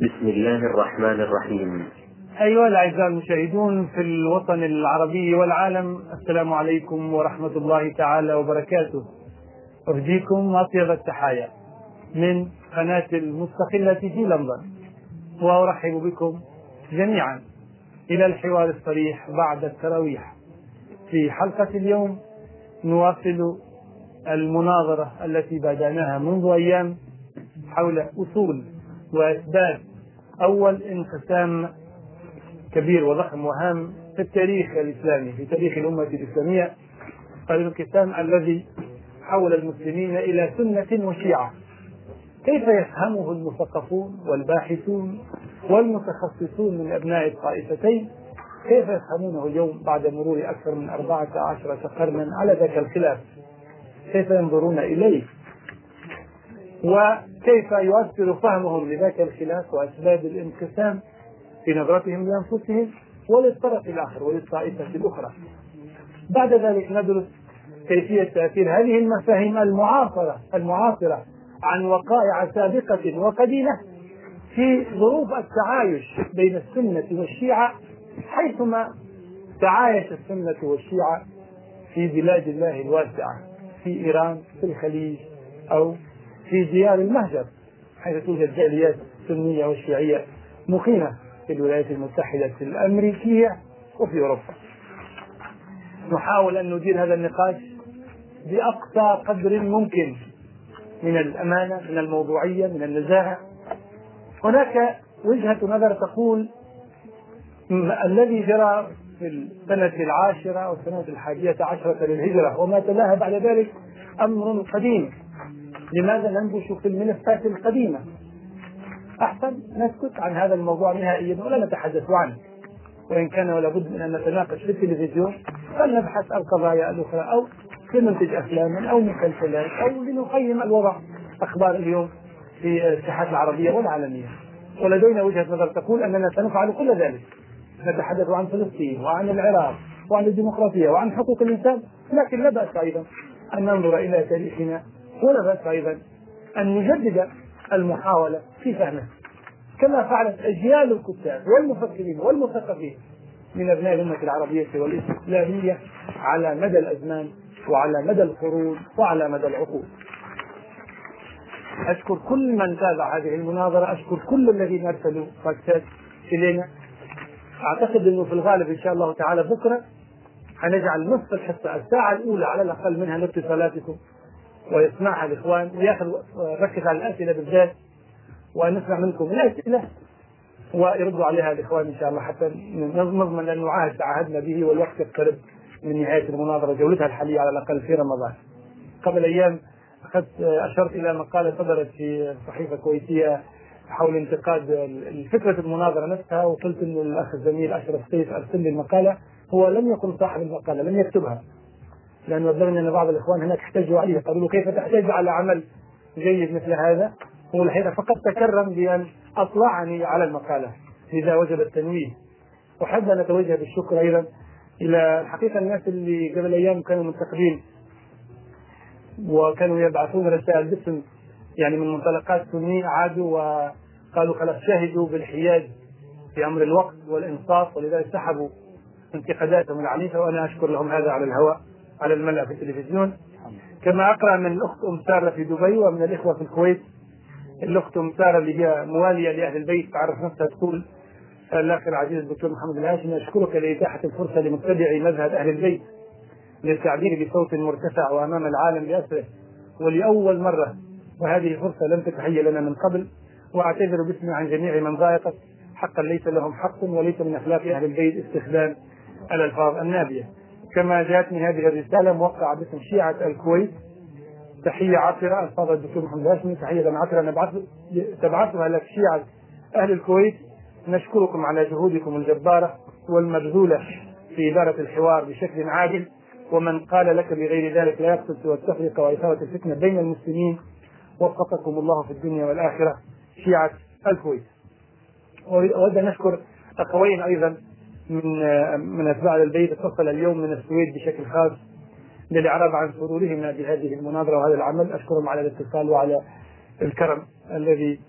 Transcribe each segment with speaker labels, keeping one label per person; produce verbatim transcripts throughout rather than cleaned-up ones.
Speaker 1: بسم الله الرحمن الرحيم.
Speaker 2: أيها الأعزاء المشاهدون في الوطن العربي والعالم، السلام عليكم ورحمة الله تعالى وبركاته. أهديكم أطيب التحايا من قناة المستقلة في لندن، وأرحب بكم جميعا إلى الحوار الصريح بعد التراويح. في حلقة اليوم نواصل المناظرة التي بدأناها منذ أيام حول أصول وأسباب أول انقسام كبير وضخم وهام في التاريخ الإسلامي، في تاريخ الأمة الإسلامية، الانقسام الذي حول المسلمين إلى سنة وشيعة. كيف يفهمه المثقفون والباحثون والمتخصصون من أبناء الطائفتين؟ كيف يفهمونه اليوم بعد مرور أكثر من أربعة عشر قرنا على ذاك الخلاف؟ كيف ينظرون إليه؟ وكيف يؤثر فهمهم لذاك الخلاف وأسباب الانقسام في نظرتهم لأنفسهم وللطرف الآخر وللطائفة الأخرى؟ بعد ذلك ندرس كيفية تأثير هذه المفاهيم المعاصرة المعاصرة عن وقائع سابقة وقديمة في ظروف التعايش بين السنة والشيعة، حيثما تعايش السنة والشيعة في بلاد الله الواسعة، في إيران، في الخليج، أو في ديار المهجر، حيث توجد جاليات سنية وشيعية مقيمة في الولايات المتحدة الأمريكية وفي أوروبا. نحاول أن ندير هذا النقاش بأقصى قدر ممكن من الأمانة، من الموضوعية، من النزاهة. هناك وجهة نظر تقول الذي جرى في السنة العاشرة أو السنة الحادية عشرة للهجرة وما تلاها بعد ذلك أمر قديم، لماذا ننبش في الملفات القديمة؟ أحسن نسكت عن هذا الموضوع نهائيا ولا نتحدث عنه، وإن كان ولا بد من أن نتناقش في التلفزيون فلنبحث القضايا الأخرى، أو لننتج أفلاما أو مسلسلات، أو لنقيم الوضع أخبار اليوم في الساحات العربية والعالمية. ولدينا وجهة نظر تقول أننا سنفعل كل ذلك، نتحدث عن فلسطين وعن العراق وعن الديمقراطية وعن حقوق الإنسان، لكن لا بأس أيضا أن ننظر إلى تاريخنا، ولا بأس أيضا أن نجدد المحاولة في فهمه كما فعلت أجيال الكتاب والمفكرين والمثقفين من أبناء الأمة العربية والإسلامية على مدى الأزمان وعلى مدى القرون وعلى مدى العقود. أشكر كل من تابع هذه المناظرة، أشكر كل الذين أرسلوا فاكسات إلينا. أعتقد أنه في الغالب إن شاء الله تعالى بكرة هنجعل نصف الحصة الساعة الأولى على الأقل منها لاتصالاتكم ويسمعها الإخوان ويأخذ ركز على الأسئلة بالذات، وأن نسمع منكم الأسئلة ويردوا عليها الإخوان إن شاء الله، حتى نضمن أن نعاهد تعهدنا به والوقت يقترب من نهاية المناظرة جولتها الحالية على الأقل في رمضان. قبل أيام أخذت أشرت إلى مقالة صدرت في صحيفة كويتية حول انتقاد فكرة المناظرة نفسها، وقلت أن الأخ الزميل أشرف سيف أرسل لي المقالة، هو لم يكن صاحب المقالة، لم يكتبها، لأنه بلغني أن بعض الإخوان هناك احتجوا عليه، قالوا له كيف تحتج على عمل جيد مثل هذا؟ هو الحقيقة فقط تكرم بأن أطلعني على المقالة، لذا وجب التنويه. وحب أن أتوجه بالشكر أيضا إلى الحقيقة الناس اللي قبل أيام كانوا منتقدين وكانوا يبعثون رسائل باسم يعني من منطلقات سنية، عادوا وقالوا خلاص شاهدوا بالحياد في أمر الوقت والإنصاف، ولذلك سحبوا انتقاداتهم العنيفة، وأنا أشكر لهم هذا على الهواء على الملأ في التلفزيون. كما أقرأ من الأخت أم سارة في دبي ومن الإخوة في الكويت، الأخت أم سارة اللي هي موالية لأهل البيت تعرف نفسها تقول: الأخ العزيز الدكتور محمد الهاشمي، أشكرك لإتاحة الفرصة لمتبعي مذهب أهل البيت للتعبير بصوت مرتفع وأمام العالم بأسره ولأول مرة، وهذه فرصة لم تتهيأ لنا من قبل، وأعتذر باسمي عن جميع من ضايقت، حقا ليس لهم حق وليس من أخلاق أهل البيت استخدام الألفاظ النابية. كما جاءتني هذه الرسالة موقعة باسم شيعة الكويت، تحية عطرة، ألفاظ الدكتور محمد الهاشمي، تحية عطرة نبعث تبعثها لك شيعة أهل الكويت، نشكركم على جهودكم الجبارة والمبذولة في إدارة الحوار بشكل عادل، ومن قال لك بغير ذلك لا يقصد سوى التفرقة وإثارة الفتنة بين المسلمين، وفقكم الله في الدنيا والآخرة. شيعة الكويت. وأود أن نشكر أخوين أيضا من من أتباع البيت اتصل اليوم من السويد بشكل خاص للإعراب عن سرورهما بهذه المناظرة وهذا العمل. أشكرهم على الاتصال وعلى الكرم الذي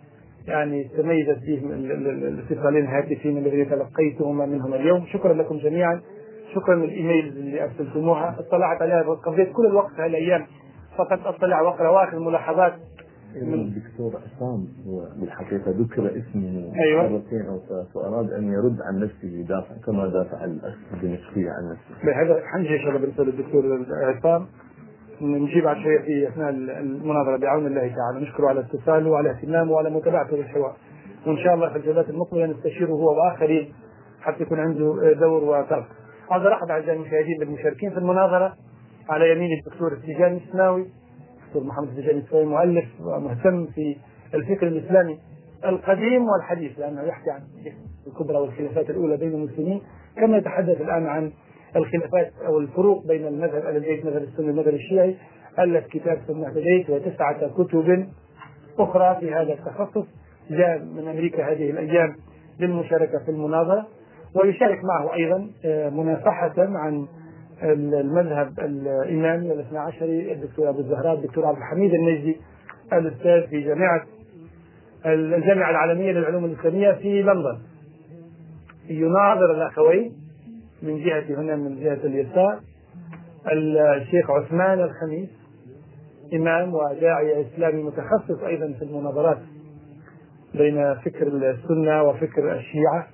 Speaker 2: يعني تميزت فيه الاتصالين الهاتفين الذين تلقيتهما منهم اليوم. شكرا لكم جميعا، شكرا للايميل اللي ارسلتموها، اطلعت عليها، قضيت كل الوقت هالايام فقط اطلع واقرا واخر ملاحظات
Speaker 3: من الدكتور عصام. بالحقيقة ذكر اسمه
Speaker 2: أيوة.
Speaker 3: مرتين أو ثلاث، وأراد أن يرد عن نفسه يدافع كما دافع الأخ الدمشقي عن نفسه.
Speaker 2: بهذا حنجي إن شاء الله بالنسبة للدكتور عصام نجيب على شيء في أثناء المناظرة بعون الله تعالى. نشكره على اتصاله وعلى اهتمامه وعلى متابعته للحوار، وإن شاء الله في الجولات المقبلة نستشيره هو وآخرين حتى يكون عنده دور وطرف. هذا رحب أعزائي المشاهدين بالمشاركين في المناظرة. على يمين الدكتور التيجاني السناوي، الدكتور محمد التيجاني السناوي مؤلف ومهتم في الفكر الإسلامي القديم والحديث، لأنه يحكي عن الكبرى والخلافات الأولى بين المسلمين، كما يتحدث الآن عن الخلافات أو الفروق بين المذهب البيت، مذهب السني والمذهب الشيعي. ألف كتاب ثم اهتديت وتسعة كتب أخرى في هذا التخصص. جاء من أمريكا هذه الأيام للمشاركة في المناظرة، ويشارك معه أيضا منافحة عن المذهب الإمامي الاثنى عشري الدكتور أبو الزهراء الدكتور عبد الحميد النجدي، الأستاذ في جامعة الجامعة العالمية للعلوم الإسلامية في لندن. يناظر الأخوين من جهة هنا من جهة اليسار الشيخ عثمان الخميس، إمام وداعية إسلامي متخصص أيضا في المناظرات بين فكر السنة وفكر الشيعة،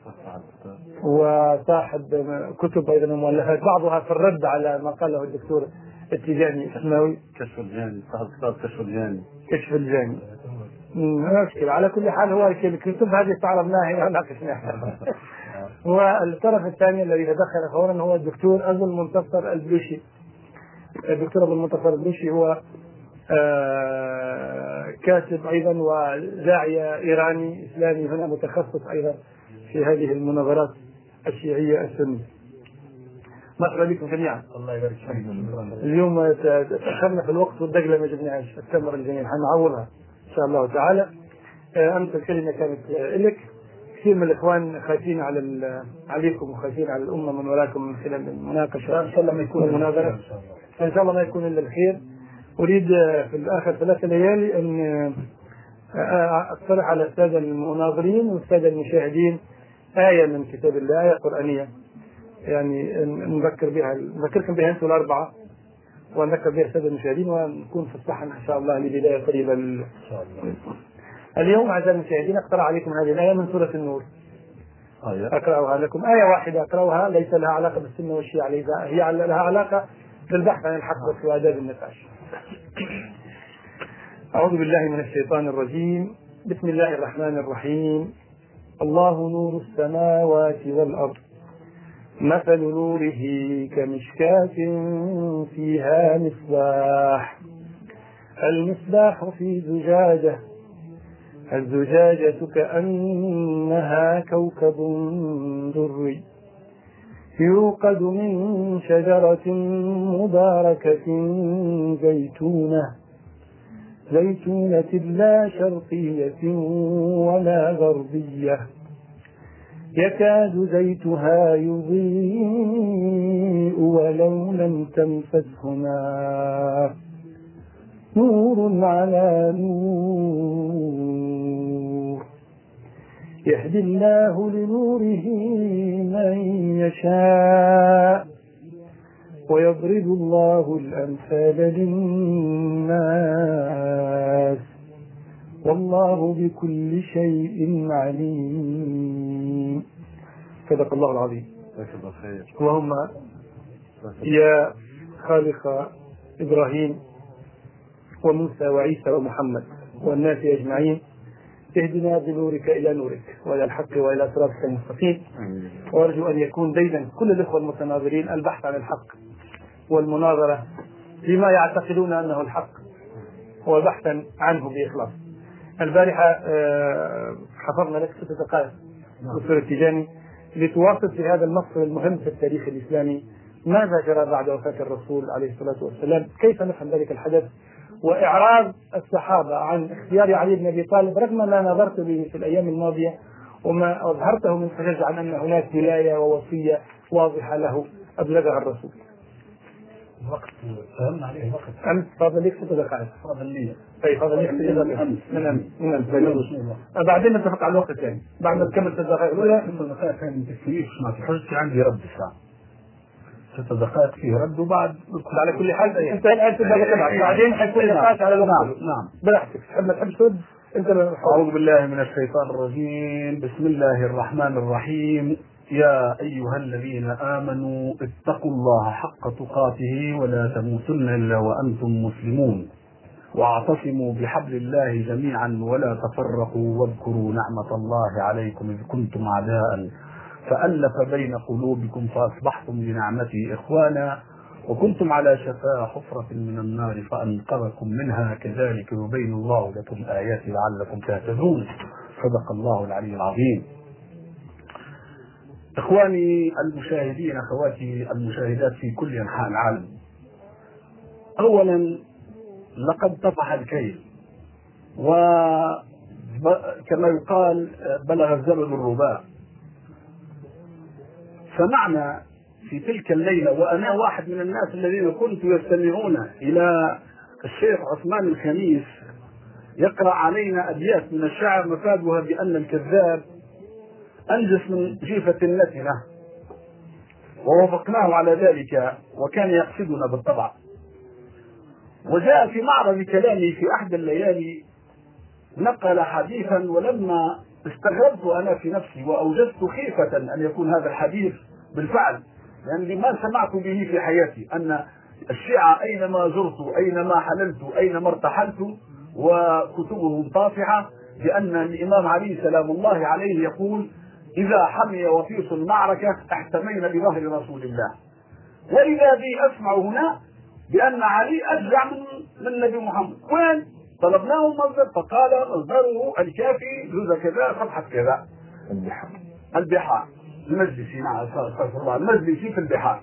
Speaker 2: وصاحب كتب أيضا ومؤلفات بعضها في الرد على ما قاله الدكتور التيجاني السناوي.
Speaker 3: كشف الجاني، صاحب كتاب كشف الجاني.
Speaker 2: كشف الجاني. ما مشكلة، على كل حال هو الكتب هذه استعرضناها وناقشناها. والطرف الثاني الذي تدخل فورا هو الدكتور أبو المنتصر البلوشي. الدكتور أبو المنتصر البلوشي هو آه كاتب أيضا وداعية إيراني إسلامي هنا متخصص أيضا في هذه المناظرات الشيعية السنية. مرحبا بكم جميعا.
Speaker 3: الله يبارك فيكم.
Speaker 2: اليوم تأخرنا في الوقت والدقلة ما جبناهاش، التمر الجميل حنعوضها إن شاء الله تعالى. آه أنت الكلمة كانت لك. كثير من الإخوان خايفين على عليكم وخايفين على الأمة من وراكم من خلال المناقشة. إن شاء الله ما يكون المناظرة، إن شاء الله ما يكون إلا الخير. أريد في الآخر ثلاثة ليالي أن أقترح على السادة المناظرين والسادة المشاهدين آية من كتاب الله، آية قرآنية يعني نذكر بها نذكركم بها أنتم الأربعة ونذكر بها السادة المشاهدين، ونكون في الصحن إن شاء الله لبداية قريبة إن شاء الله. اليوم أعزائي المشاهدين أقرأ عليكم هذه الآية من سورة النور. أقرأها لكم آية واحدة أقرأها ليس لها علاقة بالسنة والشيعة، هي لها علاقة بالبحث عن الحق وآداب النقاش. أعوذ بالله من الشيطان الرجيم. بسم الله الرحمن الرحيم. الله نور السماوات والأرض مثل نوره كمشكاة فيها مصباح، المصباح في زجاجة، الزجاجة كأنها كوكب دري يوقد من شجرة مباركة زيتونة زيتونة لا شرقية ولا غربية يكاد زيتها يضيء ولو لم تمسسه نار نور على نور يهدي الله لنوره من يشاء ويضرب الله الأمثال للناس والله بكل شيء عليم. صدق الله العظيم. اللهم يا خالق إبراهيم وموسى وعيسى ومحمد والناس أجمعين اهدنا بنورك إلى نورك وإلى الحق وإلى صراطك المستقيم. وأرجو أن يكون ديدا كل الإخوة المتناظرين البحث عن الحق والمناظرة فيما يعتقدون أنه الحق وبحثا عنه بإخلاص. البارحة حفظنا لك ست دقائق دكتور التيجاني لتواصل في هذا المفصل المهم في التاريخ الإسلامي. ماذا جرى بعد وفاة الرسول عليه الصلاة والسلام؟ كيف نفهم ذلك الحدث؟ وإعراض الصحابة عن اختيار علي بن أبي طالب رغم ما نظرت به في الأيام الماضية وما أظهرته من حجج عن أن هناك ولاية ووصية واضحة له أبلغها الرسول.
Speaker 4: الوقت فهمنا عليه وقت
Speaker 2: أمس فاضل لك ست دقائق.
Speaker 4: فاضل لي.
Speaker 2: طيب فاضل لك ست دقائق
Speaker 4: أمس
Speaker 2: من أمس من أمس. بعدين نتفق على الوقت الثاني بعد ما نكمل ست دقائق الأولى.
Speaker 4: ست دقائق ثاني تكفيش ما في حجتي عندي رد الساعة. ست دقائق فيه رد وبعد
Speaker 2: على كل حال أنت الآن ست دقائق بعدين حيكون نقاش على الوقت.
Speaker 4: نعم نعم
Speaker 2: براحتك تحب ما تحبش ترد أنت.
Speaker 4: أعوذ بالله من الشيطان الرجيم. بسم الله الرحمن الرحيم. يا أيها الذين آمنوا اتقوا الله حق تقاته ولا تموتن إلا وأنتم مسلمون واعتصموا بحبل الله جميعا ولا تفرقوا واذكروا نعمة الله عليكم إذ كنتم أعداء فألف بين قلوبكم فأصبحتم بنعمته إخوانا وكنتم على شفا حفرة من النار فأنقذكم منها كذلك يبين الله لكم الآيات لعلكم تهتدون. صدق الله العلي العظيم. إخواني المشاهدين أخواتي المشاهدات في كل أنحاء العالم، أولا لقد طفح الكيل وكما يقال بلغ الزبد الرباء. سمعنا في تلك الليلة وأنا واحد من الناس الذين كنت يستمعون إلى الشيخ عثمان الخميس يقرأ علينا أبيات من الشعر مفادها بأن الكذاب أنجس من جيفة النتنة، ووافقناه على ذلك وكان يقصدنا بالطبع. وجاء في معرض كلامي في أحد الليالي نقل حديثا ولما استغربت أنا في نفسي وأوجدت خيفة أن يكون هذا الحديث بالفعل، لأني ما سمعت به في حياتي أن الشيعة أينما زرت أينما حللت أينما ارتحلت وكتبهم طافحة بأن الإمام علي سلام الله عليه يقول إذا حمي وفيص المعركة احتمينا بظهر رسول الله. وإذا بي أسمع هنا بأن علي أشجع من من النبي محمد. وين طلبناه مصدر فقال مصدره الكافي جزء كذا صفحة كذا.
Speaker 3: البحار
Speaker 4: البحار المجلسي نعم استغفر الله المجلسي في البحار.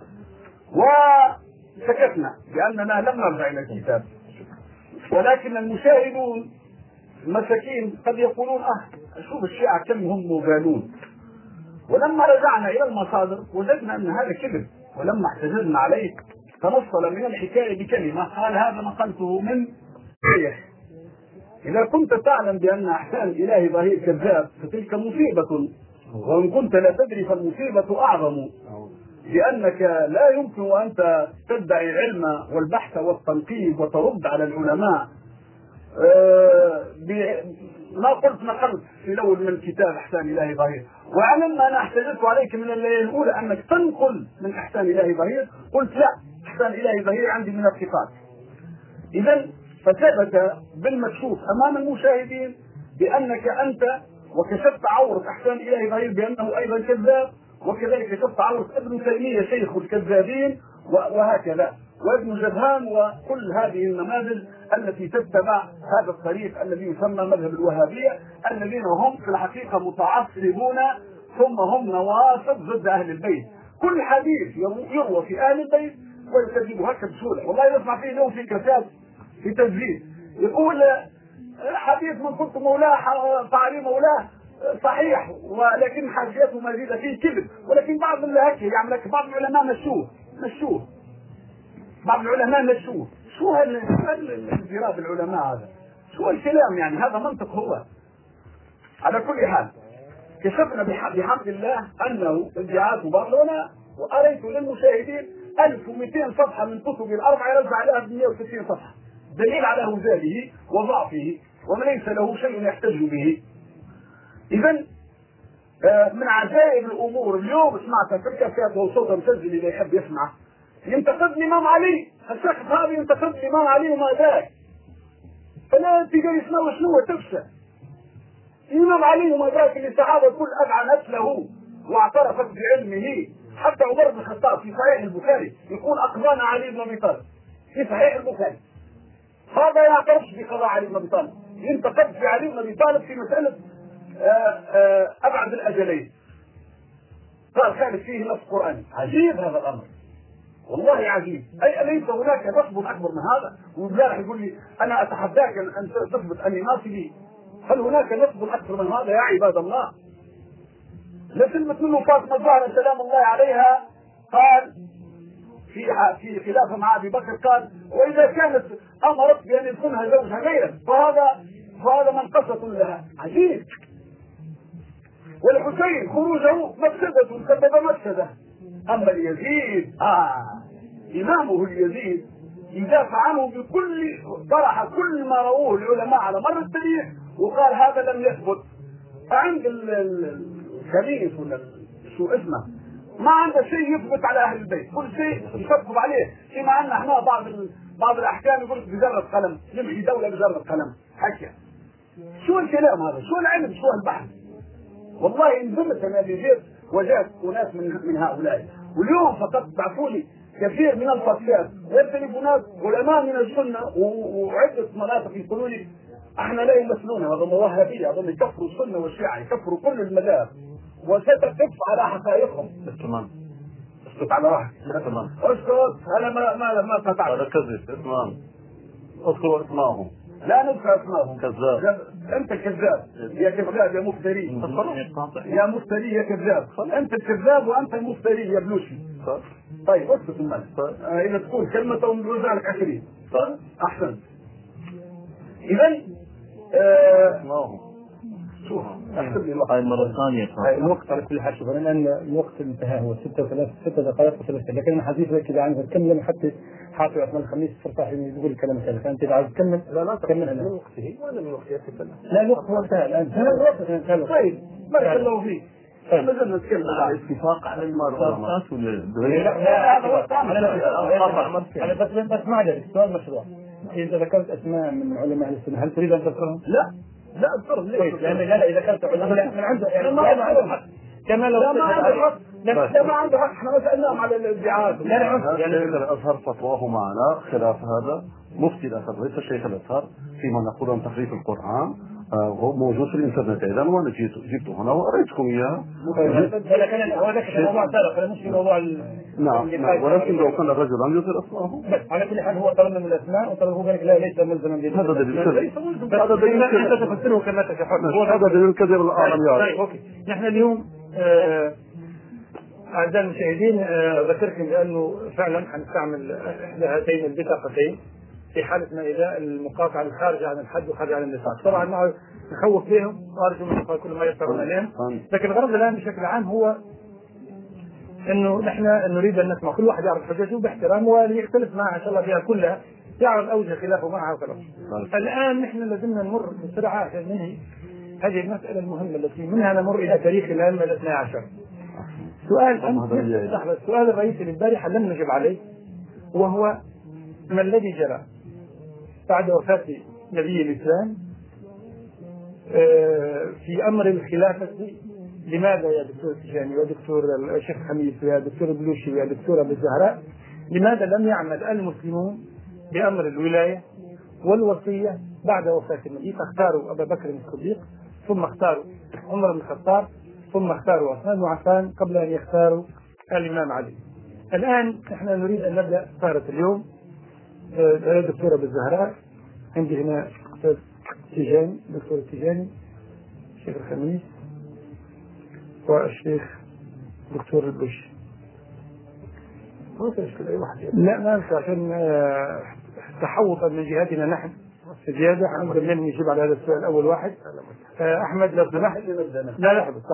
Speaker 4: وسكتنا لأننا لم نرجع إلى الكتاب، ولكن المشاهدون المساكين قد يقولون اه شوف الشيعة كم هم مغالون. ولما رجعنا الى المصادر وجدنا ان هذا كذب، ولما احتجزنا عليه تنصل من الحكايه بكلمه قال هذا نقلته من شيخ. اذا كنت تعلم بان احسان الهي ظهير كذاب فتلك مصيبه، وان كنت لا تدري فالمصيبه اعظم، لانك لا يمكن انت تدعي العلم والبحث والتنقيب وترد على العلماء. أه ما قلت نقلت في الاول من الكتاب احسان الهي ظهير، وعلما انا احتجت عليك من الليله الاولى انك تنقل من احسان الهي ظهير، قلت لا احسان الهي ظهير عندي من الثقات. اذا فثبت بالمكشوف امام المشاهدين بانك انت وكشفت عوره احسان الهي ظهير بانه ايضا كذاب، وكذلك كشفت عوره ابن تيميه شيخ الكذابين وهكذا، وابن جدهان وكل هذه النماذج التي تتبع هذا الطريق الذي يسمى مذهب الوهابية، الذين هم في الحقيقة متعصبون ثم هم نواصب ضد أهل البيت. كل حديث يروى في أهل البيت ويكذبوا هكذا بسهولة. والله يسمع فيه اليوم في كتاب في تسجيل يقول حديث من كنت مولاه فعلي مولاه صحيح ولكن حاشيته مزيدة فيه كذب، ولكن بعض اللي هكذا يعني لك بعض العلماء مشوه مشوه بعض العلماء مشوه. شو هالانفراد العلماء هذا؟ شو الكلام يعني؟ هذا منطق هو. على كل حال كشفنا بحمد الله انه ادعاءات باطلة، واريت للمشاهدين ألف ومئتين صفحه من كتب الاربعه يرجع عليها مئة وستين صفحه، دليل على هزاله وضعفه وما ليس له شيء يحتج به. اذا من عجائب الامور اليوم سمعتها في الكافيات وصوتها مسجل اللي يحب يسمعه ينتقد الامام علي، الشخص هذا ينتقد الامام علي وما ذاك، فلا انت جاي شنو شنو تفسد الامام علي وما ذاك اللي الصحابه كل اذعنت له واعترفت بعلمه. حتى عمر بن الخطاب في صحيح البخاري يقول اقضانا علي بن ابي طالب في صحيح البخاري، هذا يعترفش بقضاء علي بن ابي طالب، ينتقد في علي بن ابي طالب في مساله ابعد الاجلين، قال خالف فيه نص قراني. عجيب هذا الامر والله عجيب. اي اليس هناك نصب اكبر من هذا؟ وامبارح يقول لي انا اتحداك ان تثبت اني ناصبي. هل هناك نصب اكبر من هذا يا عباد الله؟ لسلمت منه فاطمه الزهراء سلام الله عليها قال في في خلافه مع ابي بكر قال واذا كانت امرت بان يكونها زوجها غيرا فهذا فهذا منقصه لها. عجيب. والحسين خروجه مفسده سبب مفسده. اما اليزيد اه امامه اليزيد يدافع عنه بكل طرح كل ما رووه العلماء على مر التاريخ وقال هذا لم يثبت. فعند الخليف ولا شو اسمه ما عنده شيء يثبت على اهل البيت، كل شيء يشطب عليه، فيما ان احنا بعض بعض الاحكام يقول بجرد قلم نمشي دوله بجرد قلم. حكي شو الكلام هذا؟ شو العلم؟ شو البحث؟ والله انذبت انا اللي جيت وجدت اناس من من هؤلاء، واليوم فقط بعثوا لي كثير من الفاكسات والتليفونات علماء من السنه وعده مناطق يقولوا لي احنا لا يمثلون هذا وهابيه، هذول يكفروا السنه والشيعه، يكفروا كل المذاهب وستقف على حقائقهم.
Speaker 3: تمام.
Speaker 4: اسكت على راحتك.
Speaker 3: تمام.
Speaker 4: اسكت انا ما ما ما قطعت.
Speaker 3: هذا كذب. تمام. اذكروا اسمائهم.
Speaker 4: لا نذكر اسمائهم.
Speaker 3: كذاب.
Speaker 4: انت كذاب يا كذاب يا مفتري. يا مفتري يا كذاب. انت الكذاب وانت المفتري يا بلوشي. طيب اسكت المال. آه اذا تقول كلمه ونرجع لك عشرين. احسن. اذا
Speaker 3: اسمائهم.
Speaker 4: شوف احسب لي الوقت.
Speaker 3: هاي المره الثانيه.
Speaker 2: الوقت على كل حال شوف الان الوقت انتهى هو ستة وثلاث ستة دقائق وثلاث، لكن انا حديث لك اذا عنك تكمل حتى حاطط عثمان الخميس فرصه يقول الكلام الثاني، فانت اذا عايز تكمل
Speaker 3: لا لا
Speaker 2: كمل
Speaker 3: من وقته ولا من وقته يتكلم.
Speaker 2: لا الوقت هو انتهى الان.
Speaker 4: الوقت طيب بارك الله فيك. ما زلنا نتكلم
Speaker 3: على الاتفاق على المرات ولا
Speaker 2: لا هذا وقت انا بس بس ما ادري السؤال مشروع. انت ذكرت اسماء من علماء اهل السنه، هل تريد ان تذكرهم؟
Speaker 4: لا لا اذكرهم ليش؟
Speaker 2: لان لا اذا ذكرت علماء من عنده يعني ما عنده حق كما لو
Speaker 4: لا ما عنده حق. لا ما عنده حق، احنا ما سالناهم على الادعاءات.
Speaker 2: لا لا
Speaker 3: يعني الازهر فتواه معنا خلاف هذا. مفتي الازهر ليس شيخ الازهر فيما نقول عن تحريف القران هو موجود في الانترنت ايضا وانا جبته هنا واريتكم اياه.
Speaker 2: ولكن هو ذاك الموضوع سابق، مش في موضوع
Speaker 3: نعم نعم ولكن لو كان الرجل لم يظهر اسمائه
Speaker 2: بس على كل حال هو طلب من الاسماء وطلب هو قال لك لا ليس ملزما بهذا.
Speaker 3: هذا دليل
Speaker 2: هذا دليل انت تفسره كما تشاء.
Speaker 3: هذا دليل كذب الاعلم يا
Speaker 2: طيب اوكي. نحن اليوم اعزائي المشاهدين ذكرت بانه فعلا حنستعمل احدى هاتين البطاقتين في حالة ما إذا المقاطعة الخارجة عن الحد وخارجة عن النصاب. طبعا نحن نخوف بهم وأرجو من الإخوة كل ما يسرون إليهم، لكن الغرض الآن بشكل عام هو إنه نحن نريد أن نسمع كل واحد يعرف حجته باحترام وليختلف معها إن شاء الله فيها كلها، يعرف أوجه خلافه معها وخلاص. الآن نحن لازمنا نمر بسرعة عشان ننهي هذه المسألة المهمة التي منها نمر إلى تاريخ الأئمة الاثني عشر. سؤال السؤال الرئيسي للبارحة لم نجب عليه، وهو ما الذي جرى بعد وفاة نبي الإسلام في أمر الخلافة؟ لماذا يا دكتور تجاني ودكتور الشيخ حميد ويا دكتور بلوشي ويا دكتور أبو الزهراء، لماذا لم يعمل المسلمون بأمر الولاية والوصية بعد وفاة النبي؟ فاختاروا أبا بكر الصديق، ثم اختاروا عمر بن الخطاب، ثم اختاروا عثمان بن عفان قبل أن يختاروا الإمام علي. الآن نحن نريد أن نبدأ صارت اليوم دكتور أبو الزهراء، عندي هنا دكتور تيجاني دكتور تيجاني الشيخ الخميس والشيخ دكتور البوشي. ما في مشكلة أي واحد. لا ما في عشان تحوطا من جهتنا نحن زيادة هنقدر من يجيب على هذا السؤال أول واحد. أحمد لو سمحت. لا لا بس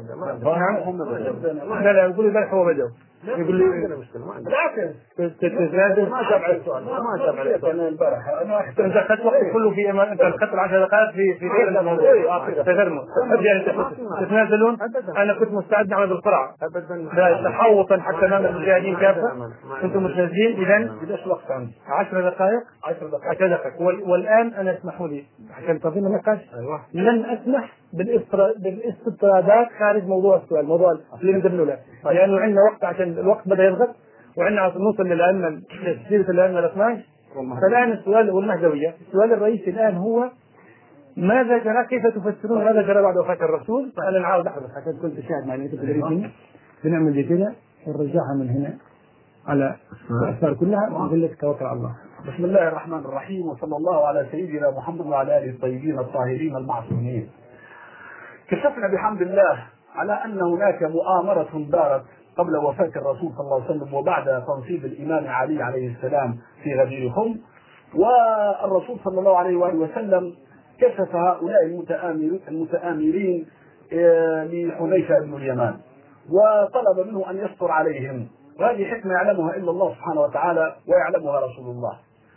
Speaker 2: لا لا يقول لي هو بدأ يقول لي بالعكس تتنازل ما جاب على السؤال ما جاب على السؤال البارح. انا انت اخذت وقت كله في امان، انت اخذت العشر دقائق في في غير الموضوع في غير الموضوع تتنازلون. انا كنت مستعد نعمل بالقرعه ابدا تحوطا حتى امام المشاهدين كافه، كنتم متنازلين. اذا قديش وقت عندي؟ عشر دقائق عشر دقائق والان انا اسمحوا لي عشان تنظيم النقاش لن اسمح بالاستطرادات خارج موضوع السؤال، موضوع اللي ندبلوا له، لانه عندنا وقت عشان الوقت بدا يضغط وعندنا عشان نوصل للائمه سيره الائمه الاثناش. فالان السؤال والمهدويه، السؤال الرئيسي الان هو ماذا جرى؟ كيف تفسرون ماذا جرى بعد وفاه الرسول؟ فانا نعاود لحظه عشان كنت شاهد معي كنت دريتني بنعمل دي كده ونرجعها من هنا على الاثار كلها ونقول لك توكل على الله.
Speaker 4: بسم الله الرحمن الرحيم، وصلى الله على سيدنا محمد وعلى اله الطيبين الطاهرين المعصومين. كشفنا بحمد الله على ان هناك مؤامره دارت قبل وفاة الرسول صلى الله عليه وسلم وبعد تنصيب الإمام علي عليه السلام في غدير خم. والرسول صلى الله عليه وآله وسلم كشف هؤلاء المتآمرين لحذيفة بن اليمان وطلب منه أن يستر عليهم، وهذه حكمة يعلمها إلا الله سبحانه وتعالى ويعلمها رسول الله.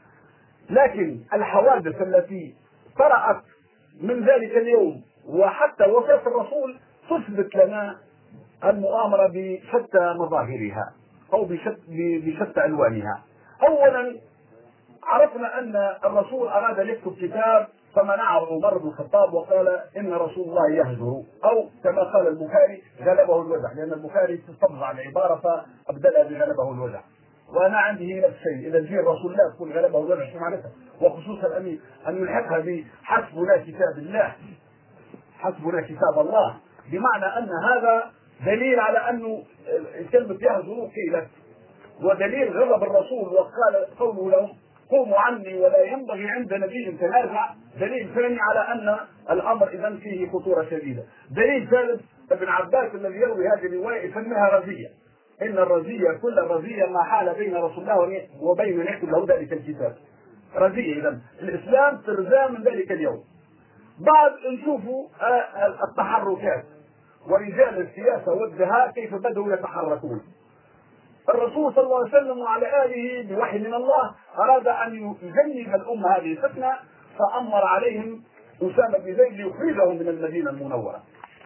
Speaker 4: لكن الحوادث التي طرأت من ذلك اليوم وحتى وفاة الرسول تثبت لنا المؤامرة بشتى مظاهرها أو بشتى ألوانها. أولا عرفنا أن الرسول أراد أن يكتب كتاب فمنعه عمر بن الخطاب وقال إن رسول الله يهجر، أو كما قال البخاري غلبه الوجع، لأن البخاري استطبع العبارة فأبدلها بغلبه الوجع. وأنا عندي نفس الشيء، إذا جاء الرسول لا تقول غلبه الوجع شو معناتها؟ وخصوصا أن أن يلحقها بحسبنا كتاب الله، حسبنا كتاب الله، بمعنى أن هذا دليل على أنه كلمة يهجر قيلت، ودليل غضب الرسول وقال قوله لهم قوموا عني ولا ينبغي عند نبي تنازع، دليل ثاني على أن الأمر إذن فيه خطورة شديدة. دليل ثالث ابن عباس الذي يروي هذه الرواية يسميها رزية، إن الرزية كل رزية ما حال بين رسول الله وبين من يكتب له ذلك الكتاب. رزية إذن الإسلام ترزاه من ذلك اليوم. بعد نشوفوا التحركات ورجال السياسة والدهاء كيف بدأوا يتحركون. الرسول صلى الله عليه وسلم وعلى آله بوحي من الله أراد أن يجنب الأمة هذه الفتنة، فأمر عليهم أسامة بن زيد ليخرجهم من المدينة المنورة.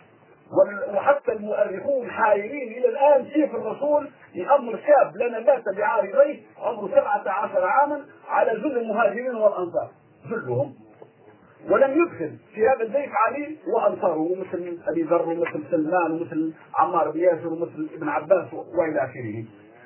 Speaker 4: وحتى المؤرخون حائرين إلى الآن كيف الرسول يأمر شاب لنا مات بعارضيه عمره سبعة عشر عاما على جل المهاجرين والأنصار جلهم، ولم يدخل في هذا البيت علي وأنصاره مثل أبي ذر ومثل سلمان ومثل عمار بن ياسر ومثل ابن عباس وإلى آخره.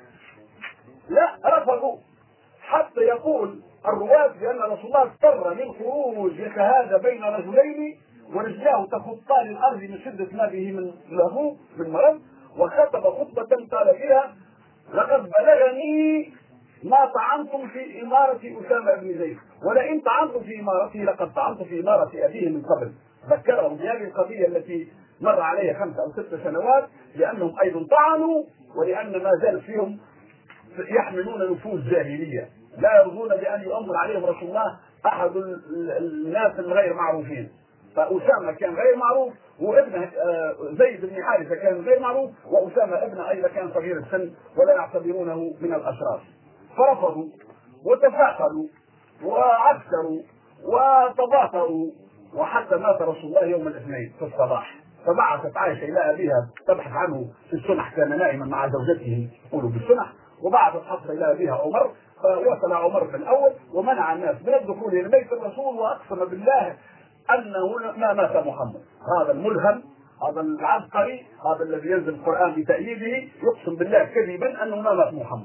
Speaker 4: لا، رفضوا، حتى يقول الرواة بأن رسول الله اضطر للخروج يتهادى بين رجلين ورجلاه تخطان الأرض من شدة ما به من له من مرض، وخطب خطبة قال فيها لقد بلغني ما طعنتم في إمارة أسامة بن زيد، ولئن طعنتم في إمارته لقد طعنتم في إمارة أبيه من قبل. ذكرهم بهذه القضية التي مر عليها خمس أو ست سنوات، لأنهم أيضا طعنوا ولأن ما زال فيهم يحملون نفوذ جاهلية، لا يرضون بأن يؤمر عليهم رسول الله أحد الناس الغير معروفين. فأسامة كان غير معروف، وابنه زيد بن حارثة كان غير معروف، وأسامة ابنه أيضا كان صغير السن ولا يعتبرونه من الأشراف. فرفضوا وتفاخروا وعسكروا وتباطؤوا، وحتى مات رسول الله يوم الاثنين في الصباح. فبعثت عائشة إلى أبيها تبحث عنه في السنح، كان نائما مع زوجته يقولوا بالسنح، وبعثت حفصة إلى أبيها عمر، فوصل عمر في الأول ومنع الناس من الدخول إلى بيت الرسول، وأقسم بالله أنه ما مات محمد. هذا الملهم، هذا العبقري، هذا الذي ينزل القرآن بتأييده يقسم بالله كذبا أنه ما مات محمد.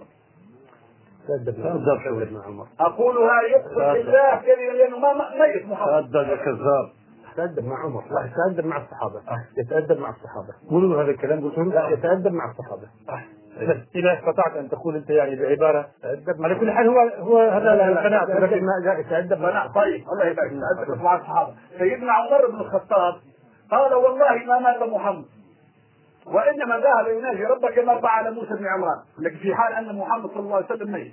Speaker 4: أقولها يقسم بالله كذبا لأنه ما ميت محمد.
Speaker 3: كذاب.
Speaker 2: يتأدب مع عمر، لا يتأدب مع الصحابة، يتأدب مع الصحابة. قولوا له هذا الكلام، قلت له لا يتأدب مع الصحابة. إذا استطعت أن تقول أنت يعني بعبارة على كل حال هو هو هذا القناعة، لكن ما يتأدب مع.
Speaker 4: طيب الله يبارك، يتأدب مع الصحابة. سيدنا عمر بن الخطاب قال والله ما مات محمد، وإنما ذهب يناجي ربه كما فعل موسى بن عمران، لكن في حال أن محمد صلى الله عليه وسلم ميت.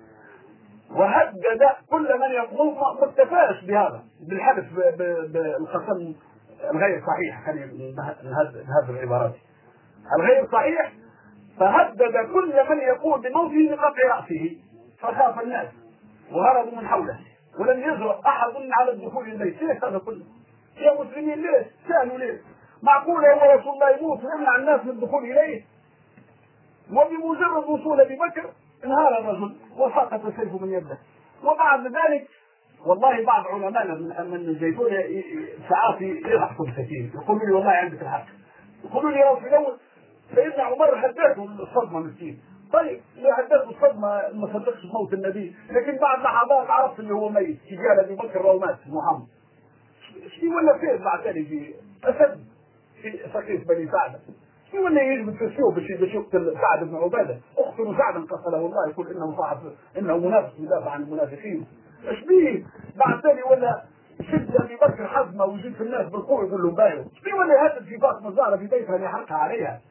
Speaker 4: وهدد كل من يطلب، ما اكتفاش بهذا بالحدث بالقسم الغير صحيح، خلينا نهذب العبارات الغير صحيح، فهدد كل من يقول بموته بقطع رأسه، فخاف الناس وهربوا من حوله، ولم يجرؤ أحد على الدخول البيت. ليش هذا كله يا مسلمين؟ ليش كانوا ليش؟ معقولة يا رسول الله يموت ويمنع الناس من الدخول إليه؟ وبمجرد وصول أبي بكر انهار الرجل وسقط سيفه من يده. وبعد ذلك والله بعض علماءنا من الزيتون ساعات يضحكوا بسكين، يقولوا لي والله عندك الحق، يقولوا لي يا رسول الله سيدنا عمر هداته الصدمة مسكين. طيب لو هداته الصدمة ما صدقش موت النبي، لكن بعد لحظات عرفت اللي هو ميت، قال أبي بكر ومات محمد. شي ولا فين بعد ذلك في أسد في سقيف بني سعد، شي ولا يجب تشوف بشي بشوف سعد بن عبادة اقتلوا سعدا قتله الله، يقول إنه صاحب إنه منافق يدافع عن المنافقين. ايش بيه بعد ذلك ولا شد أبي بكر حزمة ويجيب في الناس بالقوة يقول لهم بايعوا، شي ولا يهدد في فاطمة الزهراء في بيتها ليحرقها عليها.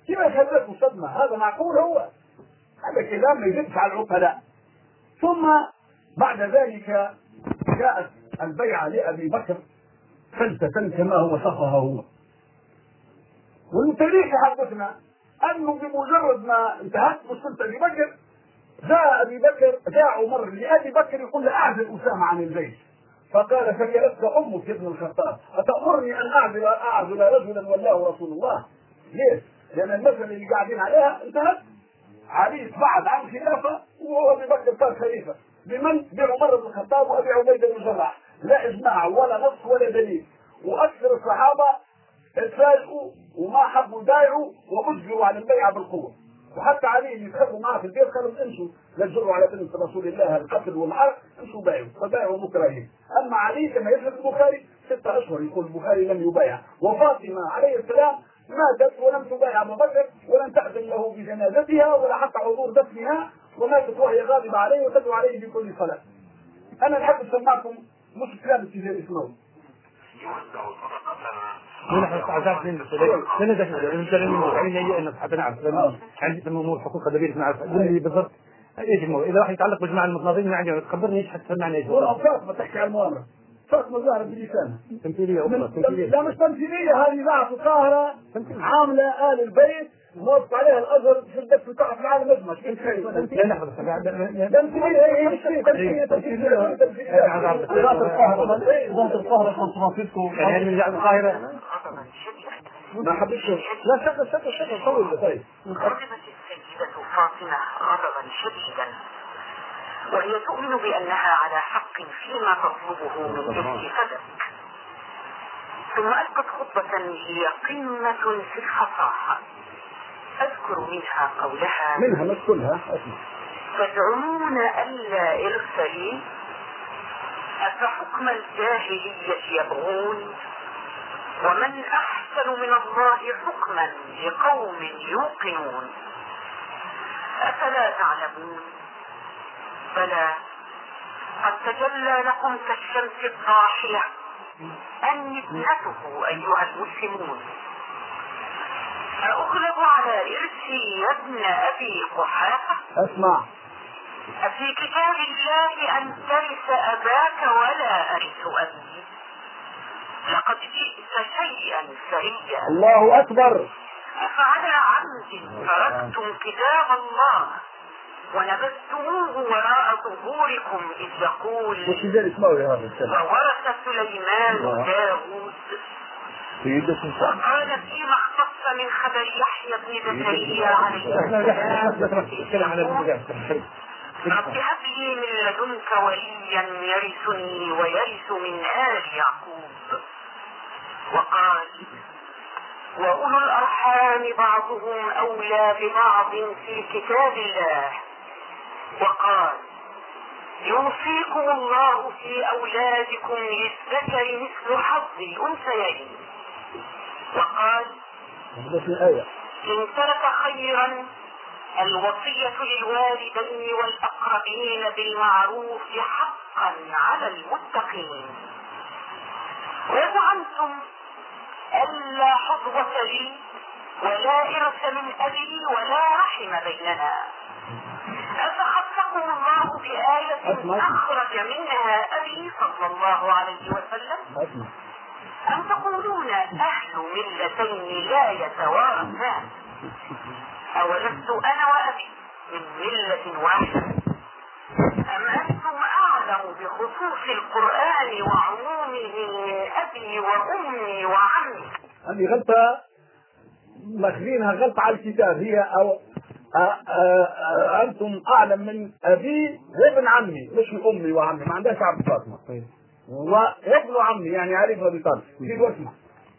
Speaker 4: كيف يخليكم صدمة؟ هذا معقول؟ هو هذا كلام ما يجبش على العقلاء. ثم بعد ذلك جاءت البيعة لأبي بكر فلسفة كما هو وصفها هو. والتاريخ يحدثنا أنه بمجرد ما انتهت مسألة أبي بكر جاء أبي بكر جاء عمر لأبي بكر يقول له أعزل أسامة عن الجيش، فقال فكلتك أمك يا ابن الخطاب أتأمرني أن أعزل أعزل رجلا والله رسول الله؟ ليش؟ لأن المسألة اللي قاعدين عليها انتهت. علي بعد عن خلافة وأبي بكر صار خليفة بمن؟ بعمر بن الخطاب وأبي عبيدة بن الجراح، لا إجماع ولا نص ولا دليل. وأكثر الصحابة اتفاجئوا وما حبوا يبايعوا وأجبروا على البيعة بالقوة. وحتى علي اللي يتخذوا معه في البيت قالوا امشوا لا تجروا على بنت رسول الله القتل والحرق، امشوا بايعوا، فبايعوا مكرهين. اما علي كما يشهد البخاري ستة اشهر يقول البخاري لم يبايع، وفاطمه عليه السلام ماتت ولم تبايع ابو بكر ولم تأذن له بجنازتها ولا حتى حضور دفنها، وماتت وهي غاضبه عليه وتدعو عليه بكل صلاه. انا نحب اسمعكم مش كلام التجاري اسمه
Speaker 2: نحن عزاز من لنا ذكر المتكلمين يعني أن حتى نعرف عندي أمور حقوق دبير نعرف اللي بالضبط ايش الموضوع. اذا واحد يتعلق بجماعه المتناظرين ما عندي تخبرني ايش حتسمعني ايش
Speaker 4: والله فاطمه تحكي عن المؤامره، فاطمه ظاهره بلسانها
Speaker 2: تمثيليه اخرى تمثيليه.
Speaker 4: لا مش تمثيليه، هذه ذات القاهره عامله ال البيت موافق عليها الازهر في الدفع بتاعها في العالم اجمع.
Speaker 2: لا لحظه
Speaker 4: تمثيليه هي مش تمثيليه تمثيليه
Speaker 3: ذات القاهره ذات القاهره فرانسيسكو
Speaker 2: يعني من ذات القاهره
Speaker 4: ما حبيتش. لا شغل شغل شغل طول. طيب
Speaker 5: غضبت السيدة فاطمة غضبا شديدا، وهي تؤمن بأنها على حق فيما تطلبه من ابن فدك. ثم ألقت خطبة هي قمة في الفصاحة، أذكر منها قولها
Speaker 4: منها مش كلها أسمع.
Speaker 5: تدعون ألا إرسلي أفحكم الجاهلية يبغون ومن أحسن من الله حكما لقوم يوقنون أفلا تعلمون بلى قد تجلى لكم كالشمس الضاحية أني ابنته أيها المسلمون أأغلب على إرثي يا ابن أبي قحافة؟
Speaker 4: أسمع.
Speaker 5: أفي كتاب الله أن ترث أباك ولا أرث أبي؟ لقد جئت شيئا سريا.
Speaker 4: الله أكبر.
Speaker 5: أفعلى عمد تركتم كتاب الله ونبذتموه وراء ظهوركم إذ يقول وورث سليمان داود وقال فيما اختص من خبر يحيى بن زكريا عليه السلام رب هب لي من لدنك وليا يرثني ويرث من آل يعقوب. وقال وأولو الأرحام بعضهم أولى ببعض في كتاب الله. وقال يوصيكم الله في أولادكم للذكر مثل حظ الأنثيين. وقال إن ترك خيرا الوصية للوالدين والأقربين بالمعروف حقا على المتقين. وزعمتم ألا حظوة لي ولا إرث من أبي ولا رحم بيننا، أفخصكم الله بآية أخرج منها أبي صلى الله عليه وسلم أم تقولون أهل ملتين لا يتوارثان؟ أولست أنا وأبي من ملة واحدة أم أنتم أعلم بخصوص القرآن وعمومه من أبي وأمي وعمي؟
Speaker 4: هذه غلطة ماخذينها غلطة على الكتاب. هي أو أ... أ... أنتم أعلم من أبي وابن عمي مش من أمي وعمي. ما عندهاش عبد فاطمة وابن عمي يعني علي بن أبي طالب. جيب واسمع.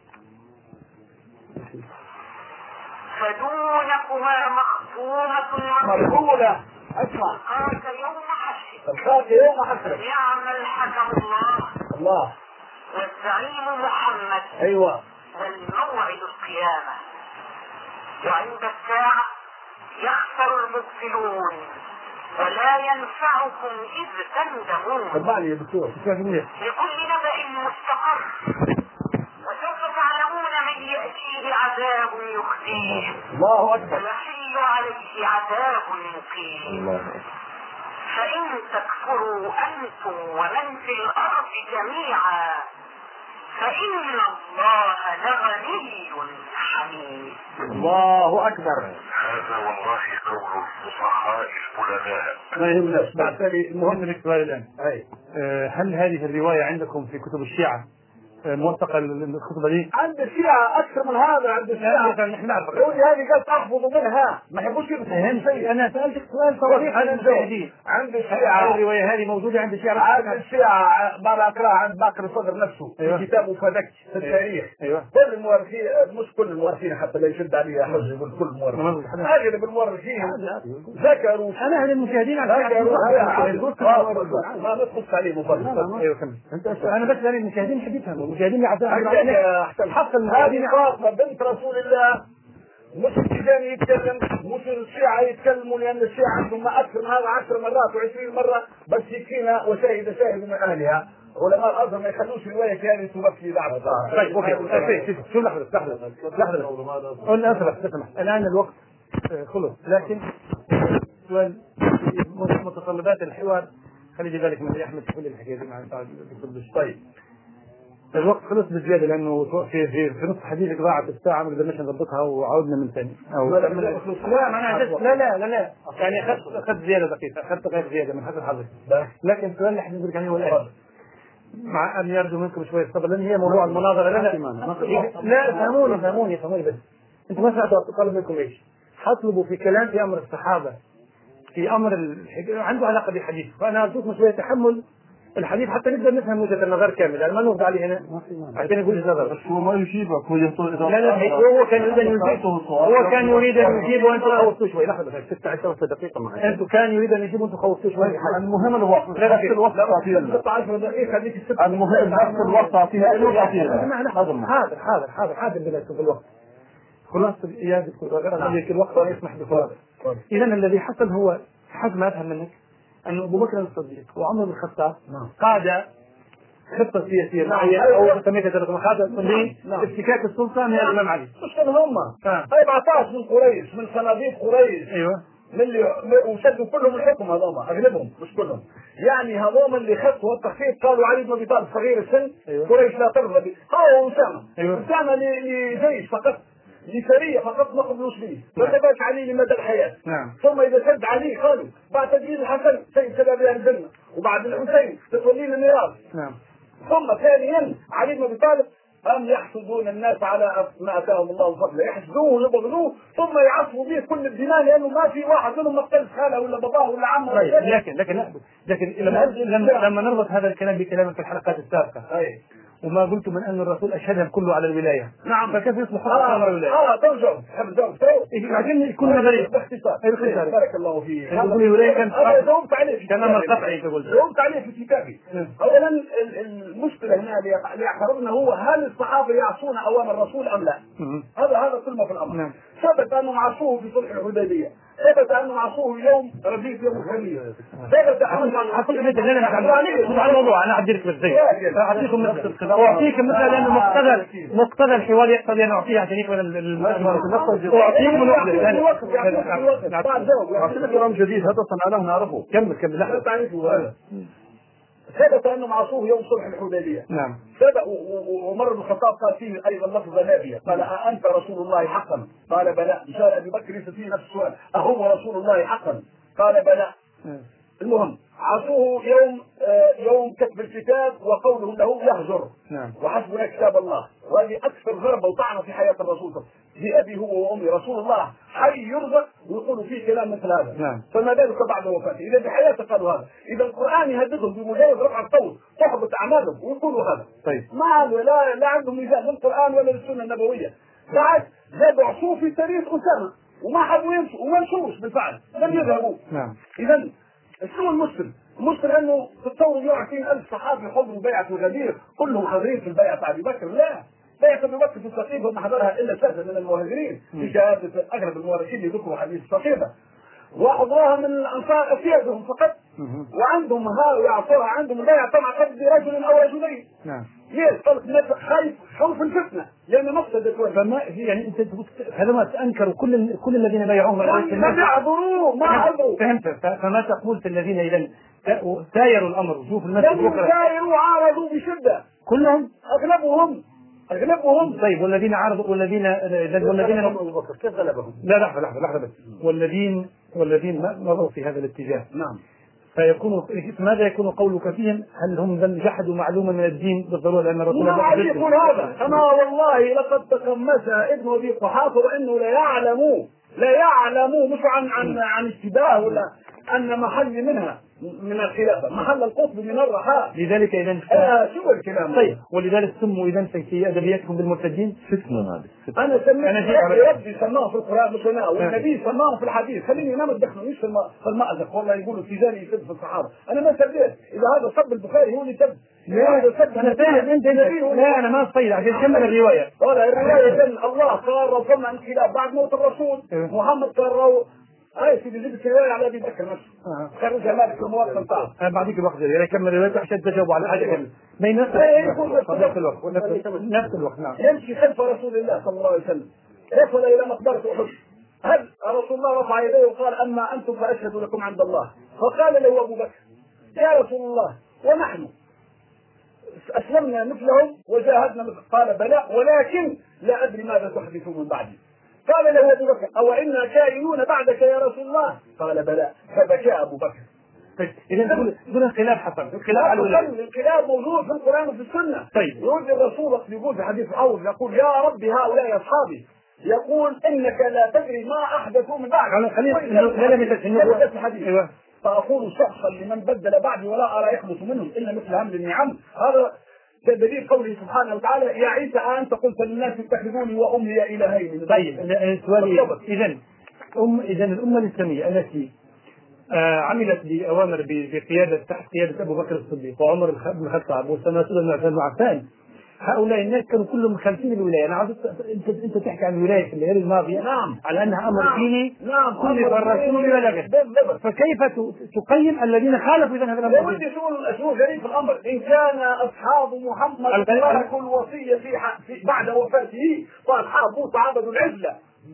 Speaker 5: فدونكما مخصومة
Speaker 4: مرحولة. اسمع.
Speaker 5: قالت يوم حشر
Speaker 4: الخاك يوم حشر
Speaker 5: نعم الحكم الله
Speaker 4: الله
Speaker 5: والزعيم محمد.
Speaker 4: ايوه.
Speaker 5: والموعد القيامة وعند الساعة يخسر المبطلون ولا ينفعكم إذ تندمون.
Speaker 4: سمعني يا دكتور.
Speaker 5: لكل نبأ مستقر وسوف تعلمون من يأتيه عذاب يخزيه
Speaker 4: الله أكبر.
Speaker 5: ويحل عليه عذاب مقيم. فإن تكفروا أنتم ومن في الأرض جميعا فإن الله لغني حميد.
Speaker 4: الله أكبر.
Speaker 6: هذا والله قول الفصحاء البلغاء.
Speaker 2: ما يهمناش. بعتلي المهم لك سؤال الآن.
Speaker 4: أي.
Speaker 2: هل هذه الرواية عندكم في كتب الشيعة موثقة الخطبة دي؟
Speaker 4: عند الشيعة أكثر من هذا. عند الشيعة
Speaker 2: نحن نعرف
Speaker 4: يقول هذه قد أحفظ منها ما يحبوش يفهموا شيء.
Speaker 2: أنا سألتك سؤال صريح عن المشاهدين.
Speaker 4: عند الشيعة
Speaker 2: الرواية هذه موجودة عند الشيعة.
Speaker 4: عند الشيعة بقرأ أقرأ عند باقر الصدر نفسه
Speaker 2: أيوة.
Speaker 4: في كتابه فدك في التاريخ.
Speaker 2: أيوة.
Speaker 4: كل المؤرخين مش كل المؤرخين حتى لا يشد عليه أحد يقول كل المؤرخين. أغلب المؤرخين ذكروا.
Speaker 2: أنا هذه المشاهدين على
Speaker 4: ذكروا ما نقص عليه مفضل.
Speaker 2: أيوة كمل. أنت أنا بس يعني المشاهدين حد يفهموا المشاهدين يعرفون
Speaker 4: حق هذه فاطمة بنت رسول الله. مش التجان يتكلم مش الشيعة يتكلموا لأن الشيعة عندهم أكثر من هذا عشر مرات وعشرين مرة بس يكفينا وشاهد شاهد من أهلها. علماء الأزهر ما يخلوش رواية هذه تمثل لعبة.
Speaker 2: طيب أوكي شو لحظة لحظة لحظة قلنا أسرع تسمح الآن الوقت خلص لكن سؤال متطلبات الحوار خلي ذلك من أحمد كل الحكاية دي مع الدكتور بشر. طيب الوقت خلص بزيادة لأنه في في في نص حديثك ضاعت الساعة ما قدرناش نضبطها وعودنا من ثاني. أو لا لا لا لا لا لا يعني أخذت أخذت زيادة دقيقة أخذت غير زيادة من حسب حظك. لكن السؤال اللي حنقول لك عليه هو الآن مع أن يرجو منكم شوية صبر لأن هي موضوع المناظرة. لا لا لا فهموني فهموني فهموني بس أنتم ما سمعتوا طلب منكم إيش؟ حطلبوا في كلام في أمر الصحابة في أمر الحج... عنده علاقة بالحديث فأنا أرجوكم شوية تحمل الحديث حتى نقدر نفهم وجهة النظر كامل يعني ما نرد عليه هنا عشان يقول النظر.
Speaker 3: بس هو ما يجيبك هو
Speaker 2: لا لا هو كان يريد أن يجيب هو كان يريد أن يجيب وأنتم خوفتوه شوي. لحظة بس ستة عشر دقيقة معي أنتم كان يريد أن يجيب وأنتم خوفتوه شوي.
Speaker 3: المهم الوقت نفس الوقت تعطينا
Speaker 4: ستة عشر دقيقة هذيك الستة.
Speaker 3: المهم نفس الوقت تعطيها
Speaker 2: حاضر حاضر حاضر حاضر حاضر بلا في الوقت خلاص إيادة الوقت لا يسمح بخلاص. إذا الذي حصل هو حسب ما أفهم منك أن أبو بكر الصديق وعمر بن الخطاب قاد خطة سياسية معينة أو سميتها ترقمخات لافتكاك السلطة من الإمام علي.
Speaker 4: مش كانوا هم أربعة عشر من قريش من صناديق قريش.
Speaker 2: أيوة.
Speaker 4: من اللي وشدوا كلهم الحكم هذوما أغلبهم مش كلهم يعني هذوما اللي خطوا التخطيط قالوا علي بن أبي طالب صغير السن. أيوة. قريش لا ترضى به هو أسامة. أيوة. أسامة لجيش فقط لسرية فقط ما قبلوش به ما تباش عليه لمدى الحياة.
Speaker 2: نعم.
Speaker 4: ثم إذا سد عليه قالوا بعد تجهيز الحسن سيد شباب أهل الجنة وبعد الحسين تتولين الميراث.
Speaker 2: نعم.
Speaker 4: ثم ثانيا علي بن أبي طالب أم يحسدون الناس على ما أتاهم الله الفضل يحسدوه ويبغضوه ثم يعصوا به كل الدماء لأنه ما في واحد منهم مقتل خاله ولا باباه ولا عمه.
Speaker 2: طيب. لكن لكن لكن لما لما, لما نربط هذا الكلام بكلامك في الحلقات السابقة.
Speaker 4: أي.
Speaker 2: وما قلت من أن الرسول أشهدهم كله على الولاية.
Speaker 4: نعم.
Speaker 2: فكيف يصبح
Speaker 4: آه
Speaker 2: على الولاية؟
Speaker 4: آه ترجع حب زوج تو.
Speaker 2: بعدين يكون غريب.
Speaker 4: باختصار. بارك الله فيك.
Speaker 2: تقول الولاية كان.
Speaker 4: أنا جاوبت عليه.
Speaker 2: كان أمر قطعي تقول.
Speaker 4: جاوبت عليه في كتابي. أولا المشكلة هنا اللي يعترضنا هو هل الصحابة يعصون أوامر الرسول أم لا؟ هذا هذا كل ما في الأمر.
Speaker 2: نعم.
Speaker 4: ثبت أنهم عصوه في صلح الحديبية. ثبت أنهم عصوه يوم ربيع يوم الخميس. ثبت أنهم
Speaker 2: حقول لك لا لا على الموضوع أنا أعدي لك بالزي. أعطيكم مثل أعطيك مثل لأنه مقتضى مقتضى الحوار يقتضي أن أعطيه عشان يكون أعطيكم من
Speaker 3: وقت كلام جديد هذا صنعناه نعرفه.
Speaker 2: كمل كمل لا
Speaker 4: تعرفه. ثبت أنهم عصوه يوم صلح الحديبية.
Speaker 2: نعم.
Speaker 4: ثبت وعمر بن الخطاب قال فيه أيضا لفظة نابية قال أأنت رسول الله حقا؟ قال بلى. مشان أبي بكر ليس فيه نفس السؤال أهو رسول الله حقا؟ قال بلى. المهم عصوه يوم آه يوم كتب الكتاب وقوله له يهجر.
Speaker 2: نعم.
Speaker 4: وحسبنا كتاب الله وهذه أكثر ضربة وطعنة في حياة الرسول بأبي هو وأمي رسول الله حي يرزق ويقولوا فيه كلام مثل هذا.
Speaker 2: نعم.
Speaker 4: فما بالك بعد وفاته إذا بحياته قالوا هذا إذا القرآن يهددهم بمجرد رفع الصوت تحبط أعمالهم ويقولوا هذا.
Speaker 2: طيب.
Speaker 4: ما لا لا عندهم ميزان لا القرآن ولا السنة النبوية. بعد زادوا عصوه في تاريخ أسامة وما حبوا يمشوا وما مشوش بالفعل لم يذهبوا.
Speaker 2: نعم.
Speaker 4: إذا شو المشكل؟ المشكل أنه تتصور مئة وعشرين ألف صحابي حضروا بيعة الغدير كلهم حاضرين في البيعة أبي بكر. لا بيعة أبي بكر في الصحيفة ما حضرها إلا ثلاثة من المهاجرين في شهادة أغلب المؤرخين اللي ذكروا حديث الصحيفة وحضروها من الأنصار أفيادهم فقط وعندهم ها يعطوها عندهم لا يعطون عقد رجل او رجلين.
Speaker 2: نعم.
Speaker 4: ليه؟ خايف خوف الفتنه لان مفسده.
Speaker 2: فما يعني انت هذا ما انكروا كل كل الذين بايعوهم
Speaker 4: ما يعذروه ما عذروا.
Speaker 2: فهمت؟ فما تقول في الذين اذا سايروا الامر شوف المسجد
Speaker 4: لم سايروا عارضوا بشده
Speaker 2: كلهم
Speaker 4: اغلبهم اغلبهم.
Speaker 2: طيب والذين عارضوا والذين والذين
Speaker 4: ابو بكر كيف غلبهم؟
Speaker 2: لا لحظه لحظه لحظه بس والذين والذين مضوا في هذا الاتجاه.
Speaker 4: نعم.
Speaker 2: فيكون ماذا يكون قولك فيهم؟ هل هم جحدوا معلومه من الدين بالضروره لان الرسول
Speaker 4: ما يقول هذا؟ اما والله لقد تقمس ابن ابي قحافه وانه لا يعلم لا يعلم مش عن عن عن اشتباه ولا ان محل منها من الخلافه محل القطب من الرحاء.
Speaker 2: لذلك اذا
Speaker 4: آه شو الكلام؟
Speaker 2: طيب ولذلك سموا اذا في ادبياتهم بالمرتدين
Speaker 3: فتنه هذه.
Speaker 4: انا سميت ربي سماه في القران مش انا والنبي سماه في الحديث. خليني انا ما تدخلونيش في في المأزق. والله يقولوا تيجاني يسب في الصحابه. انا ما سبيت. اذا هذا سب البخاري هو اللي سب.
Speaker 2: لا هذا سب انا فاهم انت لا انا ما اصيد عشان كمل الروايه.
Speaker 4: ولا الروايه الله قال رسولنا انقلاب بعد موت الرسول محمد قال هاي سيدي جبت روايه على ابي بكر نفسه. خرجها مالك المواطن بتاعه.
Speaker 2: انا بعطيك الوقت يعني كمل روايته عشان تجاوب على حاجه كامله. ما ينفع نفس الوقت نفس الوقت. نعم.
Speaker 4: يمشي خلف رسول الله صلى الله عليه وسلم. وصل الى مقبره احد. هل رسول الله رفع يديه وقال اما انتم فاشهد لكم عند الله. فقال له ابو بكر يا رسول الله ونحن اسلمنا مثلهم وجاهدنا مثل. قال بلى ولكن لا ادري ماذا تحدث من بعدي. قال له ابو بكر او انا كائنون بعدك يا رسول الله. قال بلى. فبكى ابو بكر.
Speaker 2: اذا دون انقلاب حصل انقلاب على الولايه.
Speaker 4: الانقلاب موجود في القران وفي السنه.
Speaker 2: طيب
Speaker 4: يقول الرسول يقول في حديث عوف يقول يا رب هؤلاء اصحابي يقول انك لا تدري ما احدثوا من بعد.
Speaker 2: خلينا لا لا
Speaker 4: الحديث. ايوه. فاقول شخصا لمن بدل بعدي ولا ارى يخلص منهم الا مثل هم النعم. هذا كدليل قوله سبحانه وتعالى يا عيسى أنت قلت للناس اتخذوني وأمي إلهين.
Speaker 2: طيب سؤالي إذا أم إذا الأمة الإسلامية التي آه عملت بأوامر بقيادة تحت قيادة أبو بكر الصديق وعمر بن الخطاب وسنة بن عفان هؤلاء الناس كانوا كلهم مخالفين الولاية. أنا عاوز أنت أنت تحكي عن الولاية في الليالي الماضية.
Speaker 4: نعم.
Speaker 2: على أنها أمر
Speaker 4: نعم.
Speaker 2: ديني.
Speaker 4: نعم.
Speaker 2: كل الرسول بلغه. فكيف تقيم الذين خالفوا إذا هذا الأمر؟
Speaker 4: ودي شو شو غريب الأمر إن كان أصحاب محمد تركوا الوصية في, في بعد وفاته وأصحاب موسى عبدوا العزلة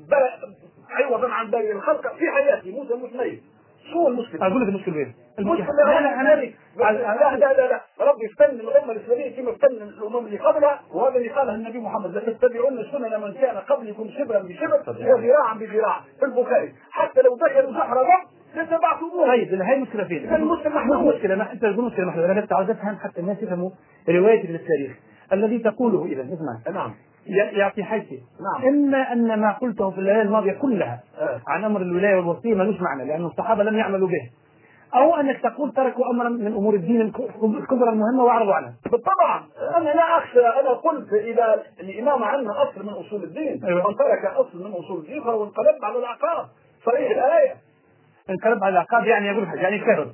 Speaker 4: عوضا عن باقي الخلق في حياته موسى مش ميت. شو المشكلة؟
Speaker 2: أقول لك المشكلة وين؟
Speaker 4: المشكلة لا لا أنا لا لا لا لا ربي استنى الأمة الإسلامية كما استنى الأمم اللي قبلها وهذا اللي قاله النبي محمد لا تتبعون سنن من كان قبلكم شبرا بشبر وذراعا بذراع في البخاري حتى لو دخلوا سحر ضب لتبعتموه.
Speaker 2: طيب هاي المشكلة فين؟
Speaker 4: المشكلة محمود.
Speaker 2: المشكلة ما أنت تقول مشكلة محمود. أنا بس عاوز أفهم حتى الناس يفهموا رواية للتاريخ الذي تقوله إذا اسمع.
Speaker 4: نعم.
Speaker 2: يعطي حيثي.
Speaker 4: نعم.
Speaker 2: إما أن ما قلته في الليالي الماضية كلها
Speaker 4: أه.
Speaker 2: عن أمر الولاية والوصية ملوش معنى لأن الصحابة لم يعملوا به. أو أنك تقول تركوا أمرا من أمور الدين الكبرى المهمة وأعرضوا عنها.
Speaker 4: بالطبع أنا لا أخشى. أنا قلت إذا الإمامة عندنا أصل من أصول الدين.
Speaker 2: أيوة.
Speaker 4: من ترك أصل من أصول الدين فهو انقلب على العقاب. صريح الآية.
Speaker 2: انقلب على العقاب يعني يقول حاجة يعني كفر.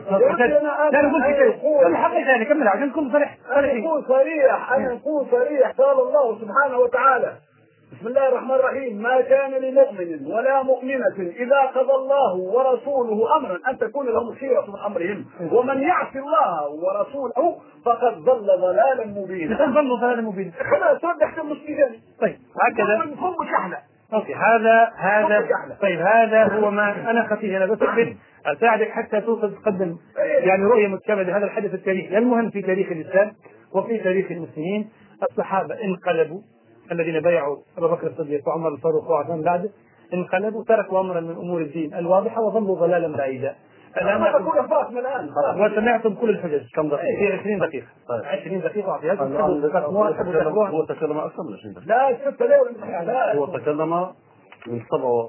Speaker 2: لا نقول كده. الحقيقة يعني كمل عشان نكون صريح.
Speaker 4: أنا نكون صريح. أنا نكون صريح. قال الله سبحانه وتعالى بسم الله الرحمن الرحيم ما كان لمؤمن ولا مؤمنة إذا قضى الله ورسوله أمرا أن تكون لهم الخيرة من أمرهم ومن يعص الله ورسوله فقد ضل ضلالا مبينا.
Speaker 2: ضل ضلالا مبينا.
Speaker 4: خلاص توضح كم مشكلة.
Speaker 2: طيب هكذا.
Speaker 4: هم شحنة.
Speaker 2: اوكي هذا هذا طيب هذا هو ما انا خطير انا بس اساعدك حتى توصل تقدم يعني رؤيه متكامله لهذا الحدث التاريخي. المهم في تاريخ الاسلام وفي تاريخ المسلمين الصحابه انقلبوا الذين بايعوا ابا بكر الصديق وعمر الفاروق وعثمان بعده انقلبوا تركوا امرا من امور الدين الواضحه وظلوا ضلالا بعيدا.
Speaker 4: الان اقول فاطمه الان
Speaker 2: وسمعتم كل الحجج كم دقيقه؟ في عشرين دقيقه. عشرين دقيقه اعطيها
Speaker 3: هو تكلم اكثر من عشرين دقيقه.
Speaker 4: لا ستة لا
Speaker 3: هو تكلم من سبعة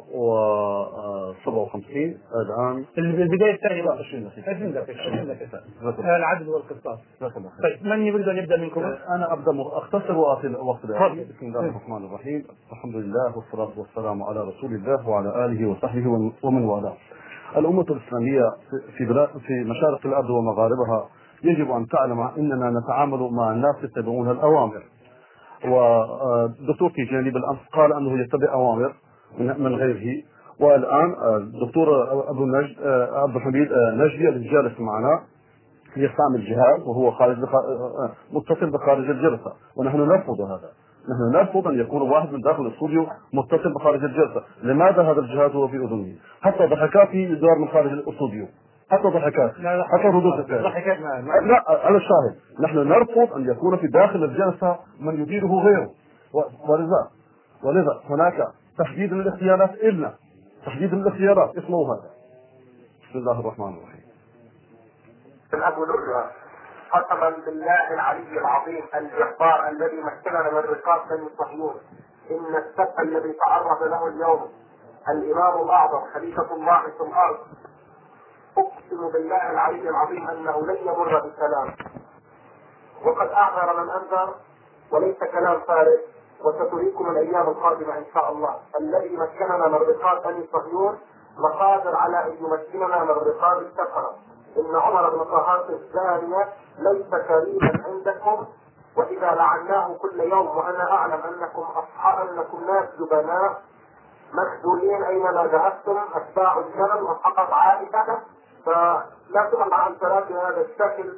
Speaker 3: وخمسين الآن
Speaker 2: البداية الثانية
Speaker 3: عشرين دقيقة.
Speaker 2: عشرين دقيقة. عشرين دقيقة. العدل والقسطاس. طيب من يريد أن يبدأ منكم؟
Speaker 3: أنا أبدأ أختصر وأعطي الوقت الآن. بسم الله الرحمن الرحيم. الحمد لله والصلاة والسلام على رسول الله وعلى آله وصحبه ومن والاه. الأمة الإسلامية في بلاد في مشارق الأرض ومغاربها يجب أن تعلم أننا نتعامل مع الناس يتبعون الأوامر. والدكتور تيجاني بالأمس قال أنه يتبع أوامر من غيره والآن الدكتور أبو نجد عبد الحميد نجدي الذي جالس معنا يستعمل جهاز وهو خارج متصل بخارج الجلسة، ونحن نرفض هذا. نحن نرفض أن يكون واحد من داخل الاستوديو متصل بخارج الجلسة. لماذا هذا الجهاز هو في أذنه؟ حتى ضحكاتي يدار من خارج الاستوديو، حتى ضحكات، حتى ردود
Speaker 2: ضحكات.
Speaker 3: لا على الشاهد، نحن نرفض أن يكون في داخل الجلسة من يديره غيره، ولذا ولذا هناك تحديد للاختيارات إلنا تحديد الاختيارات اسمه هذا. بسم الله الرحمن الرحيم.
Speaker 7: أبو لؤلؤة قسما بالله العلي العظيم الجبار الذي مكننا من رقاب بني صهيون إن السب الذي تعرض له اليوم الإمام الأعظم خليفة الله في الأرض، أقسم بالله العلي العظيم أنه لن يمر بسلام، وقد أعذر من أنذر وليس كلام فارغ، وستريكم الأيام القادمة إن شاء الله. الذي مكننا من رقاب بني صهيون مقادر على أن يمكننا من رقاب السفرة. إن عمر بن طهارة الزانية ليس كريما عندكم، وإذا لعناه كل يوم وأنا أعلم أنكم أصحاب أنكم ناس جبناء مخذولين أينما ذهبتم أتباع الجبل وفقط عائشة، فلا تقع عن صلاة بهذا الشكل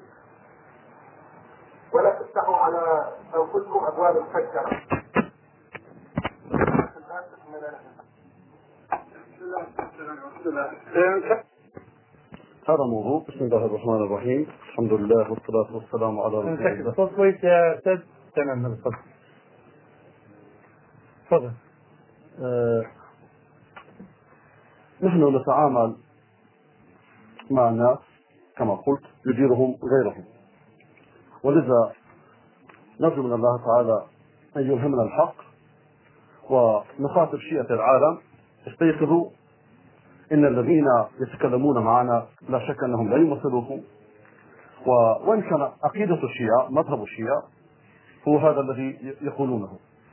Speaker 7: ولا تفتحوا على أنفسكم أبواب مفكرة.
Speaker 3: هذا موضوع. بسم الله الرحمن الرحيم، الحمد لله والصلاة والسلام على رسول الله.
Speaker 2: الصوت كويس يا أستاذ؟ تمام، تفضل تفضل.
Speaker 3: آه نحن نتعامل مع الناس كما قلت يديرهم غيرهم، ولذا نرجو من الله تعالى أن يلهمنا الحق ونخاطب شيعة العالم. استيقظوا، إن الذين يتكلمون معنا لا شك أنهم لا يمثلوكم، وإن كان عقيدة الشيعة مذهب الشيعة هو هذا الذي يقولونه،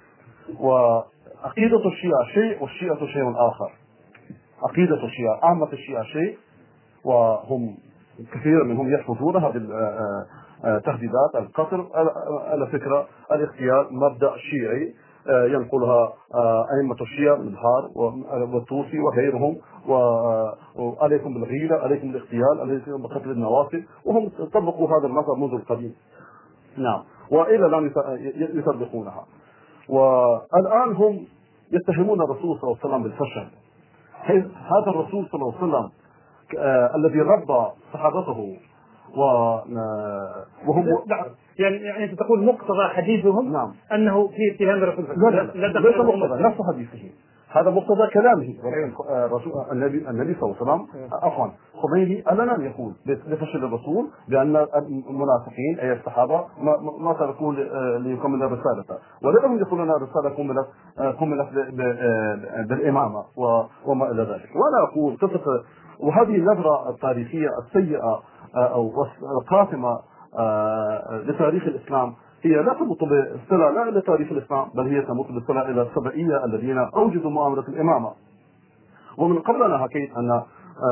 Speaker 3: وعقيدة الشيعة شيء والشيعة شيء آخر. عقيدة الشيعة عامة الشيعة شيء، وهم كثير منهم يحفظون هذه التهديدات، القتل على فكرة الاغتيال مبدأ شيعي ينقلها أئمة الشيعة من البحار والطوسي وغيرهم، وعليكم بالغيلة، عليكم بالاغتيال، عليكم بقتل النوافل، وهم طبقوا هذا المذهب منذ القديم. نعم، وإلى الآن يطبقونها، والآن هم يتهمون الرسول صلى الله عليه وسلم بالفشل. هذا الرسول صلى الله عليه وسلم آه الذي ربى صحابته و وهم
Speaker 2: يعني يعني انت تقول مقتضى حديثهم
Speaker 3: نعم
Speaker 2: انه في اتهام الرسول
Speaker 3: لا لا لا ليس مقتضى نفس حديث هذا مقتضى كلامه. رسول النبي النبي صلى الله عليه وسلم عفوا خميني علنا يقول لفشل الرسول بان المنافقين اي الصحابه ما, ما تركوا ليكمل رسالته، ولكنهم يقولون الرساله كملت كملت بالامامه وما الى ذلك. وانا اقول قصه وهذه النظره التاريخيه السيئه او القاتمه لتاريخ الاسلام هي لا تمت بالصلة لا إلى تاريخ الإسلام، بل هي تمت بالصلة إلى السبعية الذين أوجدوا مؤامرة الإمامة. ومن قبلنا حكيت أن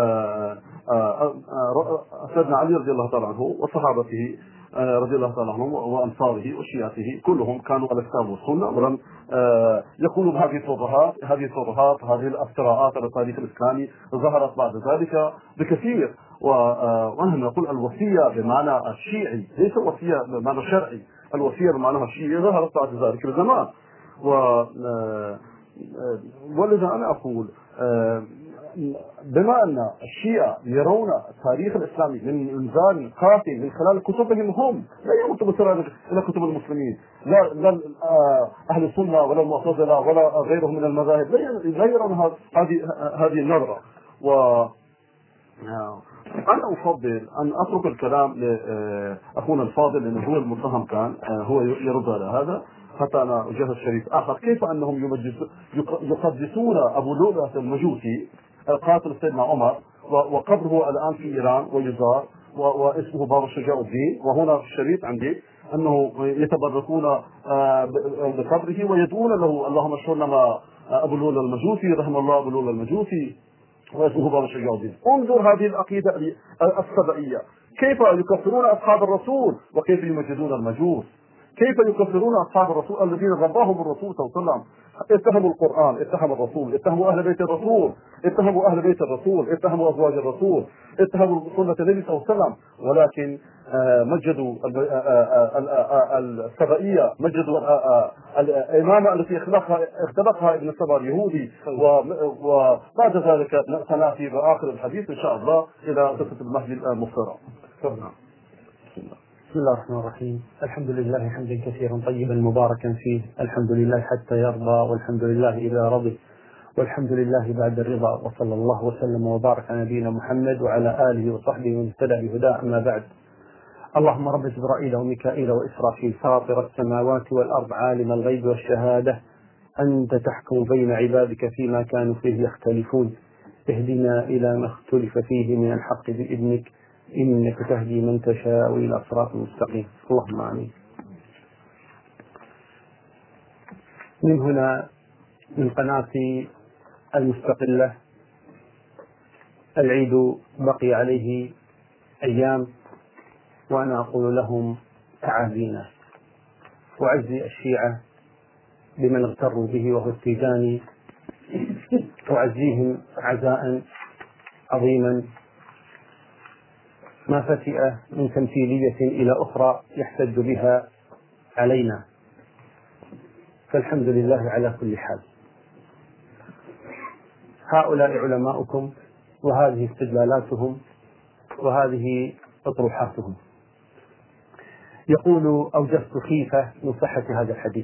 Speaker 3: سيدنا علي رضي الله تعالى عنه وصحابته رضي الله تعالى عنهم وأنصاره وشيعته كلهم كانوا على الكتاب والسنة، ولم يقولوا بهذه الترهات هذه الترهات هذه الافتراءات على التاريخ الإسلامي ظهرت بعد ذلك بكثير. ونحن نقول الوصية بمعنى الشيعي ليس الوصية بمعنى الشرعي، الوصية بمعنى الشيعي ظهرت بعد ذلك الزمان. ولذا أنا أقول بما أن الشيعة يرون التاريخ الإسلامي من إنزال قاتل من خلال كتبهم هم، لا يمت بسرعة إلى كتب المسلمين، لا لا أهل السنة ولا المعتزلة ولا غيرهم من المذاهب لا يرون هذه هذه النظرة. و أنا أفضل أن أترك الكلام لأخونا الفاضل لأنه هو المتهم كان هو يرد على هذا حتى أنا أجهز شريط آخر كيف أنهم يقدسون أبو لؤلؤة المجوسي القاتل سيدنا عمر، وقبره الآن في إيران ويزار واسمه باب شجاع الدين، وهنا في الشريط عندي أنه يتبركون بقبره ويدعون له اللهم اشهر لنا أبو لؤلؤة المجوسي رحمه الله أبو لؤلؤة المجوسي واسمه باب شجاع الدين. انظر هذه العقيدة السبعية كيف يكفرون أصحاب الرسول وكيف يمجدون المجوس، كيف يكفرون أصحاب الرسول الذين رباهم الرسول صلى الله عليه وسلم، اتهموا القرآن، اتهموا الرسول، اتهموا أهل بيت الرسول، اتهموا أهل بيت الرسول، اتهموا أزواج الرسول، اتهموا سنة النبي صلى الله عليه وسلم، ولكن مجدوا السبائية، مجدوا الإمامة التي اختلقها اختلقها ابن سبا اليهودي. وبعد ذلك سنأتي بآخر الحديث إن شاء الله إلى قصة المهدي المفترى.
Speaker 8: بسم الله الرحمن الرحيم. الحمد لله حمدا كثيرا طيبا مباركا فيه، الحمد لله حتى يرضى، والحمد لله إذا رضي، والحمد لله بعد الرضا، وصلى الله وسلم وبارك على نبينا محمد وعلى آله وصحبه ومن اهتدى بهداه. أما بعد، اللهم رب جبرائيل وميكائيل وإسرافيل فاطر السماوات والأرض عالم الغيب والشهادة، أنت تحكم بين عبادك فيما كانوا فيه يختلفون، اهدنا إلى ما اختلف فيه من الحق بإذنك، إنك تهدي من تشاء إلى صراط مستقيم. اللهم آمين. من هنا من قناتي المستقلة، العيد بقي عليه أيام، وأنا أقول لهم تعازينا، وأعزي الشيعة بمن اغتروا به وهو التيجاني، وأعزيهم عزاء عظيما ما فتئ من تمثيلية إلى أخرى يحتج بها علينا، فالحمد لله على كل حال. هؤلاء علماؤكم، وهذه استدلالاتهم، وهذه أطروحاتهم. يقول: أوجدت خيفة من صحة هذا الحديث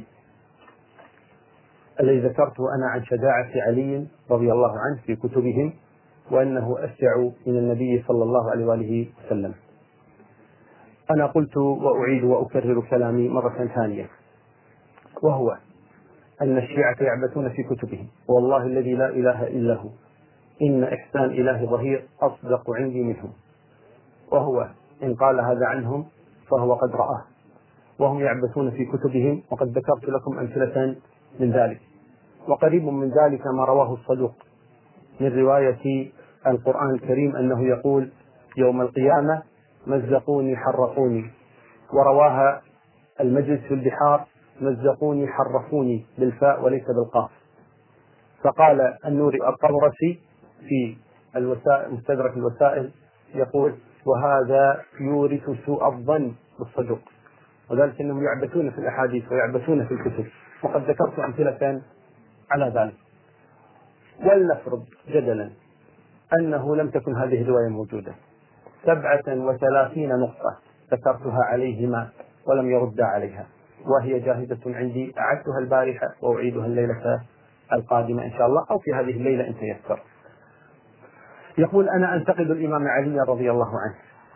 Speaker 8: الذي ذكرته أنا عن شجاعة علي رضي الله عنه في كتبهم، وأنه أشجع من النبي صلى الله عليه وآله وسلم. أنا قلت وأعيد وأكرر كلامي مرة ثانية، وهو أن الشيعة يعبثون في كتبهم، والله الذي لا إله إلا هو إن إحسان إله ظهير أصدق عندي منهم، وهو إن قال هذا عنهم فهو قد رآه، وهم يعبثون في كتبهم، وقد ذكرت لكم أمثلة من ذلك. وقريب من ذلك ما رواه الصدوق من رواية القرآن الكريم أنه يقول: يوم القيامة مزقوني حرقوني، ورواها المجلس في البحار: مزقوني حرفوني بالفاء وليس بالقاف. فقال النوري الطبرسي في الوسائل مستدرك الوسائل يقول: وهذا يورث سوء الظن بالصدوق، وذلك أنهم يعبثون في الأحاديث ويعبثون في الكتب، وقد ذكرت أمثلة على ذلك. ولنفرض جدلا أنه لم تكن هذه الرواية موجودة، سبعة وثلاثين نقطة ذكرتها عليهما ولم يرد عليها، وهي جاهزة عندي، أعدتها البارحة وأعيدها الليلة القادمة إن شاء الله، أو في هذه الليلة إن تيسر. يقول: أنا أنتقد الإمام علي رضي الله عنه.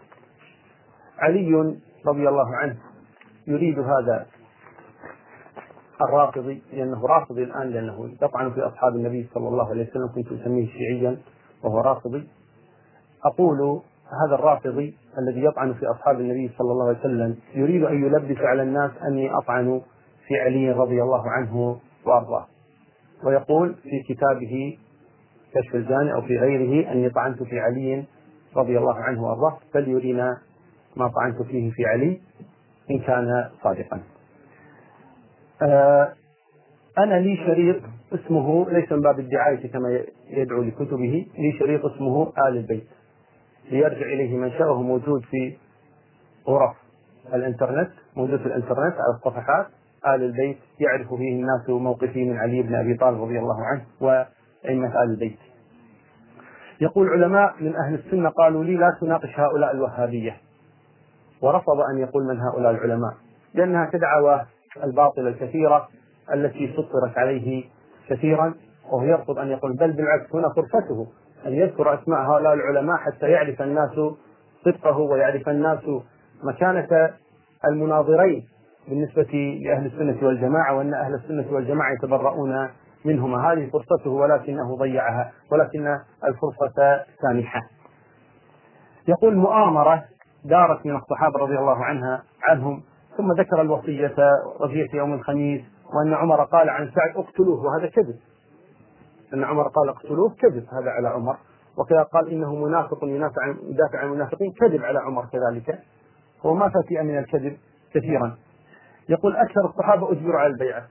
Speaker 8: علي رضي الله عنه يريد هذا الرافضي، لأنه رافضي الآن، لأنه يطعن في أصحاب النبي صلى الله عليه وسلم، كنت أسميه شيعيا وهو رافضي. أقول: هذا الرافضي الذي يطعن في أصحاب النبي صلى الله عليه وسلم يريد أن يلبس على الناس أني أطعن في علي رضي الله عنه وأرضاه، ويقول في كتابه كشف الجاني أو في غيره أني طعنت في علي رضي الله عنه وأرضاه، فليرينا ما طعنت فيه في علي إن كان صادقا. آه أنا لي شريط اسمه، ليس من باب الدعاية كما يدعو لكتبه، لي شريط اسمه آل البيت، ليرجع إليه من شاءه، موجود في غرف الإنترنت، موجود في الإنترنت على الصفحات. آل البيت يعرف فيه الناس موقفي من علي بن أبي طالب رضي الله عنه وأئمة آل البيت. يقول: علماء من أهل السنة قالوا لي لا تناقش هؤلاء الوهابية، ورفض أن يقول من هؤلاء العلماء، لأنها تدعوى الباطل الكثيرة التي سطرت عليه كثيرا، وهو يرفض أن يقول، بل بالعكس هنا فرصته أن يذكر أسماء هؤلاء العلماء حتى يعرف الناس صدقه ويعرف الناس مكانة المناظرين بالنسبة لأهل السنة والجماعة، وأن أهل السنة والجماعة يتبرؤون منهما. هذه فرصته ولكنه ضيعها، ولكن الفرصة سانحة. يقول: مؤامرة دارت من الصحابة رضي الله عنها عنهم، ثم ذكر الوصية وصية يوم الخميس، وأن عمر قال عن سعد اقتلوه، وهذا كذب. أن عمر قال اقتلوه كذب، هذا على عمر. وكذا قال إنه منافق يدافع عن المنافقين، كذب على عمر كذلك، وما فتئ من الكذب كثيرا. يقول: أكثر الصحابة أجبروا على البيعة،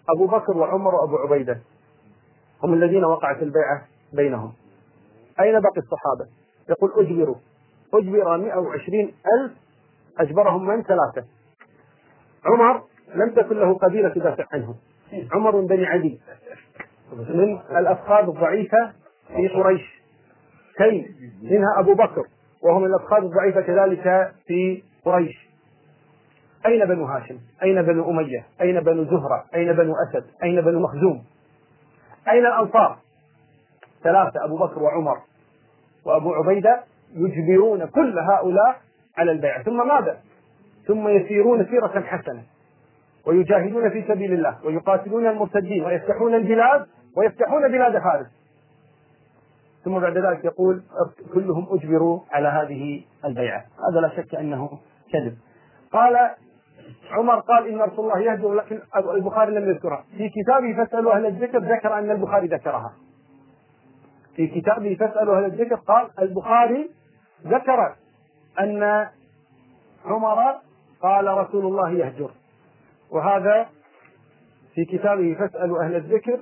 Speaker 8: أبو بكر وعمر وأبو عبيدة هم الذين وقعت البيعة بينهم. أين باقي الصحابة؟ يقول أجبروا أجبر مئة وعشرين ألف، أجبرهم من؟ ثلاثة. عمر لم تكن له قبيلة تدافع عنه، عمر من بني عدي من الأفخاذ الضعيفة في قريش، كي منها أبو بكر وهم من الأفخاذ الضعيفة كذلك في قريش. أين بنو هاشم؟ أين بنو أمية؟ أين بنو زهرة؟ أين بنو أسد؟ أين بنو مخزوم؟ أين الأنصار؟ ثلاثة، أبو بكر وعمر وأبو عبيدة، يجبرون كل هؤلاء على البيعة. ثم ماذا؟ ثم يسيرون سيرة حسنة ويجاهدون في سبيل الله ويقاتلون المرتدين ويفتحون البلاد ويفتحون بلاد فارس. ثم بعد ذلك يقول كلهم أجبروا على هذه البيعة. هذا لا شك أنه كذب. قال عمر قال إن رسول الله يهجر، لكن البخاري لم يذكرها في كتابه فاسألوا أهل الذكر، ذكر أن البخاري ذكرها في كتابه فاسألوا أهل الذكر. قال البخاري ذكر أن عمر قال رسول الله يهجر، وهذا في كتابه فاسألوا أهل الذكر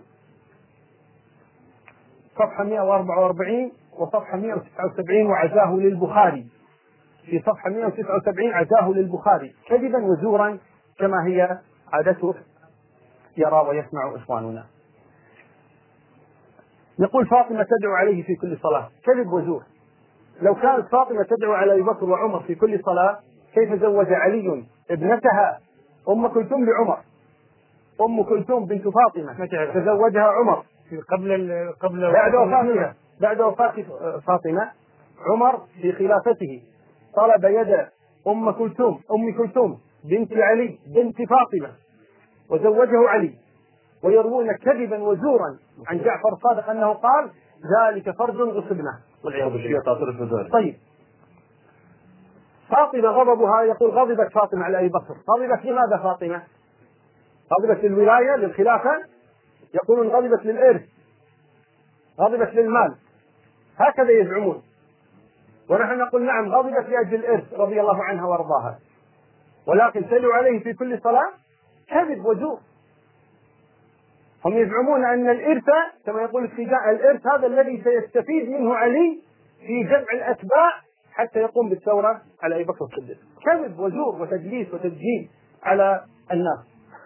Speaker 8: صفحة مئة وأربعة وأربعين وصفحة مئة وتسعة وسبعين، وعزاه للبخاري في صفحة مئة وتسعة وسبعين، عزاه للبخاري كذبا وزورا كما هي عادته يرى ويسمع إخواننا. يقول فاطمة تدعو عليه في كل صلاة، كذب وزور. لو كانت فاطمة تدعو على أبي بكر وعمر في كل صلاة، كيف زوج علي ابنتها أم كلثوم لعمر؟ أم كلثوم بنت فاطمة تزوجها عمر
Speaker 2: قبل قبل
Speaker 8: بعد وفاتها بعد وفاة فاطمة. عمر في خلافته طلب يد أم كلثوم أم كلثوم بنت علي بنت فاطمة وزوجه علي، ويروون كذبا وزورا عن جعفر الصادق أنه قال ذلك فرج غصبنا والعياذ بالله. طيب فاطمة غضبها، يقول غضبت فاطمة على أبي بكر. غضبت لماذا فاطمة؟ غضبت للولاية للخلافة؟ يقولون غضبت للإرث، غضبت للمال، هكذا يزعمون. ونحن نقول نعم غضبت لأجل الإرث رضي الله عنها وارضاها، ولكن تلو عليه في كل صلاة كذب وزور. هم يزعمون أن الإرث كما يقول الاتجاه الإرث هذا الذي سيستفيد منه علي في جمع الأتباع حتى يقوم بالثورة على أبي بكر الصديق. كذب وزور وتدليس وتسجيل على الناس.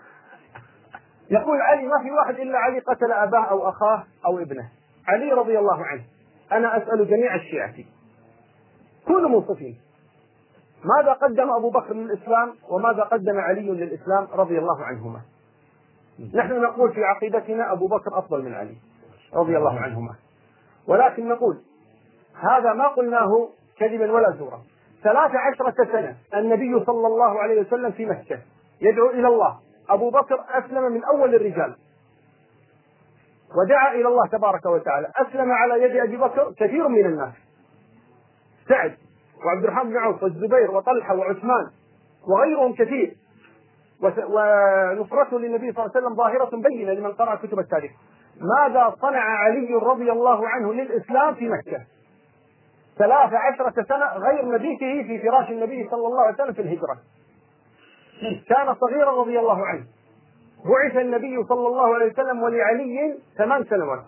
Speaker 8: يقول علي ما في واحد إلا علي قتل أباه أو أخاه أو ابنه. علي رضي الله عنه، أنا أسأل جميع الشيعة كونوا منصفين، ماذا قدم أبو بكر للإسلام وماذا قدم علي للإسلام رضي الله عنهما؟ نحن نقول في عقيدتنا أبو بكر أفضل من علي رضي الله عنهما، ولكن نقول هذا ما قلناه كذبا ولا زورا. ثلاث عشرة سنة النبي صلى الله عليه وسلم في مكة يدعو إلى الله، أبو بكر أسلم من أول الرجال ودعا إلى الله تبارك وتعالى، أسلم على يد أبي بكر كثير من الناس، سعد وعبد الرحمن بن عوف والزبير وطلحة وعثمان وغيرهم كثير، ونصرته للنبي صلى الله عليه وسلم ظاهرة بينة لمن قرأ كتب التاريخ. ماذا صنع علي رضي الله عنه للإسلام في مكة؟ ثلاث عشرة سنة غير مبيته في فراش النبي صلى الله عليه وسلم في الهجرة. كان صغيرا رضي الله عنه، بعث النبي صلى الله عليه وسلم ولعلي ثمان سنوات.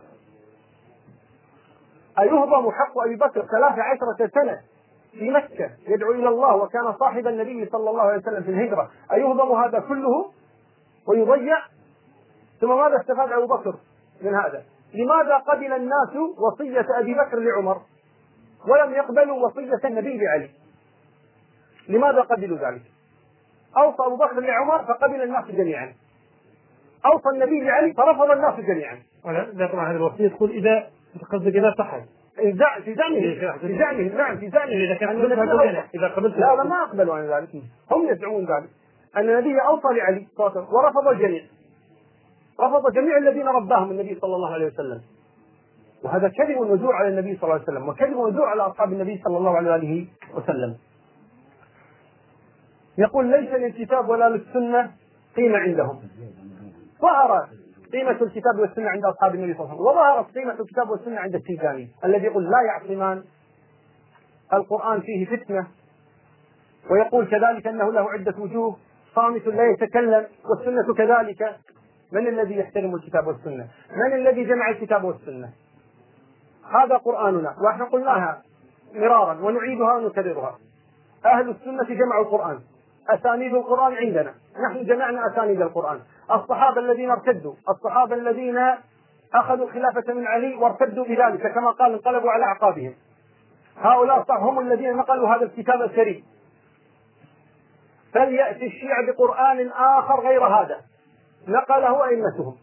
Speaker 8: أيهضم حق أبي بكر ثلاث عشرة سنة في مكة يدعو إلى الله وكان صاحب النبي صلى الله عليه وسلم في الهجرة؟ أيهضم هذا كله ويضيع؟ ثم ماذا استفاد أبو بكر من هذا؟ لماذا قبل الناس وصية أبي بكر لعمر ولم يقبلوا وصية النبي لعلي؟ لماذا قبلوا ذلك؟ أوصى أبو بكر لعمر فقبل الناس جميعا، أوصى النبي لعلي فرفض الناس جميعا.
Speaker 2: لا طبعا هذه الوصية تقول إذا قصدك إذا صحت
Speaker 8: في زعمه في زعمه نعم في زعمه
Speaker 2: إذا كان إذا قبلت
Speaker 8: لا لا ما أقبلوا عن ذلك، هم يزعمون ذلك أن النبي أوصى لعلي ورفض الجميع، رفض جميع الذين رباهم النبي صلى الله عليه وسلم، وهذا كذب وزور على النبي صلى الله عليه وسلم وكذب وزور على أصحاب النبي صلى الله عليه وسلم. يقول ليس للكتاب ولا للسنة قيمة عندهم. ظهر قيمة الكتاب والسنة عند أصحاب النبي صلى الله عليه وسلم، وظهرت قيمة الكتاب والسنة عند التيجاني الذي يقول لا يعصمان، القرآن فيه فتنة، ويقول كذلك أنه له عدة وجوه، صامت لا يتكلم، والسنة كذلك. من الذي يحترم الكتاب والسنة؟ من الذي جمع الكتاب والسنة؟ هذا قرآننا، وإحنا قلناها مرارا ونعيدها ونكررها. أهل السنة جمعوا القرآن، أسانيد القرآن عندنا، نحن جمعنا أسانيد القرآن. الصحابة الذين ارتدوا، الصحابة الذين أخذوا الخلافة من علي وارتدوا بذلك كما قال انقلبوا على أعقابهم، هؤلاء هم الذين نقلوا هذا الكتاب الكريم. فليأتي الشيعة بقرآن آخر غير هذا نقله أئمتهم.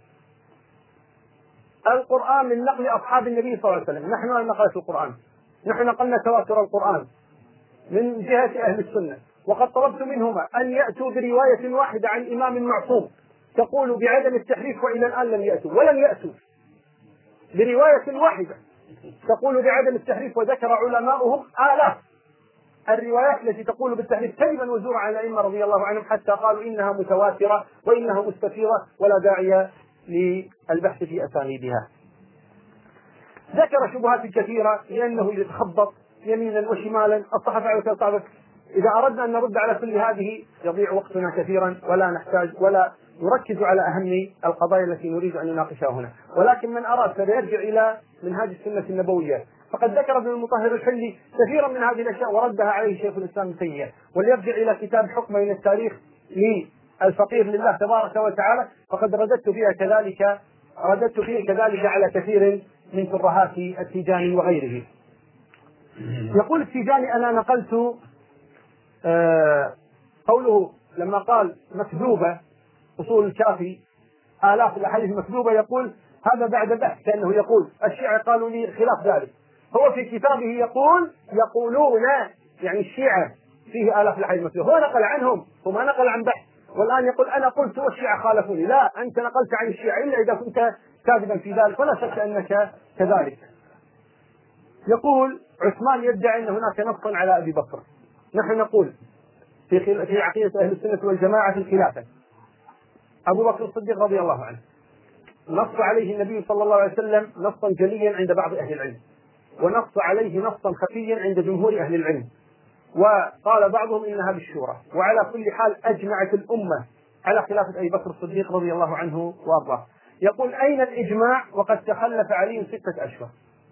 Speaker 8: القرآن من نقل أصحاب النبي صلى الله عليه وسلم، نحن نقلنا القرآن، نحن نقلنا تواتر القرآن من جهة أهل السنة. وقد طلبت منهما أن يأتوا برواية واحدة عن إمام معصوم تقول بعدم التحريف، وإلى الآن لم يأتوا ولم يأتوا برواية واحدة تقول بعدم التحريف، وذكر علماؤهم آلاف الروايات التي تقول بالتحريف كذبا وزورا على الأئمة رضي الله عنهم، حتى قالوا إنها متواترة وإنها مستفيضة ولا داعي للبحث في أسانيدها. ذكر شبهات كثيرة لأنه يتخبط يمينا وشمالا. الصحفة على الصحفة إذا أردنا أن نرد على كل هذه يضيع وقتنا كثيرا، ولا نحتاج ولا نركز على أهم القضايا التي نريد أن نناقشها هنا. ولكن من أراد فليرجع إلى منهاج السنة النبوية، فقد ذكر ابن المطهر الحلي كثيرا من هذه الأشياء وردها عليه شيخ الإسلام ابن تيمية. وليرجع إلى كتاب حكم من التاريخ للفقيه لله تبارك وتعالى، فقد رددت فيها كذلك رددت فيه كذلك على كثير من ترهات التيجاني وغيره. يقول التيجاني: أنا نقلت آه قوله لما قال مكذوبة أصول الكافي آلاف الأحاديث مكذوبة، يقول هذا بعد بحث، كأنه يقول الشيعة قالوا لي خلاف ذلك. هو في كتابه يقول يقولون يعني الشيعة فيه آلاف الأحاديث مكذوبة، هو نقل عنهم وما نقل عن بحث، والآن يقول أنا قلت والشيعة خالفوني. لا، أنت نقلت عن الشيعة إلا إذا كنت كاذبا في ذلك، ولا شك أنك كذلك. يقول عثمان يدعي أن هناك نصا على أبي بكر. نحن نقول في في عقيدة أهل السنة والجماعة في الخلافة أبو بكر الصديق رضي الله عنه نص عليه النبي صلى الله عليه وسلم نصا جليا عند بعض أهل العلم، ونص عليه نصا خفيا عند جمهور أهل العلم، وقال بعضهم إنها بالشورى. وعلى كل حال أجمعت الأمة على خلافة أبي بكر الصديق رضي الله عنه وأرضاه. يقول أين الإجماع وقد تخلف علي ستة أشهر؟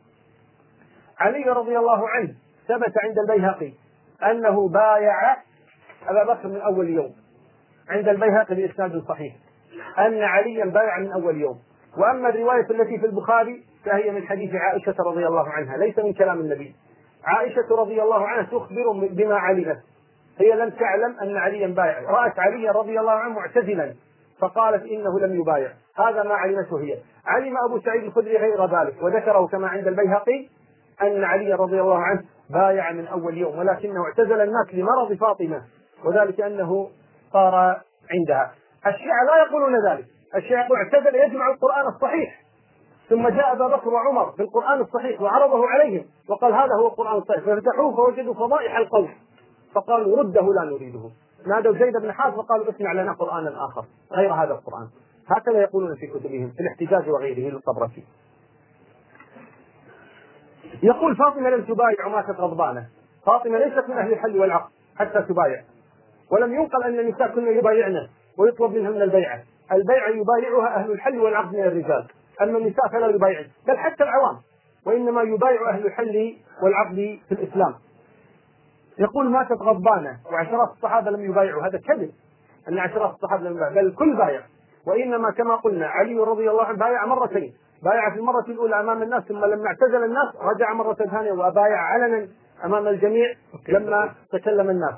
Speaker 8: علي رضي الله عنه ثبت عند البيهقي أنه بايع أبا بكر من أول يوم، عند البيهقي بإسناد صحيح أن عليا بايع من أول يوم. وأما الرواية التي في البخاري فهي من حديث عائشة رضي الله عنها، ليس من كلام النبي. عائشة رضي الله عنها تخبر بما علمت، هي لم تعلم أن عليا بايع، رأت عليا رضي الله عنه معتزلا فقالت إنه لم يبايع، هذا ما علمته هي. علم أبو سعيد الخدري غير ذلك وذكره كما عند البيهقي أن علي رضي الله عنه بايع من أول يوم، ولكنه اعتزل الناس لمرض فاطمة، وذلك أنه صار عندها. الشيعة لا يقولون ذلك، الشيعة يقول اعتزل يجمع القرآن الصحيح، ثم جاء أبا بكر وعمر بالقرآن الصحيح وعرضه عليهم وقال هذا هو القرآن الصحيح، ففتحوه فوجدوا فضائح القول فقالوا رده لا نريده. نادوا زيد بن حارث وقالوا اصنع لنا قرآنا آخر غير هذا القرآن. هكذا يقولون في كتبهم في الاحتجاج وغيره للطبرسي. يقول فاطمة لم تبايع وماتت غضبانة. فاطمة ليست من أهل الحل والعقد حتى تبايع، ولم ينقل أن النساء كن يبايعن ويطلب منهن البيعة. البيعة يبايعها أهل الحل والعقد من الرجال، أما النساء فلا يبايعن، بل حتى العوام، وإنما يبايع أهل الحل والعقد في الإسلام. يقول ماتت غضبانة وعشرات الصحابة لم يبايعوا، هذا كذب أن عشرات الصحابة لم يبايعوا، بل الكل بايع. وإنما كما قلنا علي رضي الله عنه بايع مرتين، بايع في المرة الأولى أمام الناس، ثم لما اعتزل الناس رجع مرة ثانية وبايع علنا أمام الجميع لما تكلم الناس.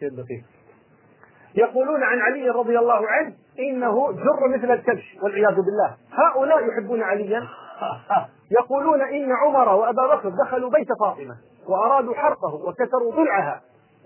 Speaker 8: يقولون عن علي رضي الله عنه إنه جر مثل الكبش والعياذ بالله. هؤلاء يحبون عليا. يقولون إن عمر وأبا بكر دخلوا بيت فاطمة وأرادوا حرقه وكسروا ضلعها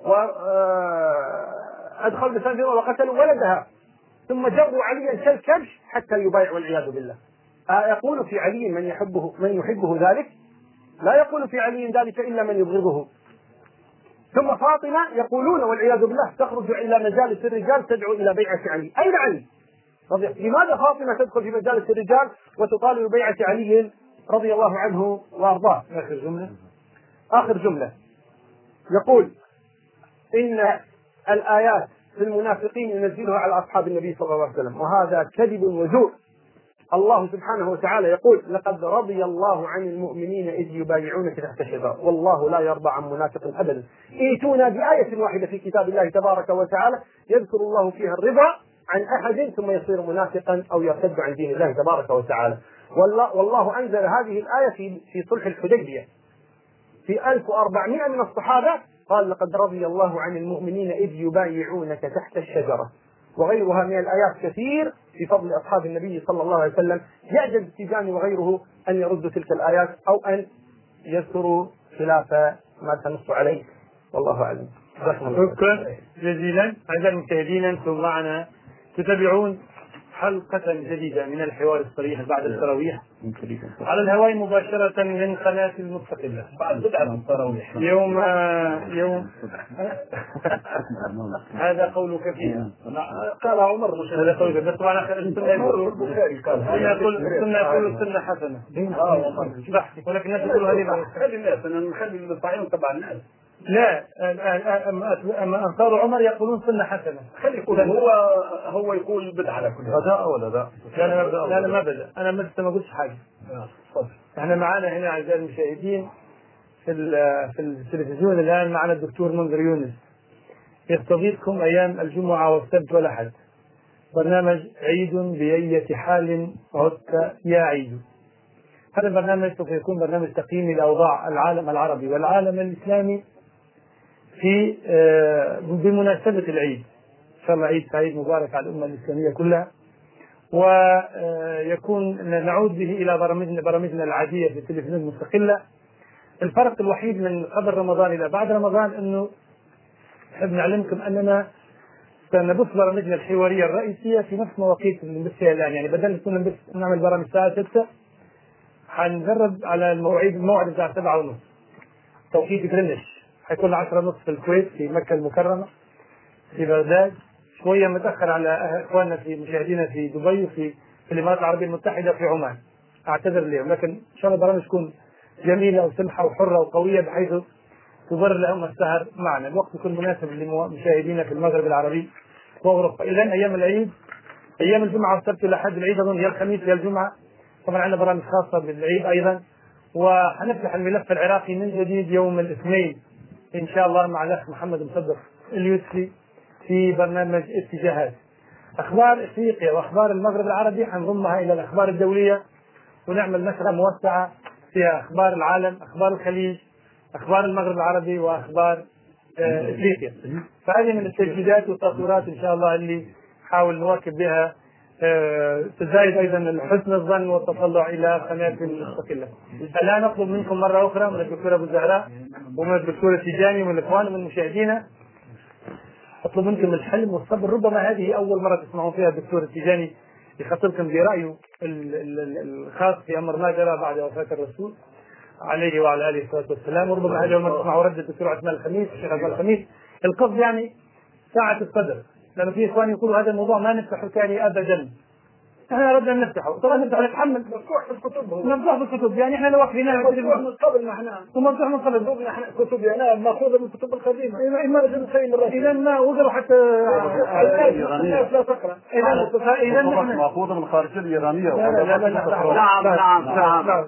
Speaker 8: وأدخلوا بسنجر وقتلوا ولدها، ثم جروا عليا كالكبش حتى يبايع والعياذ بالله. يقول في علي من يحبه من يحبه ذلك، لا يقول في علي ذلك إلا من يبغضه. ثم فاطمة يقولون والعياذ بالله تخرج إلى مجالس الرجال تدعو إلى بيعة علي. أين علي؟ لماذا فاطمة تدخل في مجالس الرجال وتطالب ببيعة علي رضي الله عنه وأرضاه؟ آخر جملة آخر جملة يقول إن الآيات في المنافقين ينزلها على أصحاب النبي صلى الله عليه وسلم، وهذا كذب وزور الله سبحانه وتعالى يقول لقد رضي الله عن المؤمنين إذ يبايعونك تحت الشجرة والله لا يرضى عن منافق أبدا. ائتونا بآية واحدة في كتاب الله تبارك وتعالى يذكر الله فيها الرضا عن أحد ثم يصير منافقا أو يرتد عن دين الله تبارك وتعالى. والله, والله أنزل هذه الآية في في صلح الحديبية في ألف وأربعمائة من الصحابة قال لقد رضي الله عن المؤمنين إذ يبايعونك تحت الشجرة، وغيرها من الآيات كثير في فضل أصحاب النبي صلى الله عليه وسلم. يعجز التيجاني وغيره أن يردوا تلك الآيات أو أن يذكروا خلاف ما سنص عليه، والله أعلم.
Speaker 2: شكرا جزيلا. أعزائي المشاهدين، أنتم معنا تتابعون حلقة جديدة من الحوار الصريح بعد التراويح على الهواء مباشرة من قناة المستقلة بعد بدعة التراويح يوم يوم هذا قولك فيه
Speaker 4: قال عمر مش
Speaker 2: هذا قولك، بس طبعا السنة يقول السنة يقول السنة حسنة صح، ولكن الناس يقولوا هذه
Speaker 4: خلي الناس أنا نخلي المستطيعين تبع الناس.
Speaker 2: لا، أما أنصار عمر يقولون سنة حسنة.
Speaker 4: خلي يقول هو هو يقول بدعة على كل
Speaker 3: بدأ ولا لا؟
Speaker 2: لا لا ما بدأ، أنا لسه ما قلتش حاجة. احنا معانا هنا أعزائي المشاهدين في في التلفزيون الآن معنا الدكتور منذر يونس يستضيفكم أيام الجمعة والسبت والأحد برنامج عيد بأية حال عدت يا عيد. هذا البرنامج سوف يكون برنامج تقييمي لأوضاع العالم العربي والعالم الإسلامي في بمناسبة العيد. إن شاء الله عيد سعيد مبارك على الأمة الإسلامية كلها، ويكون نعود به إلى برامجنا برامجنا العادية في التلفزيون المستقلة. الفرق الوحيد من قبل رمضان إلى بعد رمضان أنه نحب نعلمكم أننا سنبث برامجنا الحوارية الرئيسية في نفس مواقيت اللي نبث فيها الآن. يعني بدل نكون نعمل برامج الساعة ستة حنجرب على الموعد الموعد الساعة سبعة ونص توقيت جرينتش، حيكون عشرة ونص في الكويت في مكة المكرمة في بغداد، شوية متأخر على إخواننا في مشاهدينا في دبي وفي في الإمارات العربية المتحدة في عمان. أعتذر اليوم، لكن إن شاء الله البرامج تكون جميلة وسمحة وحرة وقوية بحيث تبرر لهم السهر معنا. الوقت يكون مناسب لمشاهدينا في المغرب العربي وأوروبا. إذن أيام العيد أيام الجمعة والسبت لحد العيد أظن يا الخميس يا الجمعة، طبعا عندنا برامج خاصة بالعيد أيضا، وحنفتح الملف العراقي من جديد يوم الاثنين إن شاء الله مع الأخ محمد مصدق اليوسفي في برنامج اتجاهات. أخبار إفريقيا وأخبار المغرب العربي حنضمها إلى الأخبار الدولية ونعمل نشرة موسعة فيها أخبار العالم، أخبار الخليج، أخبار المغرب العربي وأخبار إفريقيا. فهذه من التجديدات والتطورات إن شاء الله اللي نحاول نواكب بها تزايد أيضا حسن الظن والتطلع إلى قناة مستقلة. الآن نطلب منكم مرة أخرى من الدكتور أبو زهراء ومن الدكتور التيجاني ومن الإخوان ومن مشاهدينا أطلب منكم الحلم والصبر. ربما هذه أول مرة تسمعون فيها الدكتور التيجاني يخاطبكم برأيه الخاص في أمر ما جرى بعد وفاة الرسول عليه وعلى آله الصلاة والسلام، وربما هذه أول مرة تسمعوا رد الدكتور عثمان الخميس الشيخ عثمان الخميس. القصد يعني ساعة الصدر، لأن في إخوان يقولوا هذا الموضوع ما نفتحه ثاني أبدا. احنا ردنا نفتحه، طبعا نفتحه نتحمل
Speaker 4: مفتوح في الكتب،
Speaker 2: مفتوح في الكتب، يعني احنا لو واقفين
Speaker 4: مفتوح من قبل ما احنا
Speaker 2: ومفتوح من قبل
Speaker 4: احنا كتب يعني ماخوذه من الكتب القديمه.
Speaker 2: إما إذا ما وقروا حتى
Speaker 4: الناس لا تقرأ.
Speaker 2: إذا إذا
Speaker 3: نحن ماخوذه من الخارجية الإيرانية.
Speaker 4: نعم نعم نعم نعم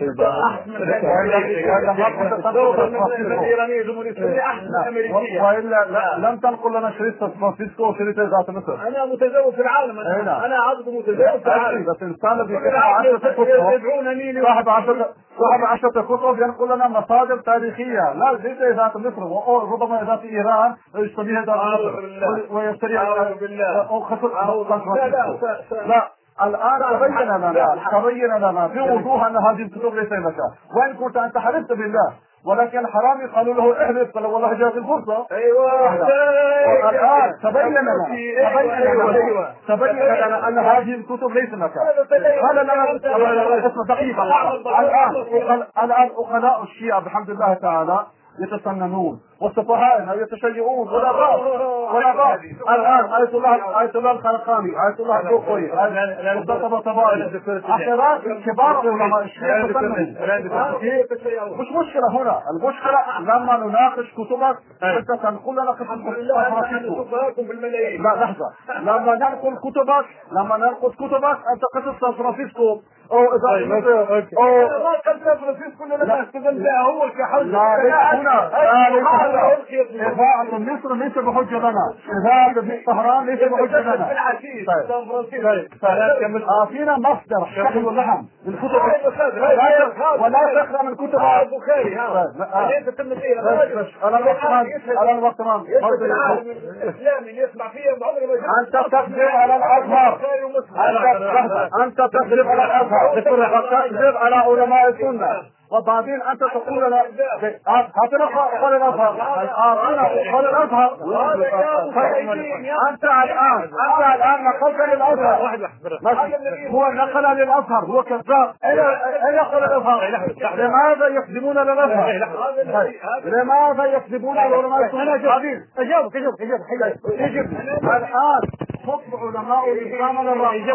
Speaker 4: الإيرانية جمهورية أحسن أمريكية.
Speaker 3: وإلا لم تنقل لنا شريط فرانسيسكو وشريط ذات مصر.
Speaker 4: أنا متزوج في العالم، أنا عبد متزوج في العالم.
Speaker 3: بس إنسان الذي عشرة كتب
Speaker 4: يدعونني
Speaker 3: صاحب عشرة صاحب عشرة كتب ينقل لنا مصادر تاريخية، لا ليس ذات مصر، وربما ذات إيران يشتبه ذات مصر ويشتري أو خطر. لا الآن تبين لنا تبين لنا بوضوح أن هذه الكتب ليس لك، وإن كنت أنت حلفت بالله، ولكن الحرامي قالوا له احلف، قال والله جاءت الفرصة.
Speaker 4: ايوه
Speaker 3: الآن تبين لنا تبين تبين لنا أن هذه الكتب ليس لك. هذا لنا اسم دقيقة. الآن الآن عقلاء الشيعة بحمد الله تعالى يتسننون وسفهائنا يتشيعون ولا بأس ولا بأس. الآن آية الله آية الله الخلقاني آية الله الدوقي مصطفى طبائي عشرات كبار علماء الشيعة يتسننون. مش مشكلة هنا، المشكلة لما نناقش كتبك أنت تنقل لنا قصة فرانسيسكو. لا لحظة، لما ننقل كتبك لما ننقل كتبك أنت قصة سان فرانسيسكو أو إذا أو ما كان سان فرانسيسكو اللي نستدل بها هو كحل. لا هنا إذاعة مصر ليس بحجة لنا، إذاعة طهران ليس بحجة لنا. سان فرانسيسكو فينا مصدر شكل ولحم الكتب ولا تقرأ من كتب البخاري. أنا الوقتمان أنا الوقتمان الإسلامي يسمع فيه أنت تكذب على الأزهر، أنت تكذب على الأزهر وتكذب على علماء السنة، وبعدين أنت تقول لنا هاتنا قول الأزهر قول الأزهر. أنت الآن أنت الآن نقلت للأزهر، هو نقل للأزهر، هو كذاب. أين يقول الأزهر؟ لماذا يكذبون للأزهر؟ لماذا يكذبون لعلماء السنة؟ أجابك أجابك أجابك الآن حكم علماء الإسلام على الرأي.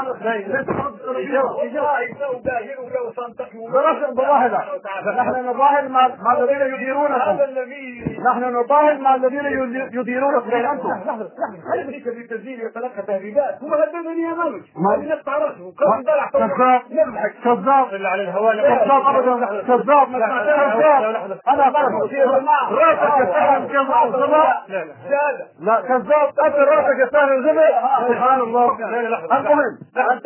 Speaker 3: نحن نظاهر مع الذين يديرونكم، نحن نظاهر مع الذين يديرونكم أنتم. أمريكا في التسجيل يتلقى تهديدات، هم هددني أمامك ما الناس تعرفهم. كذاب كذاب اللي على الهواء كذاب أبدا كذاب كذاب. أنا أقول راسك يستاهل كذاب. لا كذاب أنت راسك يستاهل زبل. سبحان الله. المهم أنت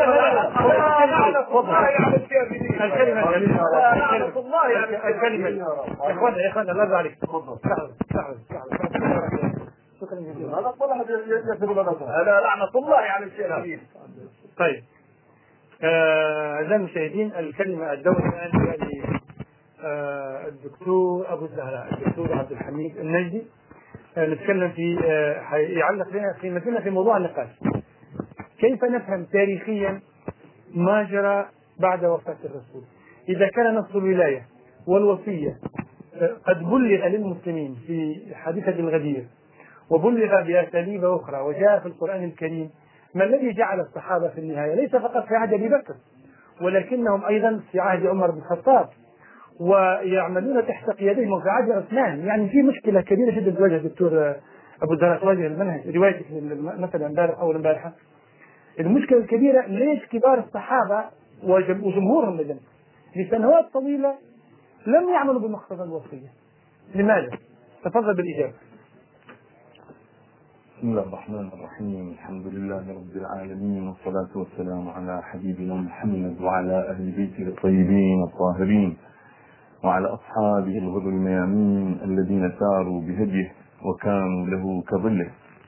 Speaker 3: الكلمة الكلمة يا اخوانا يا اخوانا الله عليك. تفضل. شكرا جزيلا. هذا طلع يكذب لنا. لا لعنة الله على الشيء. طيب اعزائي المشاهدين الكلمة الدولة الآن الدكتور أبو الزهراء الدكتور عبد الحميد النجدي نتكلم في يعلق لنا في مثلنا في موضوع النقاش. كيف نفهم تاريخيا ما جرى بعد وفاة الرسول؟ إذا كان نص الولاية والوصية قد بلغ للمسلمين في حادثة الغدير وبلغ بأساليب أخرى وجاء في القرآن الكريم، ما الذي جعل الصحابة في النهاية ليس فقط في عهد أبي بكر ولكنهم أيضا في عهد عمر بن الخطاب ويعملون تحت قيادهم وفي عهد عثمان؟ يعني في مشكلة كبيرة جدا تواجه الدكتور أبو الزهراء تواجه المنهج روايتك مثلا امبارح أول امبارحة. المشكلة الكبيرة ليش كبار الصحابة وجمهورهم لدن لسنوات طويلة لم يعملوا بمقتضى الوصية؟ لماذا؟ تفضل بالإجابة.
Speaker 9: بسم الله الرحمن الرحيم، الحمد لله رب العالمين، والصلاة والسلام على حبيبنا محمد وعلى أهل بيته الطيبين الطاهرين وعلى أصحابه الغر الميامين الذين ساروا بهديه وكانوا له كظله.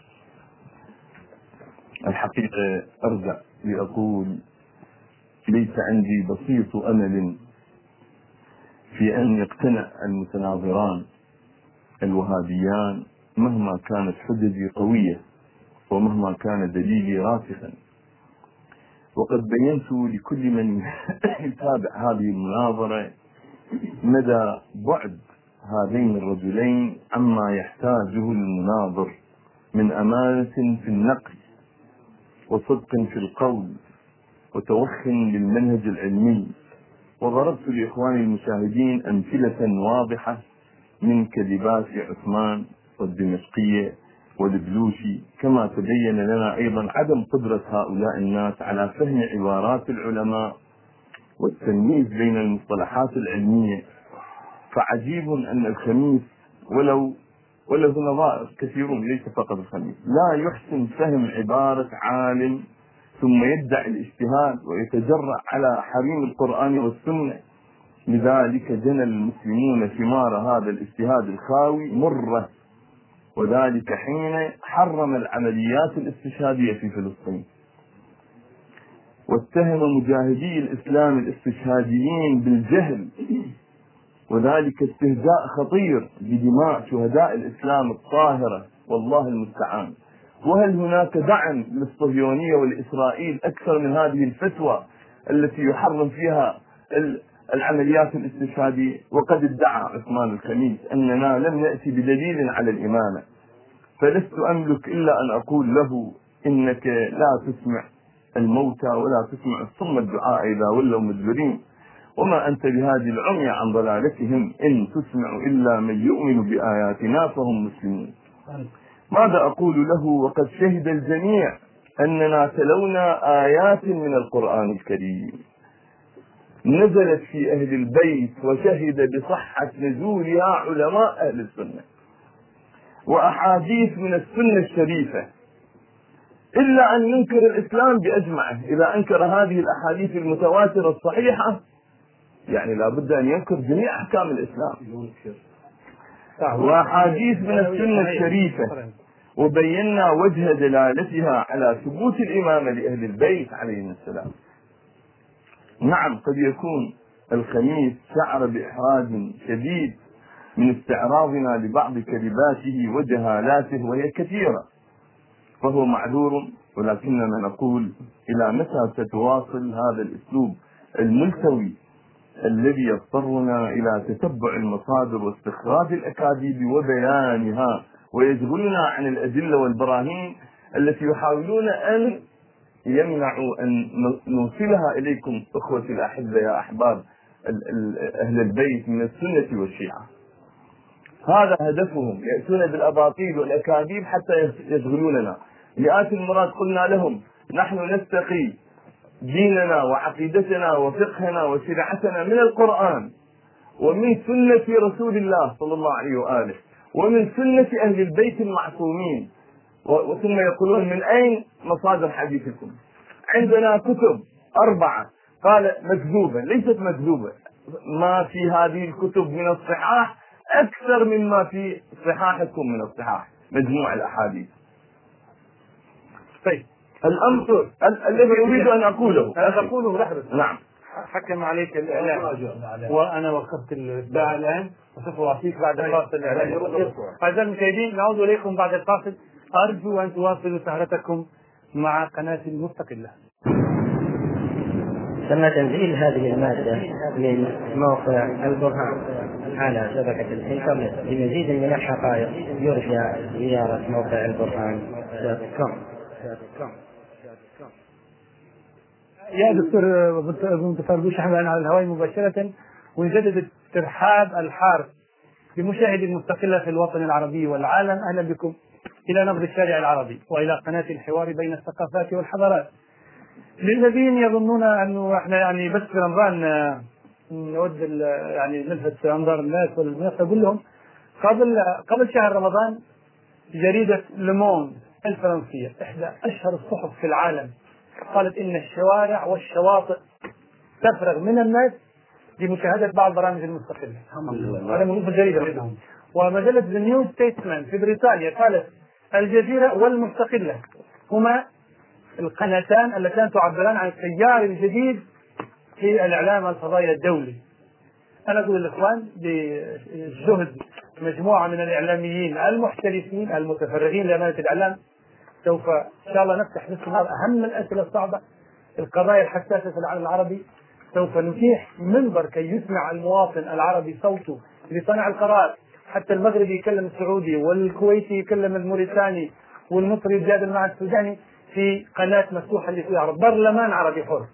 Speaker 9: الحقيقة أرجع لأقول ليس عندي بسيط أمل في أن يقتنع المتناظران الوهابيان مهما كانت حججي قوية ومهما كان دليلي راسخا. وقد بينت لكل من يتابع هذه المناظرة مدى بعد هذين الرجلين عما يحتاجه المناظر من أمانة في النقل وصدق في القول وتوخٍ للمنهج العلمي. وضربت لإخواني المشاهدين أمثلة واضحة من كذبات عثمان والدمشقية والبلوشي، كما تبين لنا أيضا عدم قدرة هؤلاء الناس على فهم عبارات العلماء والتمييز بين المصطلحات العلمية. فعجيب أن الخميس ولو وله نظائر كثيرون ليس فقط الخميس لا يحسن فهم عبارة عالم ثم يدعي الاجتهاد ويتجرأ على حريم القرآن والسنة. لذلك جنى المسلمون ثمار هذا الاجتهاد الخاوي مرة، وذلك حين حرم العمليات الاستشهادية في فلسطين واتهم مجاهدي الإسلام الاستشهاديين بالجهل، وذلك استهزاء خطير بدماء شهداء الإسلام الطاهرة والله المستعان. وهل هناك دعم للصهيونية والإسرائيل أكثر من هذه الفتوى التي يحرم فيها العمليات الاستشهادية. وقد ادعى عثمان الخميس أننا لم نأتي بدليل على الإمامة، فلست أملك إلا أن أقول له إنك لا تسمع الموتى ولا تسمع الصم الدعاء إذا ولوا مدبرين، وما أنت بهذه العمي عن ضلالتهم، إن تسمع إلا من يؤمن بآياتنا فهم مسلمون. ماذا أقول له وقد شهد الجميع أننا تلونا آيات من القرآن الكريم نزلت في أهل البيت وشهد بصحة نزولها علماء أهل السنة، وأحاديث من السنة الشريفة، إلا أن ينكر الإسلام بأجمعه. إذا أنكر هذه الأحاديث المتواترة الصحيحة يعني لابد أن ينكر جميع أحكام الإسلام وأحاديث من السنة الشريفة، وبينا وجه دلالتها على ثبوت الإمامة لأهل البيت عليهم السلام. نعم قد يكون الخميس شعر بإحراج شديد من استعراضنا لبعض كذباته وجهالاته وهي كثيرة، فهو معذور، ولكننا نقول إلى متى ستواصل هذا الأسلوب الملتوي الذي يضطرنا إلى تتبع المصادر واستخراج الأكاذيب وبيانها، ويشغلنا عن الأدلة والبراهين التي يحاولون أن يمنعوا أن نوصلها إليكم أخوتي الأحبة يا أحباب أهل البيت من السنة والشيعة. هذا هدفهم، يأتون بالأباطيل والأكاذيب حتى يشغلوننا. مئات المرات قلنا لهم نحن نستقي ديننا وعقيدتنا وفقهنا وشريعتنا من القرآن ومن سنة رسول الله صلى الله عليه وآله ومن سنة أهل البيت المعصومين، وثم يقولون من أين مصادر حديثكم؟ عندنا كتب أربعة قال مكذوبة، ليست مكذوبة، ما في هذه الكتب من الصحاح أكثر مما في صحاحكم من الصحاح مجموع الأحاديث.
Speaker 2: طيب
Speaker 9: الأمر الذي أريد أن أقوله
Speaker 2: أنا أقوله لحظة.
Speaker 9: نعم.
Speaker 2: حكم عليك الإعلام وأنا وقفت الإتباع الآن وسوف أعطيك بعد الفاصل الإعلام. أعزائي المشاهدين نعود إليكم بعد الفاصل. أرجو أن تواصلوا سهرتكم مع قناة مستقلة.
Speaker 10: تم تنزيل هذه المادة من موقع البرهان على شبكة الإنترنت. لمزيد من الحقائق يرجى زيارة موقع البرهان دوت كوم.
Speaker 2: يا دكتور منتصر بوش، احنا على الهواء مباشرة ونجدد الترحاب الحار بمشاهدي المستقلة في الوطن العربي والعالم. أهلا بكم إلى نبض الشارع العربي وإلى قناة الحوار بين الثقافات والحضارات. للذين يظنون أنه احنا يعني بس في رمضان نود يعني نلفت أنظار الناس والناس، أقول لهم قبل قبل شهر رمضان جريدة لوموند الفرنسية إحدى أشهر الصحف في العالم قالت إن الشوارع والشواطئ تفرغ من الناس لمشاهدة بعض البرامج المستقلة. هذا موجود في الجريدة عندهم. ومجلة ذا نيو ستيتسمان في بريطانيا قالت الجزيرة والمستقلة هما القناتان اللتان تعبران عن التيار الجديد في الإعلام الفضائي الدولي. أنا أقول للإخوان بجهد مجموعة من الإعلاميين المحترفين المتفرغين لأمانة الإعلام سوف إن شاء الله نفتح باستمرار أهم الأسئلة الصعبة، القضايا الحساسة في العالم العربي. سوف نتيح منبر كي يسمع المواطن العربي صوته لصانع القرار، حتى المغربي يكلم السعودي والكويتي يكلم الموريتاني والمصري يتجادل مع السوداني في قناة مفتوحة اللي فيها برلمان عربي حر.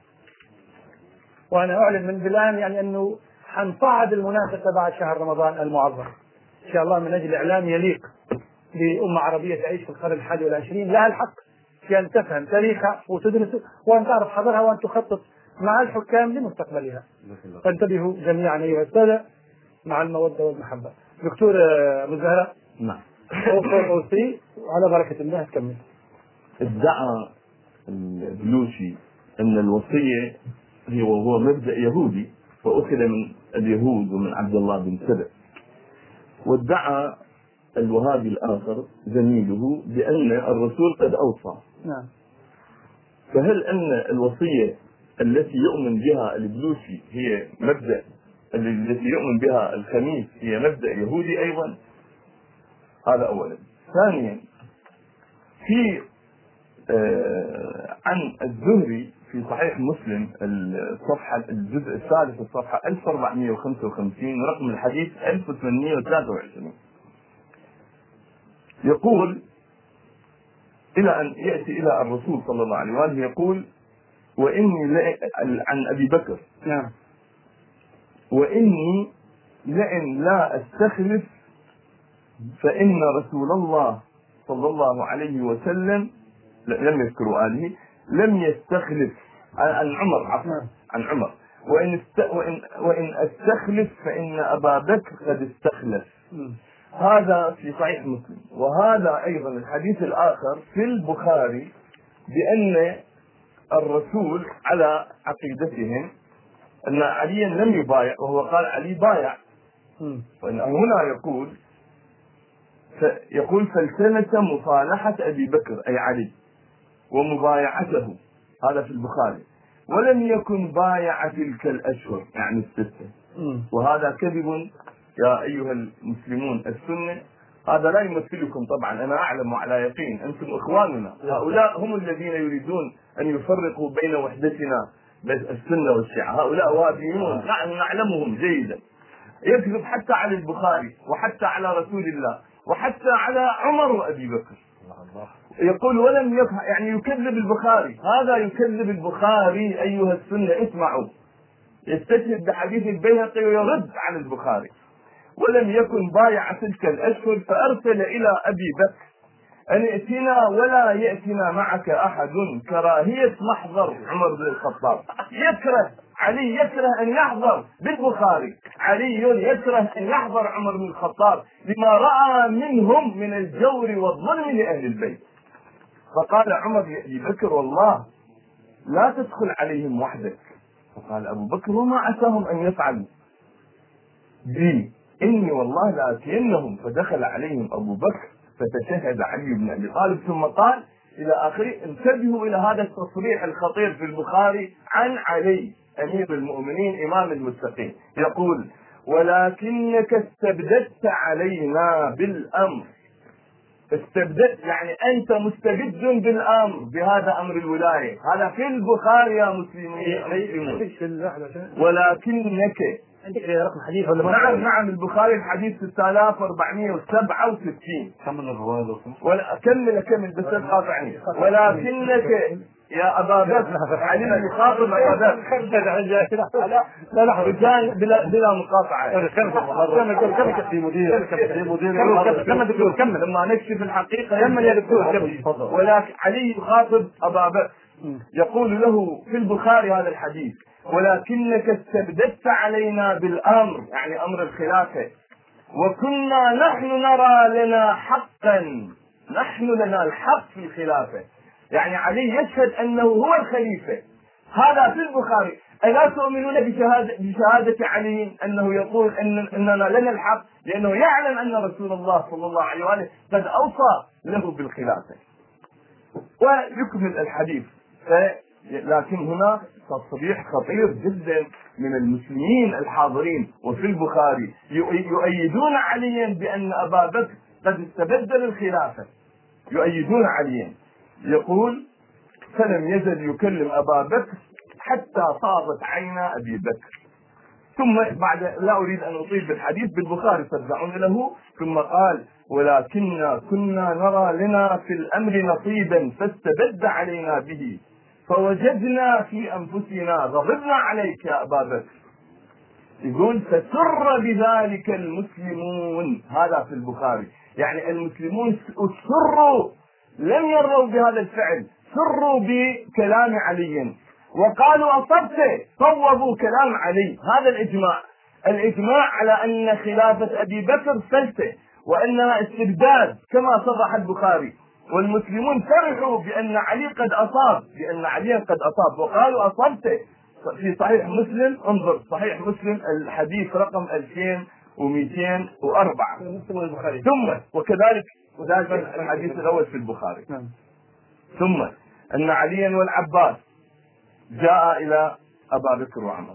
Speaker 2: وأنا أعلن من الآن يعني أنه حنصعد المنافسة بعد شهر رمضان المعظم إن شاء الله من أجل إعلام يليق بأمة عربية تعيش في القرن الحادي والعشرين لها الحق في أن تفهم تاريخها وتدرس وأن تعرف حضرها وأن تخطط مع الحكام لمستقبلها. فانتبهوا جميعا أيها السادة مع المودة والمحبة. دكتور أبو زهراء.
Speaker 9: نعم.
Speaker 2: أوصي على بركة الله تكمل.
Speaker 9: ادعى البلوشي أن الوصية هي وهو مبدأ يهودي فأخذ من اليهود ومن عبد الله بن سبأ، وادعى الوهابي الآخر زميله بأن الرسول قد أوصى.
Speaker 2: نعم.
Speaker 9: فهل أن الوصية التي يؤمن بها البلوشي هي مبدأ التي يؤمن بها الخميس هي مبدأ يهودي أيضا؟ هذا أولا. ثانيا، في آه عن الزهري في صحيح مسلم الصفحة الجزء الثالث الصفحة ألف وأربعمائة وخمسة وخمسين رقم الحديث ألف وثمانمائة وثلاثة وعشرين يقول إلى أن يأتي إلى الرسول صلى الله عليه وآله يقول وإني عن أبي بكر
Speaker 2: نعم
Speaker 9: وإني لئن لا أستخلف فإن رسول الله صلى الله عليه وسلم لم يذكروا آله لم يستخلف عن عمر عفوا عن عمر وإن, است... وإن وإن أستخلف فإن أبا بكر قد استخلف. هذا في صحيح مسلم. وهذا أيضا الحديث الآخر في البخاري بأن الرسول على عقيدتهم أن عليا لم يبايع وهو قال علي بايع. وإن هنا يقول يقول فالتمس مصالحة أبي بكر أي علي ومبايعته هذا في البخاري ولم يكن بايع تلك الأشهر يعني الستة. وهذا كذب يا أيها المسلمون. السنة هذا لا يمثلكم طبعا أنا أعلم على يقين أنتم إخواننا. هؤلاء هم الذين يريدون أن يفرقوا بين وحدتنا السنة والشيعة. هؤلاء وابيون نحن نعلمهم جيدا. يكذب حتى على البخاري وحتى على رسول الله وحتى على عمر وأبي بكر. يقول ولم يفهم يعني يكذب البخاري. هذا يكذب البخاري أيها السنة. اسمعوا يستشهد بحديث البيهقي ويرد على البخاري. ولم يكن بايع تلك الأشهر فأرسل إلى أبي بكر أن ائتنا ولا يأتنا معك أحد كراهية محضر عمر بن الخطاب. يكره علي يكره أن يحضر بالبخاري. علي يكره أن يحضر عمر بن الخطاب لما رأى منهم من الجور والظلم لأهل البيت. فقال عمر لأبي بكر والله لا تدخل عليهم وحدك. فقال أبو بكر وما عساهم أن يفعلوا بي إني والله لآتينهم. فدخل عليهم أبو بكر فتشهد علي بن أبي طالب ثم قال إلى آخره. انتبهوا إلى هذا التصريح الخطير في البخاري عن علي أمير المؤمنين إمام المتقين. يقول ولكنك استبددت علينا بالأمر. استبددت يعني أنت مستبد بالأمر بهذا أمر الولاية. هذا في البخاري يا مسلمين. ولكنك
Speaker 2: عندك رقم حديث ولا
Speaker 9: نعم نعم البخاري الحديث ستة آلاف وأربعمائة وسبعة وستين.
Speaker 3: كمل الرواية
Speaker 9: ولا أكمل أكمل بس تقاطعني. ولكنك يا أبا بكر علينا يخاطب أبا بكر لا لا بلا بلا مقاطعة.
Speaker 3: كمل في مدير في مدير
Speaker 9: كمل كمل لما نكشف الحقيقة كمل يا دكتور. ولكن علي يخاطب أبا بكر يقول له في البخاري هذا الحديث ولكنك استبددت علينا بالأمر يعني أمر الخلافة وكنا نحن نرى لنا حقا. نحن لنا الحق في الخلافة يعني علي يشهد أنه هو الخليفة. هذا في البخاري. ألا تؤمنون بشهادة, بشهادة علي أنه يقول أن أننا لنا الحق لأنه يعلم أن رسول الله صلى الله عليه وآله قد أوصى له بالخلافة. ويكمل الحديث. لكن هنا تصريح خطير جدا من المسلمين الحاضرين وفي البخاري يؤيدون عليا بأن أبا بكر قد استبدل الخلافة. يؤيدون عليا. يقول فلم يزل يكلم أبا بكر حتى طابت عينا أبي بكر. ثم بعد لا أريد أن أطيل بالحديث بالبخاري ترجعون له. ثم قال ولكننا كنا نرى لنا في الأمر نصيبا فاستبد علينا به فوجدنا في أنفسنا غضبنا عليك يا أبا بكر. يقول فسر بذلك المسلمون. هذا في البخاري يعني المسلمون سروا لم يروا بهذا الفعل سروا بكلام علي وقالوا أصبت صوبوا كلام علي. هذا الإجماع. الإجماع على أن خلافة أبي بكر فلتة وأنها استبداد كما صرح البخاري. والمسلمون فرحوا بأن علي قد أصاب بأن علي قد أصاب وقالوا أصبت. في صحيح مسلم انظر صحيح مسلم الحديث رقم ألفين ومئتين وأربعة. ثم وكذلك وذلك الحديث الأول في البخاري. ثم أن عليا والعباس جاء إلى أبا بكر وعمر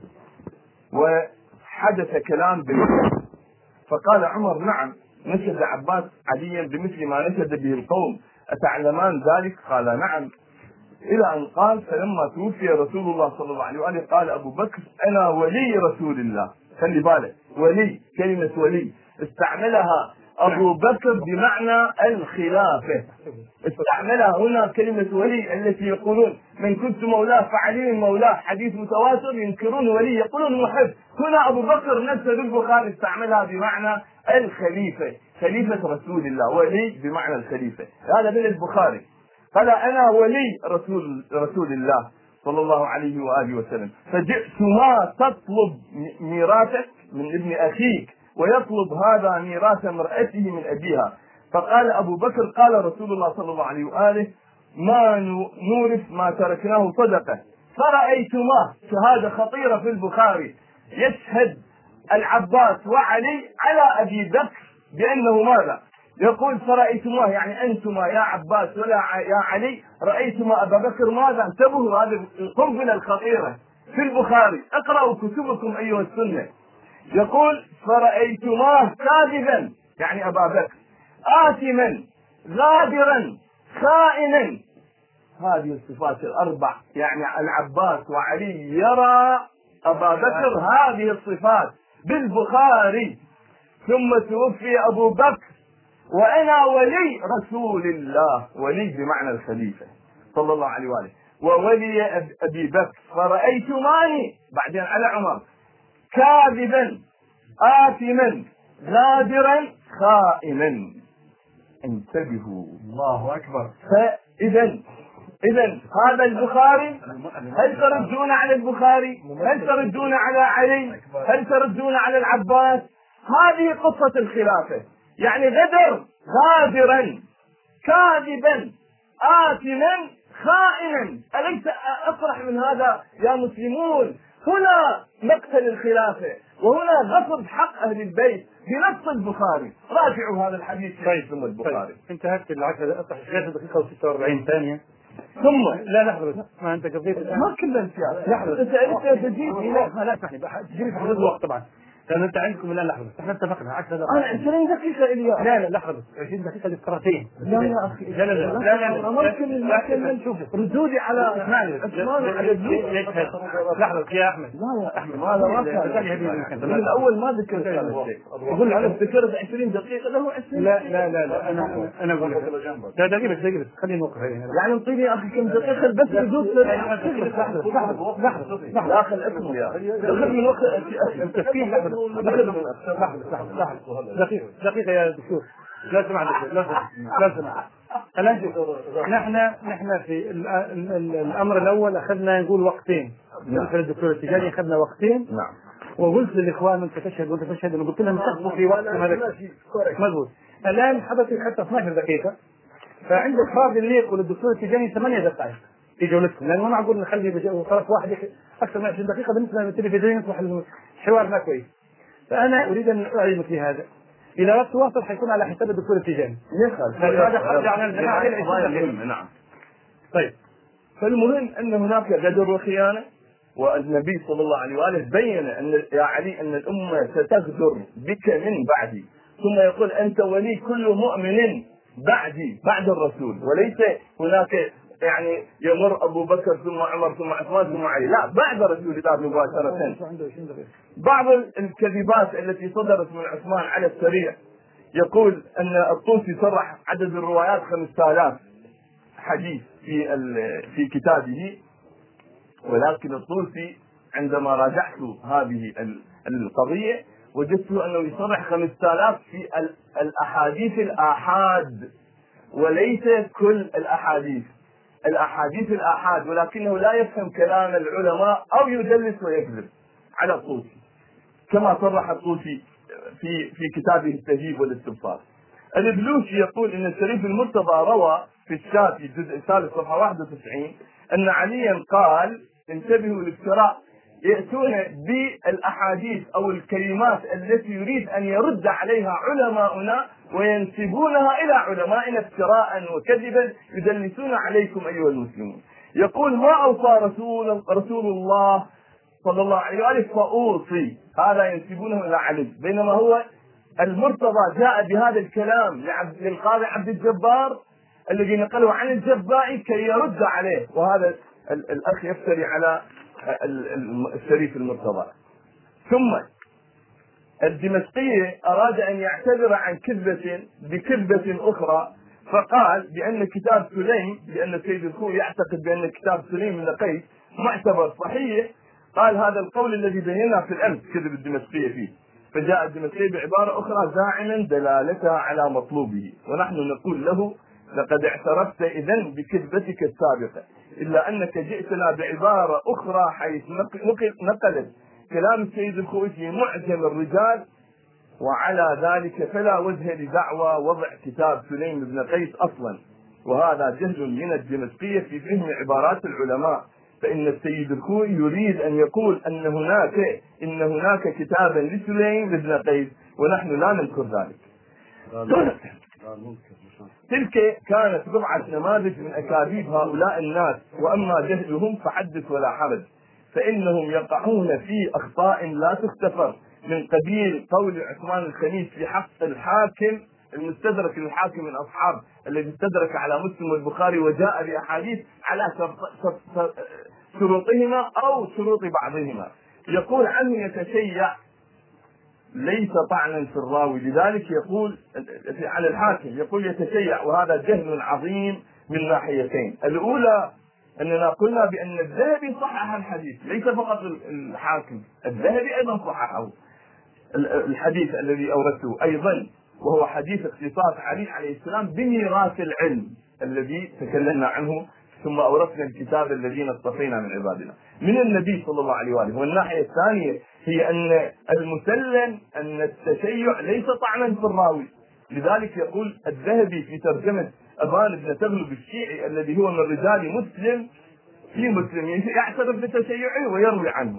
Speaker 9: وحدث كلام بالمثل. فقال عمر نعم نشد عباس عليا بمثل ما نشد به القوم أتعلمان ذلك؟ قال نعم. إلى أن قال فلما توفي رسول الله صلى الله عليه وآله قال أبو بكر أنا ولي رسول الله. خلي بالك، ولي، كلمة ولي استعملها أبو بكر بمعنى الخلافة، استعملها هنا كلمة ولي التي يقولون من كنت مولاه فعلي مولاه، حديث متواتر ينكرون ولي يقولون محب. هنا أبو بكر نفسه بالبخاري استعملها بمعنى الخليفة، خليفة رسول الله، ولي بمعنى الخليفة. هذا من البخاري. قال أنا ولي رسول رسول الله صلى الله عليه وآله وسلم، فجئت ما تطلب ميراثك من ابن أخيك ويطلب هذا ميراث امرأته من أبيها. فقال أبو بكر قال رسول الله صلى الله عليه وآله ما نورث ما تركناه صدقة. فرأيتما، شهادة خطيرة في البخاري، يشهد العباس وعلي على أبي بكر بأنه ماذا؟ يقول فرأيتما يعني أنتما يا عباس ولا يا علي رأيتما أبا بكر ماذا؟ انتبهوا، هذه القنبلة الخطيرة في البخاري، اقرأوا كتبكم أيها السنة. يقول فرأيتماه كاذبا يعني أبا بكر، آثما غادرا خائنا. هذه الصفات الأربع، يعني العباس وعلي يرى أبا بكر هذه الصفات بالبخاري. ثم توفي أبو بكر وأنا ولي رسول الله، ولي بمعنى الخليفة صلى الله عليه وآله، وولي أبي بكر فرأيتماني بعدين على عمر كاذبا آثما غادرا خائنا. انتبهوا، الله أكبر. فإذا إذا هذا البخاري، هل تردون على البخاري؟ هل تردون على علي؟ هل تردون على العباس؟ هذه قصة الخلافة، يعني غدر، غادرا كاذبا آثما خائنا. أليس أفرح من هذا يا مسلمون؟ هنا مقتل الخلافة، وهنا غصب حق أهل البيت بنص البخاري. راجعوا هذا الحديث في ثم البخاري.
Speaker 2: انتهت العشرة دقيقة وستة وأربعين ثانية.
Speaker 9: ثم
Speaker 2: لا لحظة، ما أنت قضيت
Speaker 9: ما كلها انتهى.
Speaker 2: لحظة، أنت أنت تجيب إلى لا اسمعني تجيب في حدود الوقت طبعا، لأن أنت عندكم الآن لحظة، احنا اتفقنا عشر دقائق.
Speaker 9: أنا عشرين دقيقة إلياس.
Speaker 2: لا لا لحظة، عشرين دقيقة للقراءتين.
Speaker 9: لا يا أخي،
Speaker 2: لا لا لا لا لا
Speaker 9: ممكن المكان نشوف ردودي على
Speaker 2: اسمعني لحظة يا أحمد.
Speaker 9: لا يا أحمد هذا ما كان من الأول ما ذكرت هذا الشيء. يقول أنا ذكرت عشرين دقيقة له عشرين.
Speaker 2: لا لا لا لا أنا أنا أقول لك لا دقيقة دقيقة خليني نوقف هنا.
Speaker 9: يعني انطيني يا أخي كم دقيقة بس ردود.
Speaker 2: لحظة لحظة لحظة
Speaker 9: لا أخي الاسم يا أخي دخل من وقت
Speaker 2: التفكير. لحظة لحظة لحظة دقيقة دقيقة يا دكتور، لا سمع دكتور، لا سمع لا سمع. نحن نحن في الأمر الأول أخذنا نقول وقتين. مثل الدكتور التجاني أخذنا وقتين.
Speaker 9: نعم.
Speaker 2: وقلت للإخوان من تشهد وأنت تشهد، أنا قلت لهم تخطوا في وقت هذا مضبوط. الآن حدثت حتى اثنعش دقيقة، فعندك فاضل لي يقول الدكتور التجاني ثمانية دقائق في جولتكم، لأنه ما معقول نخلي طرف واحد أكثر من عشرين دقيقة بالنسبة للتلفزيون يصبح الحوار ما كويس. فأنا أريد أن أعلمك في هذا، إذا وقت واصل حيكون على حساب الدكتور التجاني. هذا خرج عن الجماعة.
Speaker 9: نعم.
Speaker 2: طيب،
Speaker 9: فالمهم أن هناك غدر وخيانة، والنبي صلى الله عليه وآله بين أن يا علي أن الأمة ستغدر بك من بعدي، ثم يقول أنت ولي كل مؤمن بعدي بعد الرسول، وليس هناك يعني يمر أبو بكر ثم عمر ثم عثمان ثم علي، لا بعد رسول الله مباشرة. بعض الكذبات التي صدرت من عثمان على السريع، يقول أن الطوسي صرح عدد الروايات خمسة آلاف حديث في في كتابه، ولكن الطوسي عندما راجعت هذه القضية وجدت أنه يصرح خمسة آلاف في الأحاديث الآحاد وليس كل الأحاديث، الأحاديث الآحاد، ولكنه لا يفهم كلام العلماء أو يدلس ويكذب على الطوسي، كما صرح الطوسي في في كتابه التهذيب والاستبصار. البلوشي يقول ان الشريف المرتضى روى في الشافعي الجزء الثالث صفحه واحد وتسعين ان عليا قال انتبهوا للافتراء، يأتون بالاحاديث او الكلمات التي يريد ان يرد عليها علماؤنا وينسبونها الى علمائنا افتراء وكذبا يدلسون عليكم ايها المسلمون. يقول ما اوصى رسول رسول الله صلى الله عليه وآله فأوصي، هذا ينسبونه إلى علي، بينما هو المرتضى جاء بهذا الكلام للقاضي عبد الجبار
Speaker 11: الذي نقله عن الجبائي كي يرد عليه، وهذا الأخ يفتري على الشريف المرتضى. ثم الدمشقية أراد أن يعتذر عن كذبة بكذبة أخرى، فقال بأن كتاب سليم، بأن السيد الخوئي يعتقد بأن كتاب سليم بن قيس معتبر صحيح. قال هذا القول الذي بينا في الأمس كذب الدمشقية فيه، فجاء الدمشقي بعبارة أخرى زاعما دلالتها على مطلوبه، ونحن نقول له لقد اعترفت إذن بكذبتك السابقة، إلا أنك جئتنا بعبارة أخرى حيث نقلت كلام السيد الخوئي في معجم الرجال، وعلى ذلك فلا وجه لدعوى وضع كتاب سليم بن قيس أصلا، وهذا جهل من الدمشقية في فهم عبارات العلماء. فإن السيد الخوئي يريد أن يقول أن هناك إن هناك كتابا لسليم بن قيس، ونحن لا ننكر ذلك. تلك كانت بضعة نماذج من أكاذيب هؤلاء الناس، وأما جهلهم فحدث ولا حرج، فإنهم يقعون في أخطاء لا تغتفر، من قبيل قول عثمان الخميس في حق الحاكم المستدرك للحاكم من أصحاب الذي استدرك على مسلم والبخاري وجاء بأحاديث على شروطهما أو شروط بعضهما، يقول عنه يتشيع ليس طعنا في الراوي، لذلك يقول على الحاكم يقول يتشيع، وهذا جهل عظيم من ناحيتين. الأولى أننا قلنا بأن الذهبي صحح الحديث، ليس فقط الحاكم، الذهبي أيضا صححه الحديث الذي أورثه أيضا، وهو حديث اختصاص علي عليه السلام بميراث العلم الذي تكلمنا عنه، ثم أورثنا الكتاب الذين اصطفينا من عبادنا من النبي صلى الله عليه وآله. والناحية الثانية هي أن المسلم أن التشيع ليس طعنا في الراوي، لذلك يقول الذهبي في ترجمة أبان بن تغلب الشيعي الذي هو من رجال مسلم في مسلم يعترف بتشيعه ويروي عنه.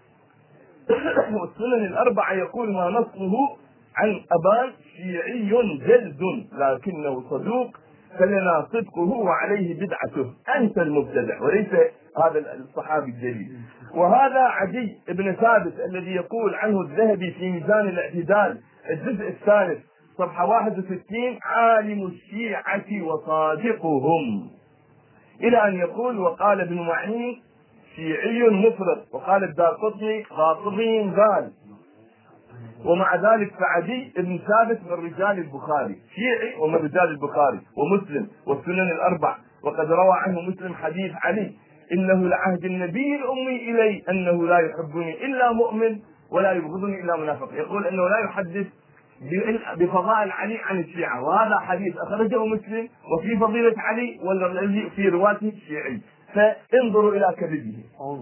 Speaker 11: والسنن الأربعة يقول ما نصه عن أبان شيعي جلد لكنه صدوق فلنا صدقه وعليه بدعته، أنت المبتدع وليس هذا الصحابي الجليل. وهذا عدي بن ثابت الذي يقول عنه الذهبي في ميزان الاعتدال الجزء الثالث صفحة واحد وستين عالم الشيعة وصادقهم، إلى أن يقول وقال ابن معين شيعي مفرط، وقال الدارقطني غاصبي قال. ومع ذلك فعدي بن ثابت من رجال البخاري، شيعي ومن رجال البخاري ومسلم والسنن الأربع، وقد روى عنه مسلم حديث علي إنه لعهد النبي الأمي إلي أنه لا يحبني إلا مؤمن ولا يبغضني إلا منافق، يقول أنه لا يحدث بفضائل علي عن الشيعة، وهذا حديث أخرجه مسلم وفي فضيلة علي والذي في رواته الشيعي، فانظروا إلى كذبه.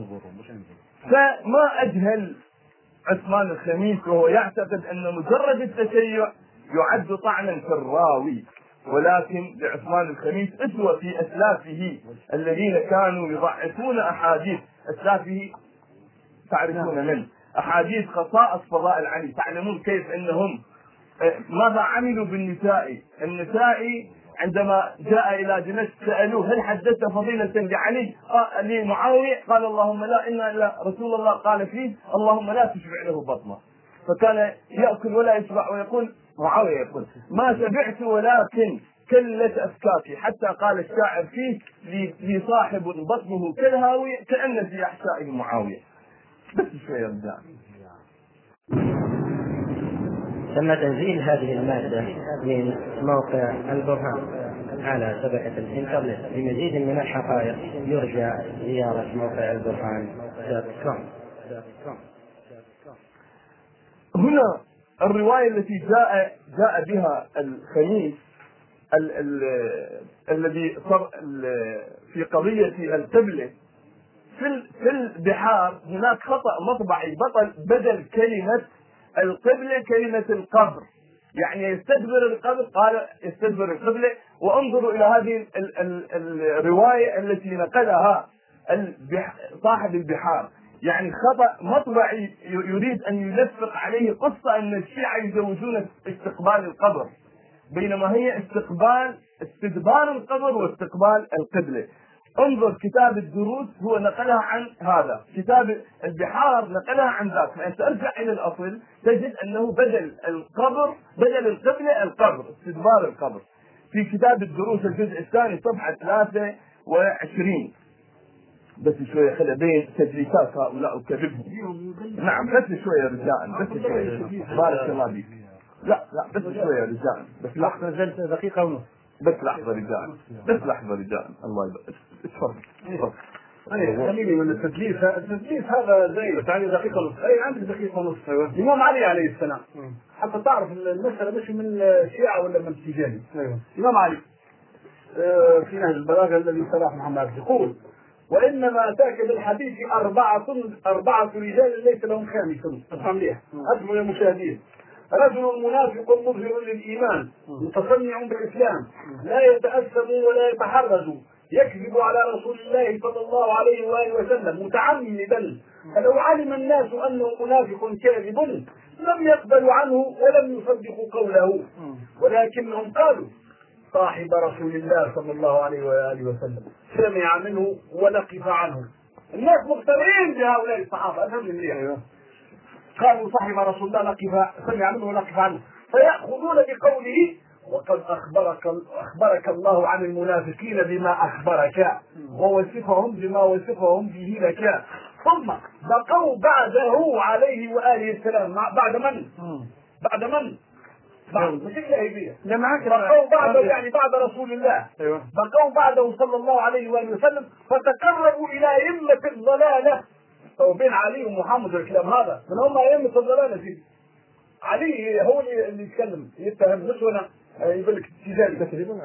Speaker 11: فما أجهل عثمان الخميس وهو يعتقد أن مجرد التشيع يعد طعنا في الراوي، ولكن لعثمان الخميس أسوة في أسلافه الذين كانوا يضعفون أحاديث أسلافه، تعرفون من أحاديث خصائص فضائل علي، تعلمون كيف أنهم ماذا عملوا بالنساء. النساء عندما جاء إلى دمشق سألوه هل حدثت فضيلة لعلي لمعاوية؟ قال اللهم لا، إن إلا رسول الله قال فيه اللهم لا تشبع له بطنه، فكان يأكل ولا يشبع، ويقول معاوية يقول ما شبعت ولكن كلت أفكاكي، حتى قال الشاعر فيه لي صاحب بطنه كالهاوية كأن في أحشائه معاوية. بس شوية رجال.
Speaker 10: تم تنزيل هذه المادة من موقع البرهان على شبكة الإنترنت. لمزيد من الحقائق يرجى زيارة موقع البرهان دوت كوم.
Speaker 11: هنا الرواية التي جاء جاء بها الخميس ال ال الذي صار في قضية القبلة في في البحار هناك خطأ مطبعي بطل بدل كلمة القبلة كلمة القبر، يعني يستدبر القبر قال يستدبر القبلة. وانظروا إلى هذه ال ال الرواية التي نقلها صاحب البحار، يعني خطأ مطبعي يريد أن يلفق عليه قصة أن الشيعة يزوجون استقبال القبر، بينما هي استقبال استدبار القبر واستقبال القبلة. انظر كتاب الدروس هو نقلها عن هذا، كتاب البحار نقلها عن ذاك، فأنت ترجع إلى الأصل تجد أنه بدل القبر بدل القبلة القبر، استدبار القبر. في كتاب الدروس الجزء الثاني صفحة ثلاثة وعشرين. بس شوية خلي بين تدليسات هؤلاء وكذبهم. نعم بس شوية رجاء، بس شوية بارك الله بك. لا لا بس شوية رجاء، بس لحظة
Speaker 2: نزلت دقيقة ونص.
Speaker 11: بس لحظة رجاء، بس لحظة رجاء. الله يبارك. اتفضل. اتفضل.
Speaker 4: اي خليني من التدليس، التدليس هذا زي بس عندي دقيقة ونص. اي عندي دقيقة ونص. ايوه. الإمام علي عليه السلام حتى تعرف المسألة مش من الشيعة ولا من التجاني. ايوه. الإمام علي آه في نهج البلاغة الذي سلاح محمد يقول: وإنما أتاك بالحديث أربعة أربعة رجال ليس لهم خامس. افهم ليه؟ أسمعوا يا مشاهدين: رجل منافق مظهر للإيمان متصنع بالإسلام لا يتأثم ولا يتحرج يكذب على رسول الله صلى الله عليه وآله وسلم متعمدا، فلو علم الناس أنه منافق كاذب لم يقبلوا عنه ولم يصدقوا قوله، ولكنهم قالوا: صاحب رسول الله صلى الله عليه وآله وسلم سمع منه ونقف عنه. الناس مقتنعين بهؤلاء الصحابة. أفهم لي؟ قالوا صاحب رسول الله نقف سمع منه ونقف عنه، فيأخذون بقوله: وقد أخبرك أخبرك الله عن المنافقين بما أخبرك ووصفهم بما وصفهم به لك. ثم بقوا بعده عليه وآله السلام. بعد من؟ بعد من؟ بعد مش الجاهلية. بقوا بعده يعني بعد رسول الله. أيوة. بقوا بعده صلى الله عليه وآله وسلم فتقربوا إلى أئمة الضلالة. وبين علي ومحمد الكلام هذا من هم أئمة الضلالة. فيه علي هو اللي يتكلم يتهم مش هنا يقول لك تجاري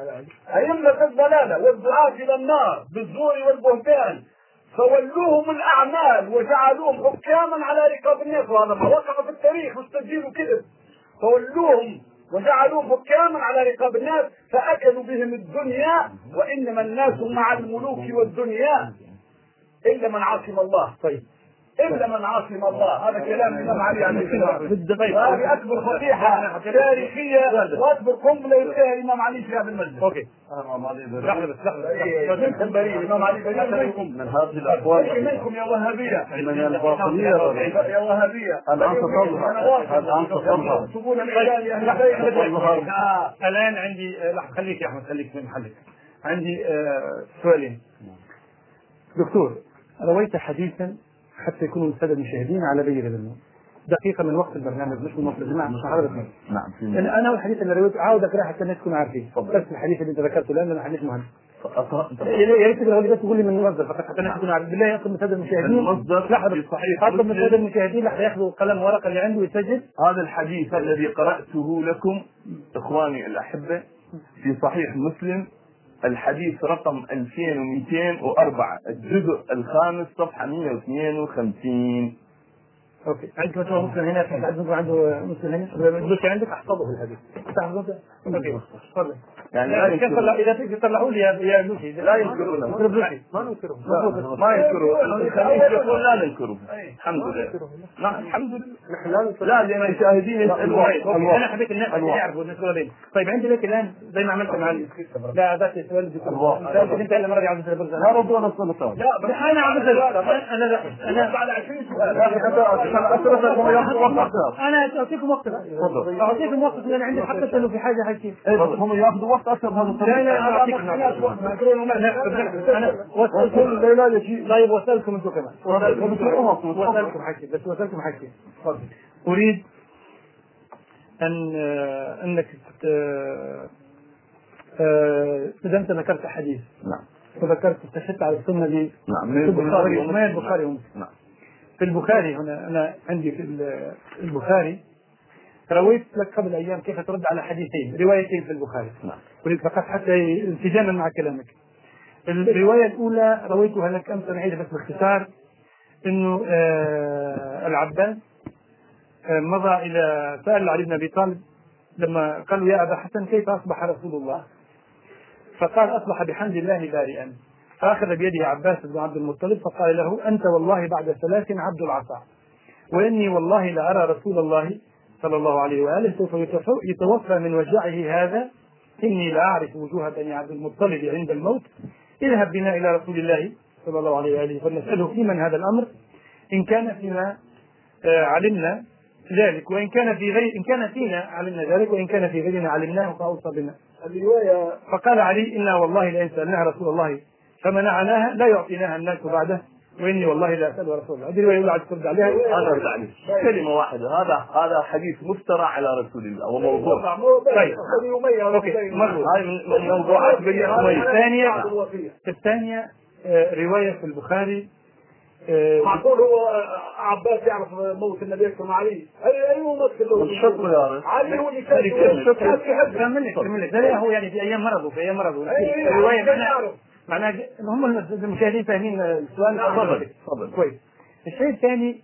Speaker 4: أئمة الضلالة والدعاة إلى النار بالزور والبهتان، فولوهم الأعمال وجعلوهم حكاما على رقاب الناس. وهذا ما وقع في التاريخ مستجيل وكذب. فولوهم وجعلوهم حكاما على رقاب الناس فأكلوا بهم الدنيا، وإنما الناس مع الملوك والدنيا إلا من عاصم الله. طيب إلا من عاصم الله. هذا كلام الإمام علي عليه السلام. وهذه أكبر فضيحة تاريخية وأكبر قنبلة يلقيها الإمام علي في هذا المجلس. أوكي. لحظة بس لحظة. منكم بريء الإمام علي بريء منكم من هذه الأقوال. منكم يا وهابية. من الباطنية يا وهابية. الآن تطلع. الآن تطلع. تقول الإعلام يا أهل.
Speaker 2: الآن عندي لحظة خليك يا أحمد خليك في محلك. عندي سؤالين. دكتور رويت حديثا حتى يكونوا السادة المشاهدين على بينة منه دقيقة من وقت البرنامج مش من وقت الجماعة مش حضرتك.
Speaker 11: نعم.
Speaker 2: يعني أنا والحديث اللي رويته عاود أقرأ حتى الناس تكونوا عارفين. بس الحديث اللي أنت ذكرته لأن الحديث مهم. يا ريت لو بس تقول لي من مصدر فقط حتى الناس تكونوا عارفين. بالله يطلب من السادة المشاهدين.
Speaker 11: المصدر صحيح.
Speaker 2: أطلب من السادة المشاهدين لحظة ياخذوا قلم ورقة اللي عنده يسجل.
Speaker 11: هذا الحديث الذي قرأته لكم إخواني الأحبة في صحيح مسلم الحديث رقم ألفين ومئتين وأربعة الجزء الخامس صفحة مئة واثنين وخمسين.
Speaker 2: اوكي عندك مثلا مسلم هنا في حد عنده مسلم هنا بس عندك احفظه الحديث تحفظه. اوكي تفضل. يعني كيف طلع اذا فيك تطلعوا لي يا لوشي لا ينكرونه ما ننكره
Speaker 11: ما ينكروا الخليج يقول لا ننكره. الحمد لله. لا الحمد لله. لا لان المشاهدين يسالون.
Speaker 2: انا حبيت الناس يعرفوا الناس. طيب عندي لك الان زي ما عملت مع لا ذاك السؤال اللي انت اللي مرة عاوز تبرز لا رد ولا صلاه. لا انا عاوز انا انا على عشرين سؤال انا اعطيكم وقت اعطيكم وقت لان عندي حتى لو في حاجه حكي
Speaker 3: هم ياخذوا وقت اكثر بهذا الطريق.
Speaker 2: لا لا انا اعطيكم وقت انا وصلت لا يجي طيب وصلكم انتم كمان وصلكم حكي بس وصلكم حكي. تفضل. اريد ان انك اذا انت ذكرت حديث
Speaker 11: نعم
Speaker 2: وذكرت استشهدت على السنه دي
Speaker 11: نعم
Speaker 2: في البخاري وما البخاري
Speaker 11: نعم
Speaker 2: في البخاري هنا أنا عندي في البخاري رويت لك قبل أيام كيف ترد على حديثين روايتين في البخاري.
Speaker 11: نعم.
Speaker 2: أريد فقط حتى انسجاما مع كلامك. الرواية الأولى رويتها لك أمس نعيدها بس باختصار إنه آه العباس آه مضى إلى سأل علي بن أبي طالب لما قالوا يا أبا حسن كيف أصبح رسول الله؟ فقال أصبح بحمد الله بارئا. فأخذ بيده عباس بن عبد المطلب فقال له أنت والله بعد ثلاث عبد العصا وإني والله لأرى رسول الله صلى الله عليه وآله سوف يتوفى من وجعه هذا إني لأعرف وجوه بني عبد المطلب عند الموت اذهب بنا إلى رسول الله صلى الله عليه وآله فنسأله في من هذا الأمر إن كان فيما علمنا ذلك، وإن كان في غير إن كان فينا علمنا ذلك، وإن كان في غيرنا علمناه فأوصى بنا.
Speaker 4: الرواية
Speaker 2: فقال علي: إنا والله لئن سألناها رسول الله فمنعناها لا يعطيناها الناس بعده، وإني والله لا أسأل رسول الله. هذه الرواية يقول عاد ترد عليها.
Speaker 11: أنا أرد عليه كلمة واحدة، هذا هذا حديث مفترى على رسول الله وموضوع.
Speaker 2: طيب أوكي،
Speaker 11: هاي من موضوعات بني أمية.
Speaker 2: الثانية الثانية رواية في البخاري.
Speaker 4: معقول هو عباس يعرف موت النبي صلى الله عليه وسلم؟ اي اي ممثل
Speaker 11: الشطر يا رجل
Speaker 4: علي هو اللي كان
Speaker 2: كمل كمل لا هو يعني في ايام مرضه في ايام مرضه الروايه معناها معناها هم المشاهدين فاهمين السؤال.
Speaker 11: تفضل تفضل.
Speaker 2: كويس. الشيء الثاني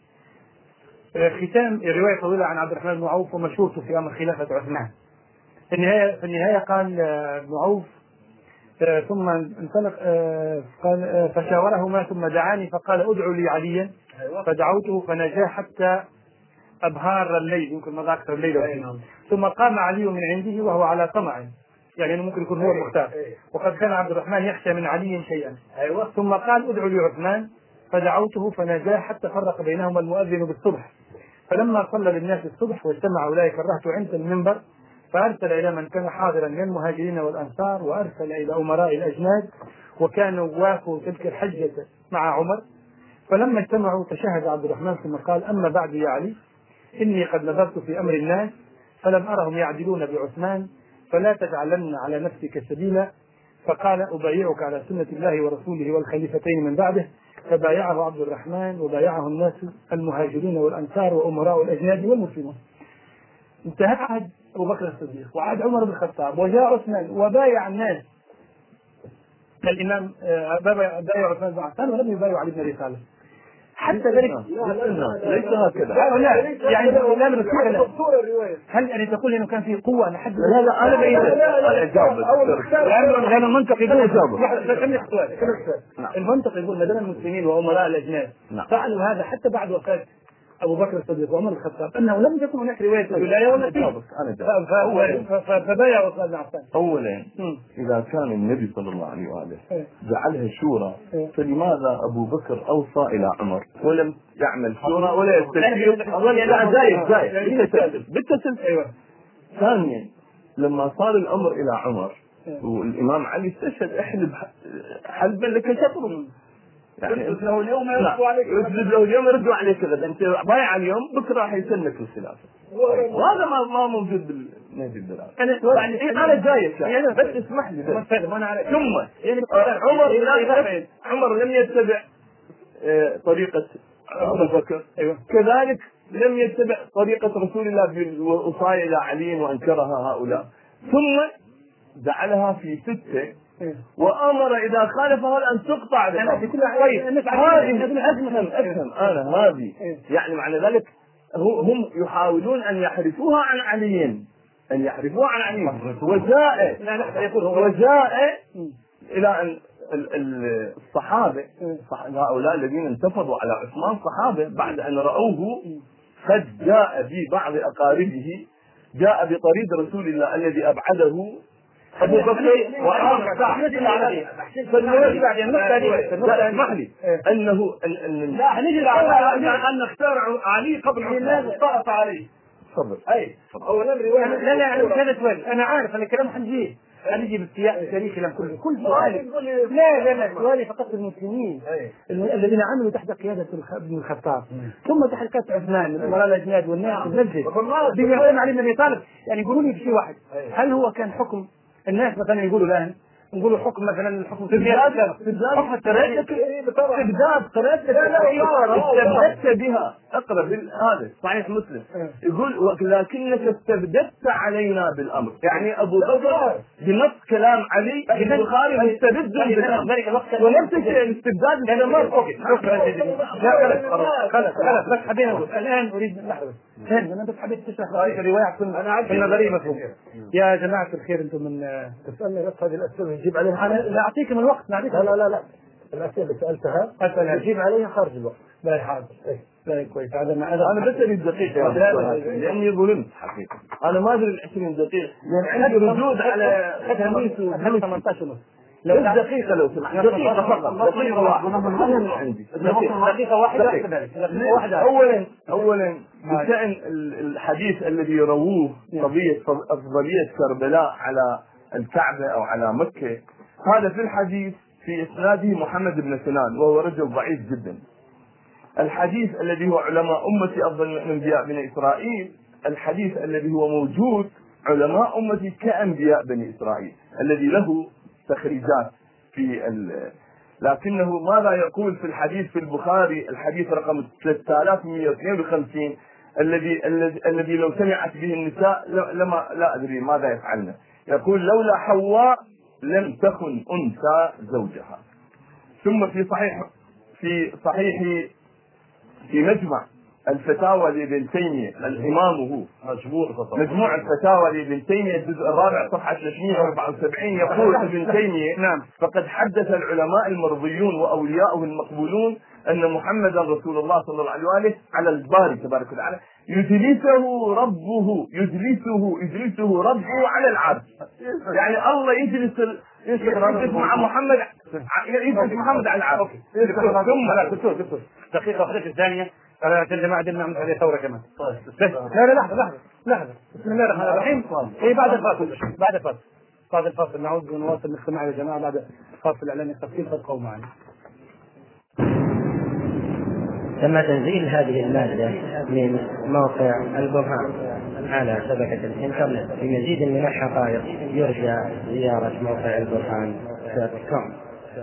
Speaker 2: ختام روايه طويله عن عبد الرحمن بن عوف ومشهورته في امر خلافه عثمان. في النهايه في النهايه قال ابن عوف ثم انطلق قال فشاورهما ثم دعاني فقال ادعوا لي عليا فدعوته فنجا حتى ابهار الليل، يمكن مضى اكثر الليل. ثم قام علي من عنده وهو على طمع، يعني انه ممكن يكون هو المختار، وقد كان عبد الرحمن يخشى من علي شيئا. ثم قال ادعوا لي عثمان فدعوته فنجا حتى فرق بينهما المؤذن بالصبح. فلما صلى للناس الصبح واجتمع اولئك كرهت عند المنبر، فأرسل إلى من كان حاضرا من المهاجرين والأنصار، وأرسل إلى أمراء الأجناد، وكانوا وافوا تلك الحجة مع عمر. فلما اجتمعوا تشهد عبد الرحمن ثم قال: أما بعد يا علي، إني قد نظرت في أمر الناس فلم أرهم يعدلون بعثمان، فلا تجعلن على نفسك سبيلا. فقال: أبايعك على سنة الله ورسوله والخليفتين من بعده. فبايعه عبد الرحمن وبايعه الناس المهاجرين والأنصار وأمراء الأجناد والمسلمون. انتهى عهد أبو بكر الصديق وعهد عمر بن الخطاب وجاء عثمان وبايع الناس. الإمام بايع عثمان بن عفان ولم يبايع علي بن أبي طالب حتى ذلك.
Speaker 11: ليس هكذا.
Speaker 2: لا يعني لا نرسل. هل يعني تقول انه كان فيه قوه لحد؟
Speaker 11: لا لا انا بعيد. انا اجاوب.
Speaker 2: لان المنطق يقول المنطق يقول ما دام المسلمين وامراء الاجناد فعلوا هذا حتى بعد وفاه ابو بكر الصديق وعمر الخطاب انه لم تكن هناك روايه الولايه ولا فبايع عثمان بن عفان.
Speaker 11: اولا اذا كان النبي صلى الله عليه واله جعلها شورى، فلماذا ابو بكر اوصى الى عمر ولم يعمل شورى ولا يستشير؟ ولا زايد زايد بالتسلسل. ايوه. ثانيا لما صار الامر الى عمر والامام علي استشهد احلب حلبا لك شطر، يعني
Speaker 4: يثبت له اليوم يردوا عليك
Speaker 11: يثبت له اليوم يردوا عليك غدا. انت بايع اليوم بكره حيسلمك الخلافه، وهذا ما ما موجود بالنهج الدلالة. انا انا جايك بس اسمح لي ثم عمر عمر لم يتبع طريقه ابو بكر، كذلك لم يتبع طريقه رسول الله بالوصايا الى علي وانكرها هؤلاء، ثم جعلها في سته وامر اذا خالفها ان تقطع. طيب هذه افهم افهم انا هذه يعني معنى ذلك هم يحاولون ان يحرفوها عن علي، ان يحرفوها عن علي وجاء وجاء الى ان الصحابه هؤلاء الذين انتفضوا على عثمان صحابه بعد ان راوه قد جاء في بعض اقاربه جاء بطريق رسول الله الذي ابعده أبو بكر وعمر. اسمح لي أنه
Speaker 4: لا نجي على أن نختار علي قبل عثمان وطرف عليه.
Speaker 11: صبر.
Speaker 4: أي أولا رواية.
Speaker 2: لا لا هذا سؤال أنا عارف أنا الكلام حنجيه هنجي بالسياق التاريخي لم كله كل سؤالي. لا لا لا سؤالي فقط المسلمين الذين عملوا تحت قيادة ابن الخطاب ثم تحت قيادة عثمان من أمراء الأجناد والناس المسجد بما يقول علي بن أبي طالب. يعني يقولوا لي بشيء واحد، هل هو كان حكم الناس مثلا يقولوا الآن نقولوا حكم مثلا الحكم
Speaker 11: حكم التردد استبداد استبددت بها اقرا هذا صحيح مسلم يقول ولكنك استبددت علينا بالامر، يعني ابو بكر بنص كلام علي البخاري مستبد بالامر ونفس الشيء الاستبداد بالامر. اوكي
Speaker 2: لا خلاص خلاص خلاص بس حبينا نقول الان اريد لحظه انا بس حبيت تشرح الروايه في النظريه مفهوم. يا جماعه الخير انتم من تسالنا بس هذه الاسئله نجيب عليها. انا لا اعطيكم الوقت نعطيك. لا لا لا لا الاسئله اللي سالتها اسالها نجيب عليها خارج الوقت. لا حاضر لا كويس. هذا انا
Speaker 11: انا بس اريد دقيقه لاني يقولون حقيقه انا ما ادري ال عشرين دقيقه لان عندي ردود على خميس
Speaker 2: و ثمانية عشر ونص لو
Speaker 11: دقيقة لو سمحت، دقيقة فقط، دقيقة واحدة من عندي،
Speaker 2: دقيقة واحدة. دقيقة واحدة.
Speaker 11: أولا أولا بشأن الحديث الذي يرووه قضية أفضلية كربلاء على الكعبة أو على مكة، هذا في الحديث في إسناده محمد بن سنان وهو رجل ضعيف جدا. الحديث الذي هو علماء أمتي أفضل من أنبياء بني إسرائيل، الحديث الذي هو موجود علماء أمتي كأنبياء بني إسرائيل الذي له تخريجات في ال... لكنه ماذا يقول في الحديث في البخاري الحديث رقم ثلاثة آلاف ومئة واثنين وخمسين الذي الذي الذي لو سمعت به النساء لما لا أدري ماذا يفعلن. يقول لولا حواء لم تكن أنثى زوجها. ثم في صحيح في صحيح في مجمع الفتاوى لابن تيمية الإمام هو مجموع الفتاوى لابن تيمية الجزء الرابع صفحة ثلاثمئة وأربعة وسبعين يقول ابن تيمية نعم فقد حدث العلماء المرضيون وأولياؤه المقبولون أن محمدا رسول الله صلى الله عليه وآله على الباري تبارك وتعالى يجلسه ربه يجلسه يجلسه ربه على العرش. يعني الله يجلس يجلس مع محمد يجلس محمد على العرش.
Speaker 2: ثم دكتور دكتور دقيقة واحدة الثانية أنا الجماعة عندنا نعمل هذه ثورة كمان. لا لا لحظة لحظة لحظة بسم الله الرحمن الرحيم. إيه بعد الفاصل بعد الفاصل بعد الفاصل نعود ونواصل الاستماع يا جماعة بعد الفاصل الإعلاني التفصيل فابقوا معنا.
Speaker 10: تم تنزيل هذه المادة من موقع البرهان على شبكة الإنترنت. في مزيد من الحقائق يرجى زيارة موقع البرهان دوت كوم.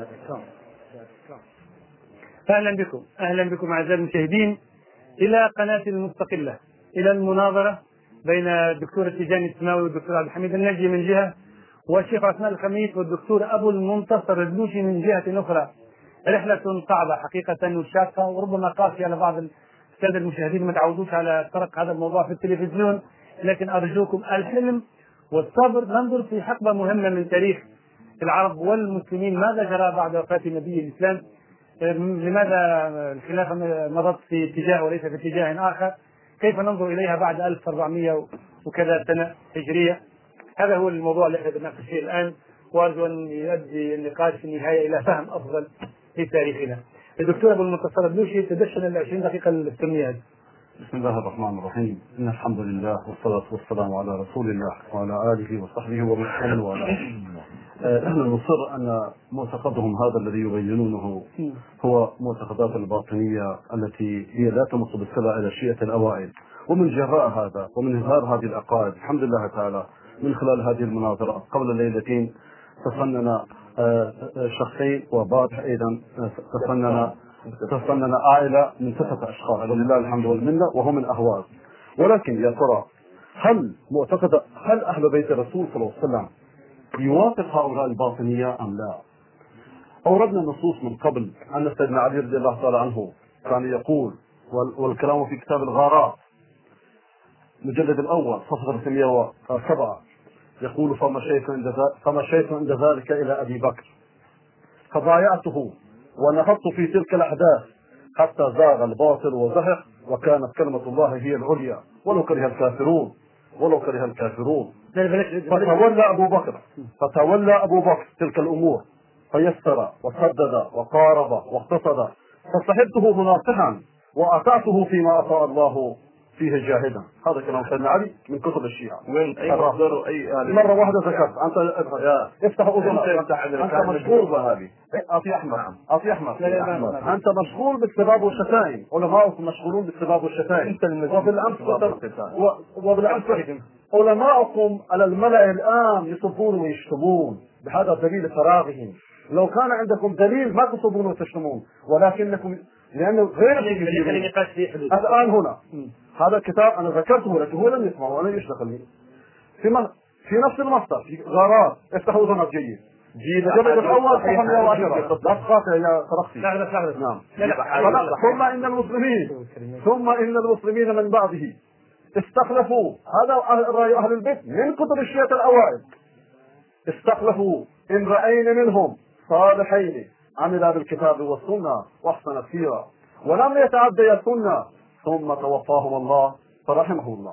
Speaker 2: أهلا بكم أهلا بكم أعزائي المشاهدين إلى قناة المستقلة، إلى المناظرة بين الدكتور التيجاني السماوي والدكتور عبد الحميد النجي من جهة، والشيخ عثمان الخميس والدكتور أبو المنتصر البلوشي من جهة أخرى. رحلة صعبة حقيقة وشاقة وربما قاسية على بعض السادة المشاهدين ما تعودوش على طرق هذا الموضوع في التلفزيون، لكن أرجوكم الحلم والصبر. ننظر في حقبة مهمة من تاريخ العرب والمسلمين، ماذا جرى بعد وفاة نبي الإسلام، لماذا الخلافة مضت في اتجاه وليس في اتجاه آخر، كيف ننظر إليها بعد ألف وأربعمئة وكذا سنة هجرية. هذا هو الموضوع اللي احنا بنناقش فيه الآن، وأرجو أن يؤدي النقاش في النهاية إلى فهم أفضل في تاريخنا. الدكتور أبو المنتصر البلوشي تدشن ال عشرين دقيقة السنية.
Speaker 3: بسم الله الرحمن الرحيم، إن الحمد لله والصلاة والسلام على رسول الله وعلى آله وصحبه ومن والاه. احنا نصر ان معتقدهم هذا الذي يبينونه هو معتقدات الباطنيه التي هي لا تمس بالصله الى الشيعه الاوائل، ومن جراء هذا ومن اظهار هذه العقائد الحمد لله تعالى من خلال هذه المناظره قبل ليلتين تصنن شخصين وبعد ايضا تصنن تصنن عائله من سته اشخاص ولله الحمد والمنه وهم من اهواز. ولكن يا ترى هل معتقد هل اهل بيت الرسول صلى الله عليه وسلم يوافق هؤلاء الباطنية أم لا؟ أوردنا نصوص من قبل أن سيدنا علي رضي الله تعالى عنه كان يقول، والكلام في كتاب الغارات مجلد الأول صفحة ثلاثمئة وسبعة يقول فما شيء عند فما شيء عند ذلك إلى أبي بكر فبايعته ونهضت في تلك الأحداث حتى زاغ الباطل وزهق وكانت كلمة الله هي العليا ولو كره الكافرون ولو كره الكافرون. فتولى أبو بكر فتولى أبو بكر تلك الأمور فيسر وسدد وقارب واقتصد فصحبته مناصحا وأطعته فيما أطاع الله فيه جاهدا. هذا كلام سيدنا علي من كتب الشيعة.
Speaker 11: وين أي مصدر أي
Speaker 3: مرة واحدة ذكرت أنت افتح أذنك
Speaker 11: أنت,
Speaker 3: أنت مشغول بهذه أخي أحمد أخي أحمد أنت مشغول بالسباب والشتائم، علماؤكم مشغولون بالسباب والشتائم وبالأمس وبالأمس علماؤكم على الملأ الآن يصبون ويشتمون بهذا دليل فراغهم. لو كان عندكم دليل ما تصبون وتشتمون، ولكنكم لأنه غير الآن هنا هذا الكتاب أنا ذكرته لك هو لم يسمع ولا يشتغل في م... في نفس المصدر في غارات افتحوا ذنب جيد جيد الجبل الأول صفحة مئة وعشرة لا تقاطع يا ترقصي نعم. ثم إن المسلمين ثم إن المسلمين من بعده استخلفوا هذا رأي أهل البيت من كتب الشيعة الأوائل استخلفوا امرأين منهم صالحين عملا بالكتاب والسنة واحسن كثيرا ولم يتعدى السنة ثم توفاهم الله فرحمه الله.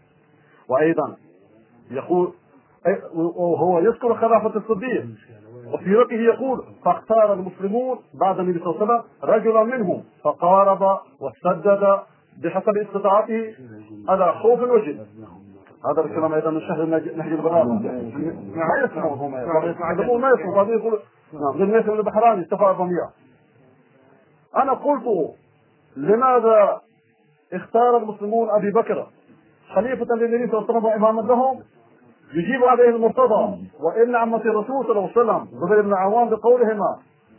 Speaker 3: وأيضا يقول وهو يذكر خلافة الصديق وسيرته يقول فاختار المسلمون بعد النبي صلى الله عليه وسلم رجلا منهم فقارب واستدد بحسب استطاعته على خوف وجد. هذا الكلام ايضا من شهر نهج البلاغه. ما يسمعون هم يسمعون ما يسمعون بعضهم يقول نعم غير الناس من البحراني استفاء الضمير. انا قلت لماذا اختار المسلمون ابي بكر خليفه للنبي صلى الله عليه وسلم واماما لهم؟ يجيب عليه المرتضى وان عمه الرسول صلى الله عليه وسلم زبير بن عوام بقولهما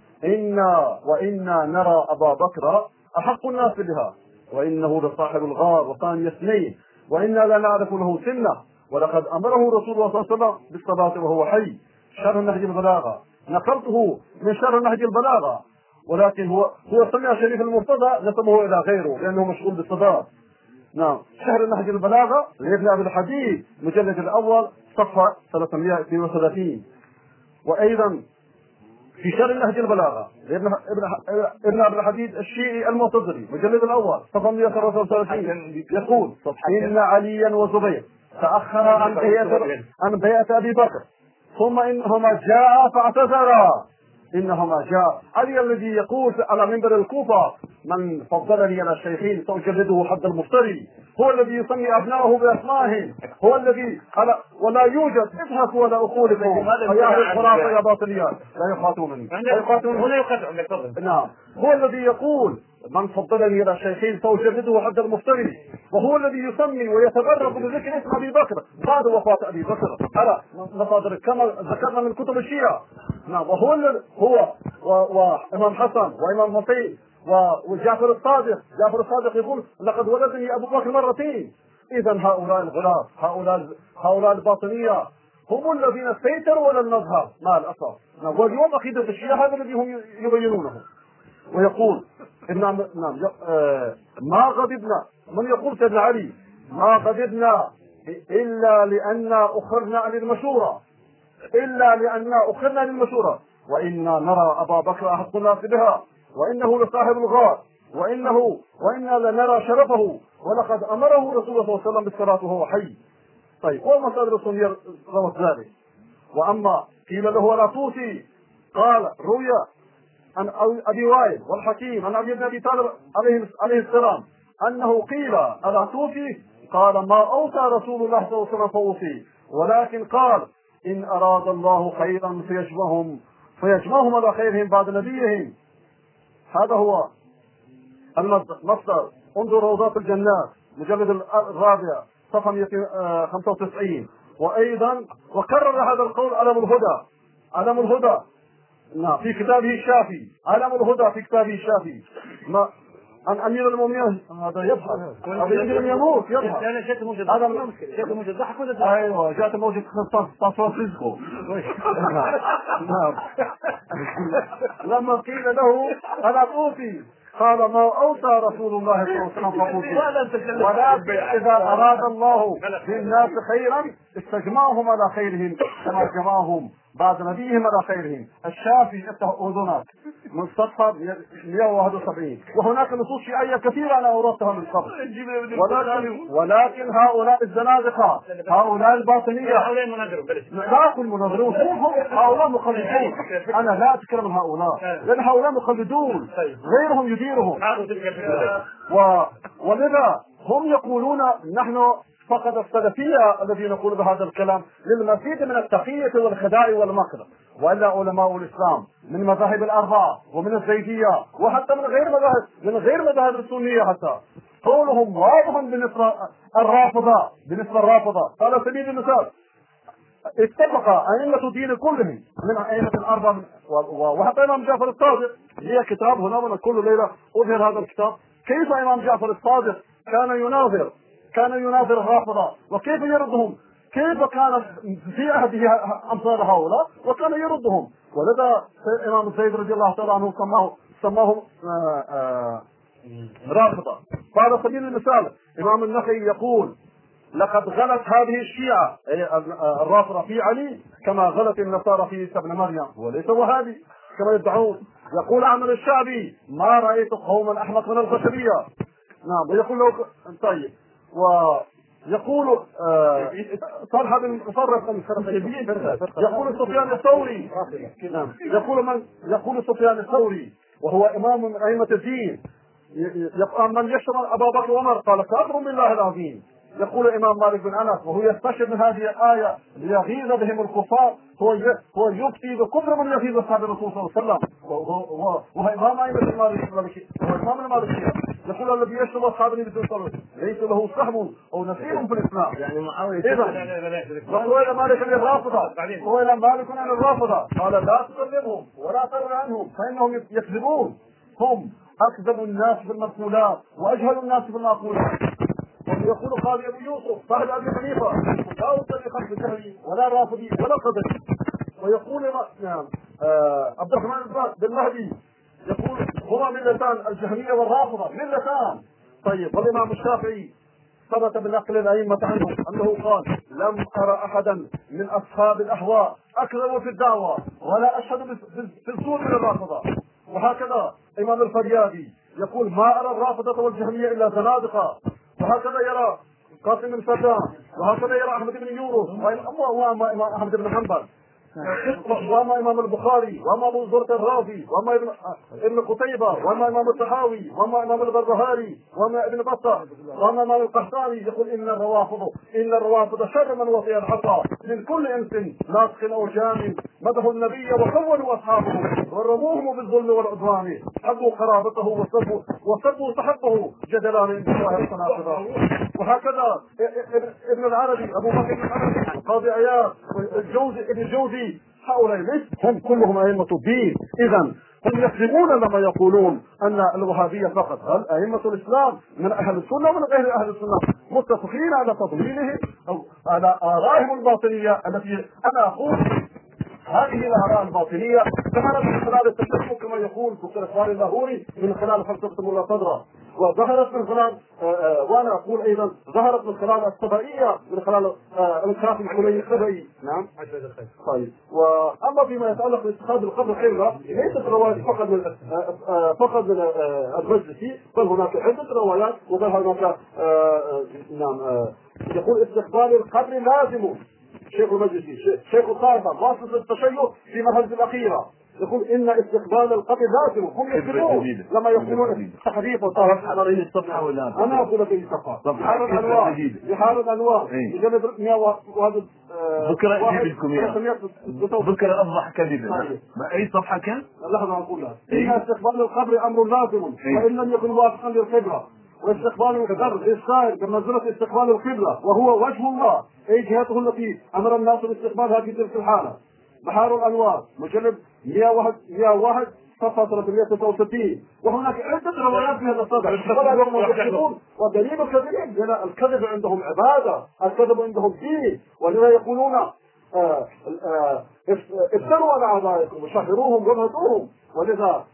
Speaker 3: انا وانا نرى ابا بكر احق الناس بها وانه لصاحب الغار وثاني اثنين وانا لا نعرف له سنه ولقد امره رسول الله صلى الله عليه وسلم بالصلاه وهو حي. شرح نهج البلاغه نقلته من شرح نهج البلاغه، ولكن هو هو سمع شريف المرتضى نسبه الى غيره لانه مشغول بالصدار. نعم شهر نهج البلاغه لابن ابي الحديد مجلد الاول صفحه ثلاثمائة واثنين وثلاثين. وايضا في شرح نهج البلاغه لابن ابن ابن ابي الحديد الشيعي المعتزلي مجلد الاول صفحه مئة وثلاثة وثلاثين يقول ان عليا وزبير تاخر عن بيعه عن بيعه ابي بكر ثم انهما جاء فاعتذرا. انهما جاء علي الذي يقول على منبر الكوفه من فضلني على الشيخين ساجلده حد المفتري، هو الذي يسمي ابنائه باسمائهم، هو الذي على ولا يوجد اضحك ولا اقولكم يا اهل الخرافه يا باطنيات لا يخاطبونني لا يخاطبوني هنا يقطع. نعم هو الذي يقول من فضلني على الشيخين ساجلده حد المفتري، وهو الذي يسمي ويتبرك بذكر اسم ابي بكر بعد وفاه ابي بكر على مصادر كما ذكرنا من كتب الشيعه. نعم وهو هو وامام حسن وامام حسين وجعفر الصادق. جعفر الصادق يقول لقد ولدني ابو بكر مرتين. اذا هؤلاء الغلاة هؤلاء هؤلاء الباطنيه هم الذين سيطروا على المذهب مع الاسف. نعم واليوم عقيده الشيعه هذا الذي هم يبينونه. ويقول ابن نعم آه ما غضبنا من يقول سيدنا علي ما غضبنا الا لان اخرنا عن المشوره الا لان اخرنا عن المشوره وانا نرى ابا بكر احق الناس بها وانه لصاحب الغار وانه وانا لنرى شرفه ولقد امره رسول الله صلى الله عليه وسلم بالصلاه وهو حي. طيب ومصادر السنيه روت ذلك. واما قيل له لا توصي قال روي عن ابي وائل والحكيم عن ابي بن ابي طالب عليه عليه السلام انه قيل الا توصي قال ما اوصى رسول الله صلى الله عليه وسلم فاوصي ولكن قال ان اراد الله خيرا فيجمعهم فيجمعهم على خيرهم بعد نبيهم. هذا هو المصدر. انظر روضات الجنات مجلد الرابع صفحه مئة وخمسة وتسعين. وايضا وكرر هذا القول علم الهدى علم الهدى نعم في كتابه الشافي علم الهدى في كتابه الشافي ما عن امير المؤمنين. هذا يضحك هذا يمكن يموت يضحك.
Speaker 2: انا شكت موجود
Speaker 3: هذا
Speaker 2: شكت موجود ضحك ولا
Speaker 3: ايوه جات موجود تصوير فيزيكو. نعم لما قيل له انا اوفي قال ما اوصى رسول الله صلى الله عليه وسلم فاوصي ولكن اذا اراد الله للناس خيرا استجمعهم على خيرهم كما جمعهم بعد نبيهم على خيرهم. الشافعي افتح اذنك من صفحه مئة وواحد وسبعين. وهناك نصوص شيعيه كثيره انا اوردتها من قبل ولكن ولكن هؤلاء الزنادقه هؤلاء الباطنيه لا اقول مناظرون هؤلاء مخلدون. انا لا اتكلم عن هؤلاء لان هؤلاء مخلدون غيرهم يديرهم و... ولذا هم يقولون نحن فقد السلفيه الذين يقولون بهذا الكلام للمزيد من التقيه والخداع والمكر. والا علماء الاسلام من مذاهب الاربعه ومن الزيديه وحتى من غير مذاهب من غير مذاهب السنيه حتى قولهم واضح بالنسبه الرافضه بالنسبه الرافضه. على سبيل المثال اتفق ائمه الدين كلهم من ائمه الاربعه وحتى امام جعفر الصادق لي كتاب هنا من كل ليله اظهر هذا الكتاب كيف امام جعفر الصادق كان يناظر كان يناظر الرافضه وكيف يردهم كيف كان في عهده امثال هؤلاء وكان يردهم. ولذا امام زيد رضي الله تعالى عنه سماه سماه رافضه. على سبيل المثال امام النخعي يقول لقد غلت هذه الشيعه الرافضه في علي كما غلت النصارى في عيسى ابن مريم وليس وهابي كما يدعون. يقول عمرو الشعبي ما رايت قوما احمق من البشريه. نعم ويقول له طيب يقول آه صالح بن مفرق يقول سفيان الثوري نعم يقول من يقول سفيان الثوري وهو إمام من أئمة الدين يبقى من يشرب أبا بكر وعمر قال كافر بالله العظيم. يقول الإمام مالك بن أنس وهو يستشهد من هذه الآية ليغيظ بهم الكفار هو هو يفتي بكفر من يغيظ أصحاب الرسول صلى الله عليه وسلم وهو وهو إمام أئمة المالكية وهو إمام المالكية. يقول الذي يشرب أصحاب النبي صلى الله عليه وسلم ليس له سهم أو نصيب في الإسلام. يعني معاوية وهو إلى مالك عن الرافضة وهو إلى مالك عن الرافضة قال لا تكذبهم ولا تروي عنهم فإنهم يكذبون هم أكذب الناس بالمقولات وأجهل الناس بالمعقولات. ويقول قاضي أبو يوسف صاحب أبي حنيفة لا أصلي خلف الجهلي ولا رافضي ولا قدري. ويقول نعم آه عبد الرحمن بن مهدي يقول هما ملتان الجهمية والرافضة ملتان. طيب والإمام الشافعي ثبت بنقل الأئمة عنه أنه قال لم أرى أحدا من أصحاب الأهواء أكذبوا في الدعوة ولا أشهد بالزور من الرافضة. وهكذا إمام الفريابي يقول ما أرى الرافضة والجهمية إلا زنادقة. وهكذا يرى قاسم بن سردان وهكذا يرى أحمد بن يونس وأما إمام أحمد بن حنبل وأما إمام البخاري وأما أبو زرع الرازي وأما ابن ابن قتيبة وأما إمام الطحاوي وأما إمام البربهاري وأما ابن بطة وأما إمام القحطاني. يقول إن الروافض إن الروافض شر من وطئ الحصى من كل إنس ناسخ أو جان مدحوا النبي وخونوا أصحابه ورموهم بالظلم والعدوان حبوا قرابته وسبوا وسبوا صحبه جدلان انتشار التناقضات. وهكذا ابن العربي أبو بكر بن العربي قاضي عياض الجوزي ابن الجوزي هؤلاء هم كلهم أئمة الدين. إذا هم يكذبون لما يقولون أن الوهابية فقط. هل أئمة الإسلام من أهل السنة ومن غير أهل السنة متفقين على تضليله أو على آرائهم الباطنية التي أنا أقول هذه الآراء الباطنية ظهرت من خلال التشكك كما يقول دكتور إخوان اللاهوري من خلال فلسفة ملا صدرة وظهرت من خلال وأنا أقول أيضا ظهرت من خلال السبائية من خلال الانحراف الحكومي السبائي. نعم. طيب وأما فيما يتعلق باتخاذ القبر قبلة ليست روايات فقط من فقط من المجلسي بل هناك عدة روايات وبل هناك نعم يقول استقبال القبر لازم. شيخ المجلسي شيخ الطائفة واصل التشيع في مرحلة الأخيرة يقول إن استقبال القبر لازم. هم يكذبون لما يقولون تحريف وطرف على الصفحة ولا أنا أقول لك الصفحة بحار الأنوار بحار الأنوار يجلد مئة وهذا
Speaker 11: بكرة أجيب لكم إياه بكرة أصبح كذبا. أي صفحة كان؟
Speaker 3: لحظة أقول لها إن استقبال القبر أمر لازم وإن لم يكن وافقا للقبلة واستقبال القبر للسائر بمنزلة استقبال القبلة وهو وجه الله أي جهته التي أمر الناس باستقبالها في تلك الحالة. بحار الأنوار مجلد مئة وواحد صفحة ثلاثمئة وتسعة وستين. وهناك عدة روايات في هذا الصدع ودليل الكذب لأن الكذب عندهم عبادة الكذب عندهم دين ولذا يقولون افتروا على أعدائكم وشهروهم وابهتوهم ولذا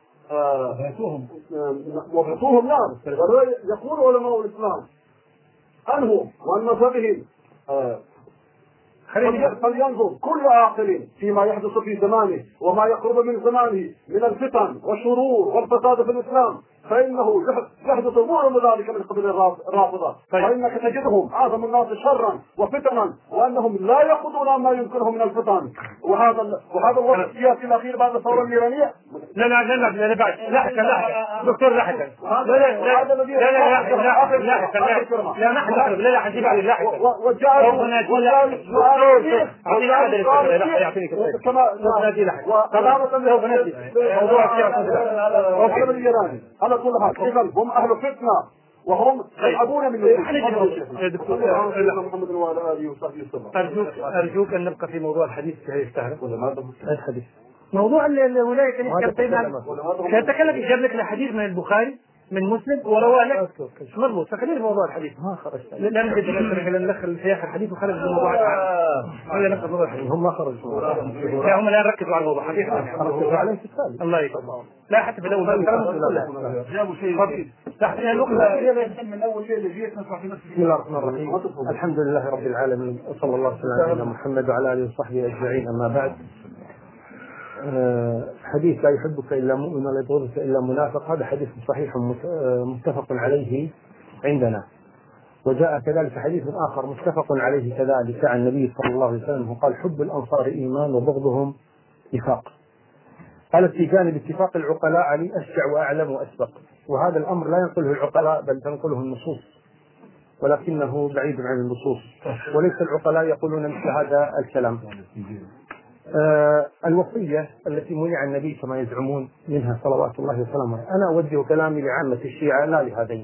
Speaker 3: وابهتوهم نعم. ولذا يقول علماء الإسلام عنهم وعن مذهبهم فلينظر كل عاقل فيما يحدث في زمانه وما يقرب من زمانه من الفتن والشرور والفساد في الإسلام فإنه يحدث معظم ذلك من قبل الرافضة. فإنك تجدهم أعظم الناس شرا وفتنا وأنهم لا يأخذون ما يمكنهم من الفتن. وهذا وهذا الوقت السياسي الأخير بعد الثورة الإيرانية.
Speaker 2: لا لا لا لا لا بعد لاحقا لاحقا دكتور لاحقا لا لا لا لا لا لاحقا لا لاحقا لا لا حسيب عليه لاحقا
Speaker 3: وجاء
Speaker 2: يعطيني
Speaker 3: كما وتماما موضوع الإيراني على كل حال. إذا هم أهل فتنة وهم يلعبون من محمد وعلى آله وصحبه وسلم.
Speaker 2: أرجوك أرجوك أن نبقى في موضوع الحديث سيستهلك
Speaker 3: الحديث
Speaker 2: موضوع الولاية كان يتكلم جاب لك الحديث من البخاري من مسلم وروى لك مضبوط فخلينا في موضوع الحديث ما خرج لا نجد ندخل في آخر الحديث وخرج من موضوع ولا نبقى موضوع الحديث هم ما خرجوا لا هم لا ركزوا على الموضوع حقيقة الله يكرمك لا حتى في الأول
Speaker 3: جابوا شيء
Speaker 2: من أول شيء اللي جيت نصح في نفس بسم الله الرحمن الرحيم الحمد لله رب العالمين وصلى الله وسلم على محمد وعلى آله وصحبه أجمعين. أما بعد حديث لا يحبك إلا مؤمن ولا يبغضك إلا منافق هذا حديث صحيح متفق عليه عندنا.
Speaker 8: وجاء كذلك حديث آخر متفق عليه كذلك عن النبي صلى الله عليه وسلم قال حب الأنصار إيمان وبغضهم نفاق. قال في جانب اتفاق العقلاء علي أشجع وأعلم وأسبق، وهذا الأمر لا ينقله العقلاء بل تنقله النصوص، ولكنه بعيد عن النصوص، وليس العقلاء يقولون مثل هذا الكلام. آه الوصية التي منع النبي كما يزعمون منها صلوات الله وسلامه، أنا أوجه كلامي لعامة الشيعة لا لهذين.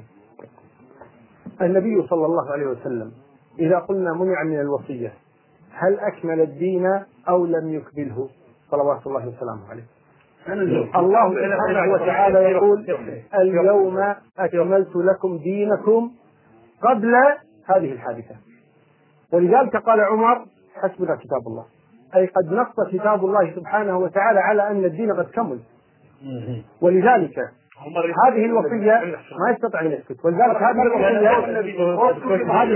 Speaker 8: النبي صلى الله عليه وسلم إذا قلنا منع من الوصية هل أكمل الدين أو لم يكمله صلوات الله وسلامه عليه؟ الله سبحانه وتعالى يقول اليوم أكملت لكم دينكم قبل هذه الحادثة، ولذلك قال عمر حسبنا كتاب الله، أي قد نص كتاب الله سبحانه وتعالى على أن الدين قد كمل. ولذلك هذه الوصية ما يستطيع أن يسكت، ولذلك هذه الوصية هذه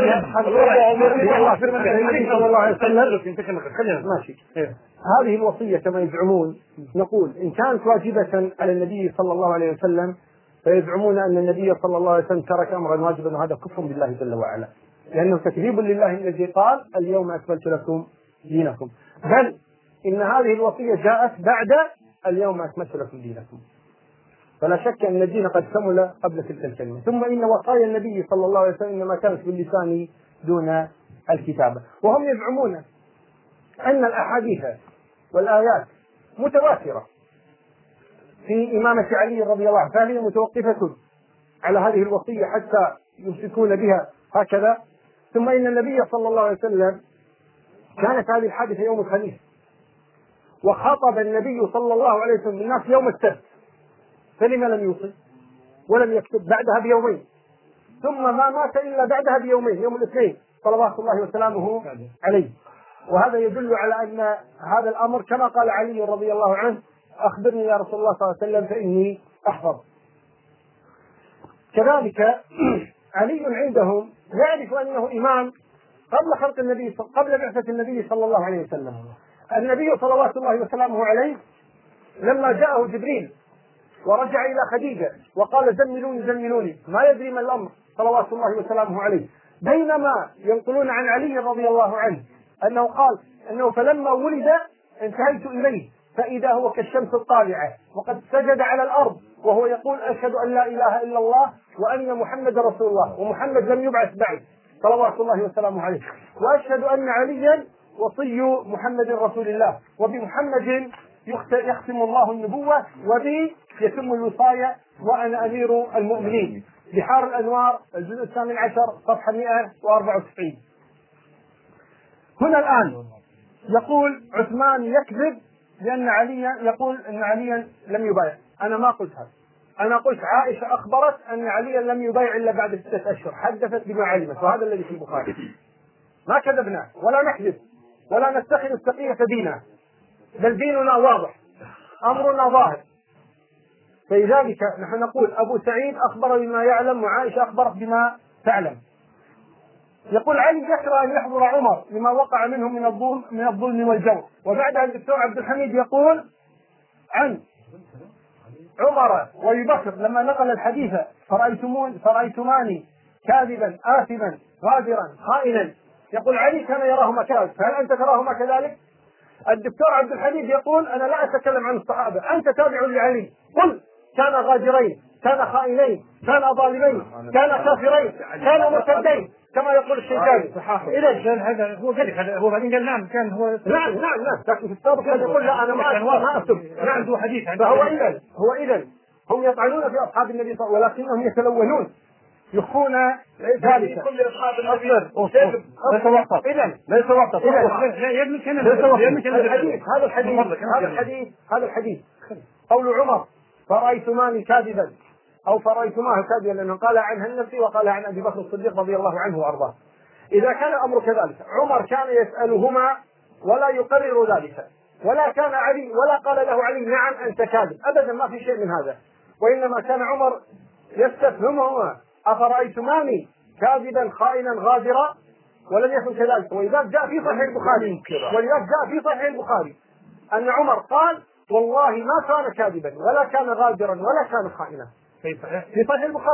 Speaker 8: الوصية ماشي هذه الوصية كما يزعمون نقول إن كانت واجبة على النبي صلى الله عليه وسلم فيزعمون أن النبي صلى الله عليه وسلم ترك أمرا واجبا، وهذا كفر بالله جل وعلا، لأنه تكذيب لله الذي قال اليوم أكملت لكم دينكم، بل إن هذه الوصية جاءت بعد اليوم أكملت لكم دينكم، فلا شك أن الدين قد كمل قبل تلك الكلمة. ثم إن وصايا النبي صلى الله عليه وسلم إنما كانت باللسان دون الكتابة، وهم يزعمون أن الأحاديث والآيات متواترة في إمامة علي رضي الله عنه، فهي متوقفة على هذه الوصية حتى يمسكون بها هكذا. ثم إن النبي صلى الله عليه وسلم كانت هذه الحادثة يوم الخميس، وخطب النبي صلى الله عليه وسلم الناس يوم السبت، فلما لم يوصي ولم يكتب بعدها بيومين، ثم ما مات إلا بعدها بيومين يوم الاثنين صلوات الله وسلامه عليه. وهذا يدل على أن هذا الأمر كما قال علي رضي الله عنه أخبرني يا رسول الله صلى الله عليه وسلم فإني أحفظ. كذلك علي عندهم يعرف أنه إمام قبل خلق النبي قبل بعثة النبي صلى الله عليه وسلم. النبي صلوات الله وسلامه عليه لما جاءه جبريل ورجع إلى خديجة وقال زملوني زملوني ما يدري ما الأمر صلوات الله وسلامه عليه، بينما ينقلون عن علي رضي الله عنه أنه قال أنه فلما ولد انتهيت إليه فإذا هو كالشمس الطالعة وقد سجد على الأرض وهو يقول أشهد أن لا إله إلا الله وأن محمد رسول الله، ومحمد لم يبعث بعد صلوات الله وسلامه عليه، وأشهد أن عليا وصي محمد رسول الله، وبمحمد يختم الله النبوة، وبي يتم الوصاية، وأنا أمير المؤمنين. بحار الأنوار الجزء الثامن عشر صفحة مئة وأربعة وتسعين. هنا الآن يقول عثمان يكذب لأن عليا يقول أن عليا لم يبايع. أنا ما قلت هذا، أنا قلت عائشة أخبرت أن عليا لم يبايع إلا بعد ستة أشهر، حدثت بما علمت، وهذا الذي في البخاري. ما كذبنا ولا نكذب ولا نتخذ التقية دينا، بل ديننا واضح أمرنا ظاهر. فلذلك نحن نقول أبو سعيد أخبر بما يعلم وعائشة أخبرت بما تعلم. يقول علي يكره أن يحضر عمر لما وقع منه من الظلم من الظلم والجور. وبعدها الدكتور عبد الحميد يقول عن عمر وابي بكر لما نقل الحديث فرأيتمون فرأيتماني كاذبا آثما غادرا خائنا، يقول علي كان يراهما كذلك، فهل أنت تراهما كذلك؟ الدكتور عبد الحميد يقول أنا لا أتكلم عن الصحابة، أنت تابع لعلي، قل كان غادرين، كان خائنين، كان ظالمين، كان كافرين، كان مرتدين كما يقول الشيخاني. إذا هذا هو قال هذا هو بعدين قال نعم كان هو نعم نعم نعم لكن في السابق كان يقول لا أنا ما ما أكتب نعم عنده حديث. فهو إذا هو إذا هم يطعنون في أصحاب النبي صلى الله عليه وسلم ولكنهم يتلونون يخفون ذلك. كل أصحاب النبي ليس وسط، إذا ليس وسط، لا يبني كلام الحديث. هذا الحديث هذا الحديث هذا الحديث قول عمر فرأيتماني كاذبا أو فرأيتماه كاذبا، لأنه قال عنها النفسي وقال عن أبي بكر الصديق رضي الله عنه وأرضاه. إذا كان الأمر كذلك عمر كان يسألهما ولا يقرر ذلك، ولا كان علي ولا قال له علي نعم أنت كاذب، أبدا ما في شيء من هذا، وإنما كان عمر يستفهمهما أفرأيتماني كاذبا خائنا غادرا، ولم يكن كذلك. ولذلك جاء في صحيح البخاري ولذلك جاء في صحيح البخاري أن عمر قال والله ما كان كاذبا ولا كان غادرا ولا كان خائنا في صحيح البخاري،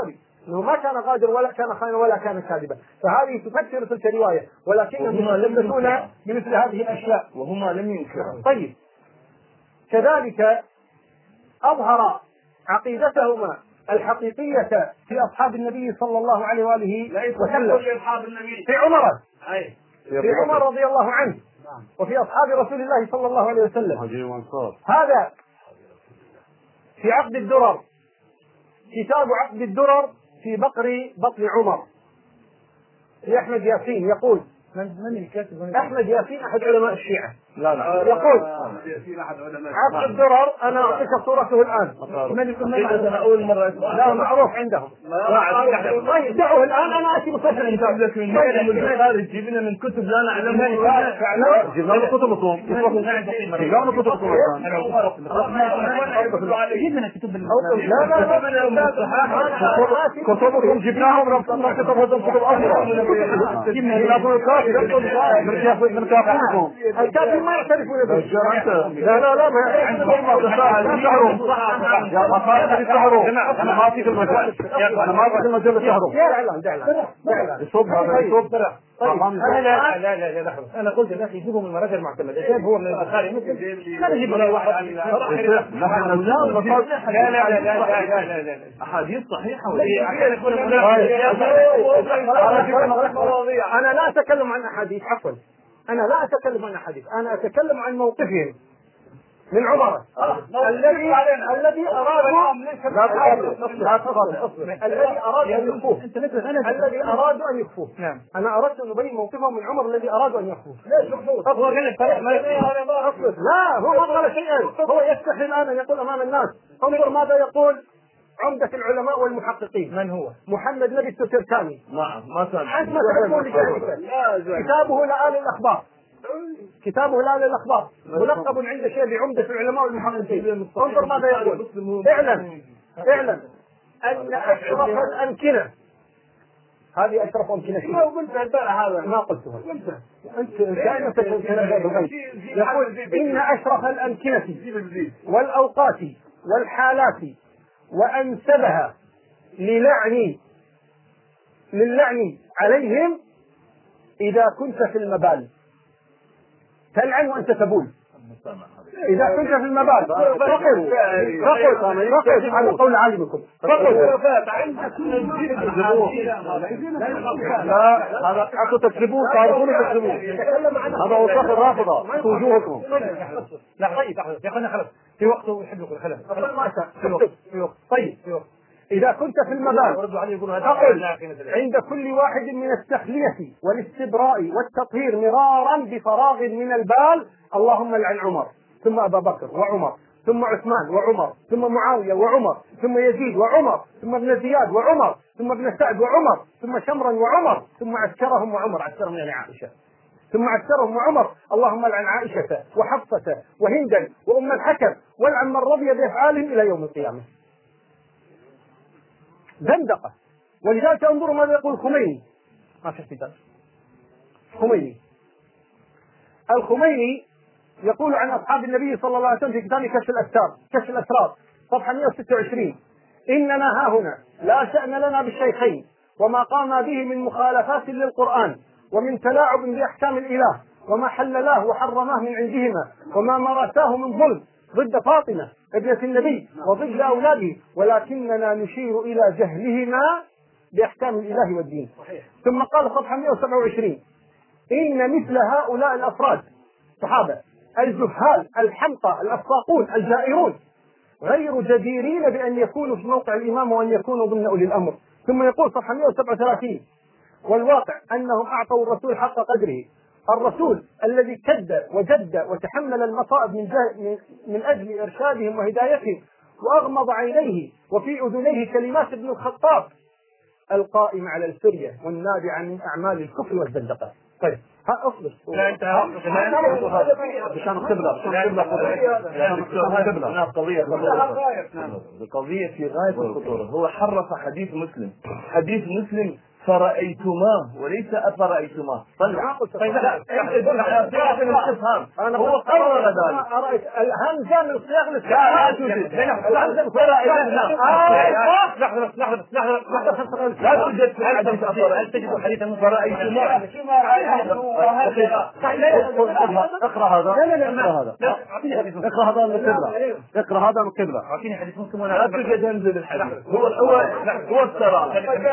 Speaker 12: انه ما كان غادر ولا كان خائنا ولا كان كاذبا، فهذه تفسر تلك الروايه، ولكنهم يتحدثون بمثل هذه الاشياء
Speaker 11: وهما لم ينكروا.
Speaker 12: طيب كذلك اظهر عقيدتهما الحقيقيه في اصحاب النبي صلى الله عليه واله وسلم، في عمر في عمر رضي الله عنه، وفي اصحاب رسول الله صلى الله عليه وسلم. هذا في عقد الدرر، كتاب عقد الدرر في بقر بطن عمر لأحمد ياسين، يقول
Speaker 2: من من الكاتب؟
Speaker 12: أحمد ياسين أحد علماء الشيعة.
Speaker 11: لا لا
Speaker 12: يقول عقد الدرر، أنا أعطيك صورته الآن.
Speaker 11: أنا أول مرة
Speaker 12: لا معروف عندهم. طيب دعوه الآن، أنا أتي بصورة الكتاب.
Speaker 11: جبنا من كتب لا نعلمها.
Speaker 3: جبنا من كتبكم. جبنا من كتبكم.
Speaker 2: جبنا كتب
Speaker 12: لا لا لا
Speaker 3: كتبكم جبناهم ربطنا كتبهم كتب أخرى. جبنا من كافركم.
Speaker 12: الكافر ما يعترفون به.
Speaker 3: لا لا لا ما يعترفون. يا مصادر الشهر أنا ما في المجال، أنا ما في المجال الشهر.
Speaker 12: يا إعلان ده إعلان
Speaker 3: يصب هذا يصب.
Speaker 12: أنا لا لا لا لا أنا قلت لك يجيبوا من المراجع المعتمدة، كيف هو من البخاري مسلم؟ لا نجيب ولا واحد.
Speaker 3: نحن نزال
Speaker 12: لا لا لا لا لا لا
Speaker 11: أحاديث صحيحة.
Speaker 12: أنا لا أتكلم عن أحاديث، عفوا أنا لا أتكلم عن أحاديث، أنا أتكلم عن موقفهم من عمر الذي الذي أرادوا لا تفضل الذي أرادوا أن يخفوه الذي أرادوا أن يخفوه.
Speaker 2: نعم
Speaker 12: أنا أردت أن أبين موقفهم من عمر الذي أرادوا أن يخفوه.
Speaker 2: ليش يخفوه؟
Speaker 12: هو قال لك لا، هو ما قال شيئا، هو يستحي الآن أن يقول أمام الناس. انظر ماذا يقول عمدة العلماء والمحققين.
Speaker 2: من هو؟
Speaker 12: محمد نبي التركاني.
Speaker 11: نعم ما كان
Speaker 12: حسب تعرفون كتابه لآل الأخبار، كتابه لآل الأخبار ملقب عند شيء بعمدة العلماء والمحققين. انظر ماذا يقول. اعلم اعلم أن أشرف الأمكنة، هذه أشرف أمكنة شيء. هذا ما قلتها أنت دائما تقول. يقول إن أشرف الأمكنة والأوقات والحالات وأنسبها للعن للعن عليهم إذا كنت في المبال تلعن وأنت تبول. إذا كنت في المبال فقل فقل فقل على قول عالمكم فقل
Speaker 3: لا هذا أنتم تكذبون، تعرفون تكذبون. هذا وصف الرافضة في وجوهكم.
Speaker 2: لا طيب يا أخوانا خلاص في وقته يحب يقول خلاص
Speaker 12: في وقت في وقت طيب في وقت. إذا كنت في المبال فقل عند كل واحد من التخلية والاستبراء والتطهير مرارا بفراغ من البال اللهم لعن عمر ثم أبا بكر وعمر ثم عثمان وعمر ثم معاوية وعمر ثم يزيد وعمر ثم ابن زياد وعمر ثم ابن سعد وعمر ثم شمرا وعمر ثم عسكرهم وعمر، عسكرهم يعني عائشة، ثم عسكرهم وعمر اللهم لعن عائشة وحفصة وهندا وأم الحكم والعن من رضي بأفعالهم إلى يوم القيامة. زندقة. ولذلك انظروا ماذا يقول الخميني. ما في احتجاج. خميني الخميني يقول عن أصحاب النبي صلى الله عليه وسلم في كتاب كشف الأسرار كشف الأسرار صفحة مئة وستة وعشرين: إننا هاهنا لا شأن لنا بالشيخين وما قام به من مخالفات للقرآن ومن تلاعب بأحكام الإله وما حللاه وحرماه من عندهما وما مارساه من ظلم ضد فاطمة ابنة النبي وضد أولاده، ولكننا نشير إلى جهلهما بأحكام الإله والدين. ثم قال صفحة مئة وسبعة وعشرين: إن مثل هؤلاء الأفراد صحابة الجهال الحمقى الأفاقون الجائرون غير جديرين بأن يكونوا في موقع الإمام وأن يكونوا ضمن أولي الأمر. ثم يقول صفحة مئة وسبعة وثلاثين: والواقع أنهم أعطوا الرسول حق قدره، الرسول الذي كد وجد وتحمل المصائب من, من أجل إرشادهم وهدايتهم وأغمض عينيه وفي أذنيه كلمات ابن الخطاب القائم على الفرية والنابعة من أعمال الكفر والزندقة. طيب ها أصبر
Speaker 2: لا أنت
Speaker 3: عشان القبلة عشان
Speaker 11: قضية القضية في غاية الخطورة. هو حرف حديث مسلم، حديث مسلم فرأيتماه وليس أفرأيتماه. طلع
Speaker 12: أنا
Speaker 11: هو قرر ذلك.
Speaker 12: رأيت الهمزة من صياغ
Speaker 11: لا توجد. لا توجد في الحديث أفرأيتماه. فرأيتماه.
Speaker 3: اقرأ هذا. لا لا لا اقرأ هذا. اقرأ هذا من القبلة. اقرأ هذا من القبلة.
Speaker 2: أعطيني حديث مسلم
Speaker 11: لا توجد ينزل الحديث. هو هو هو السراب.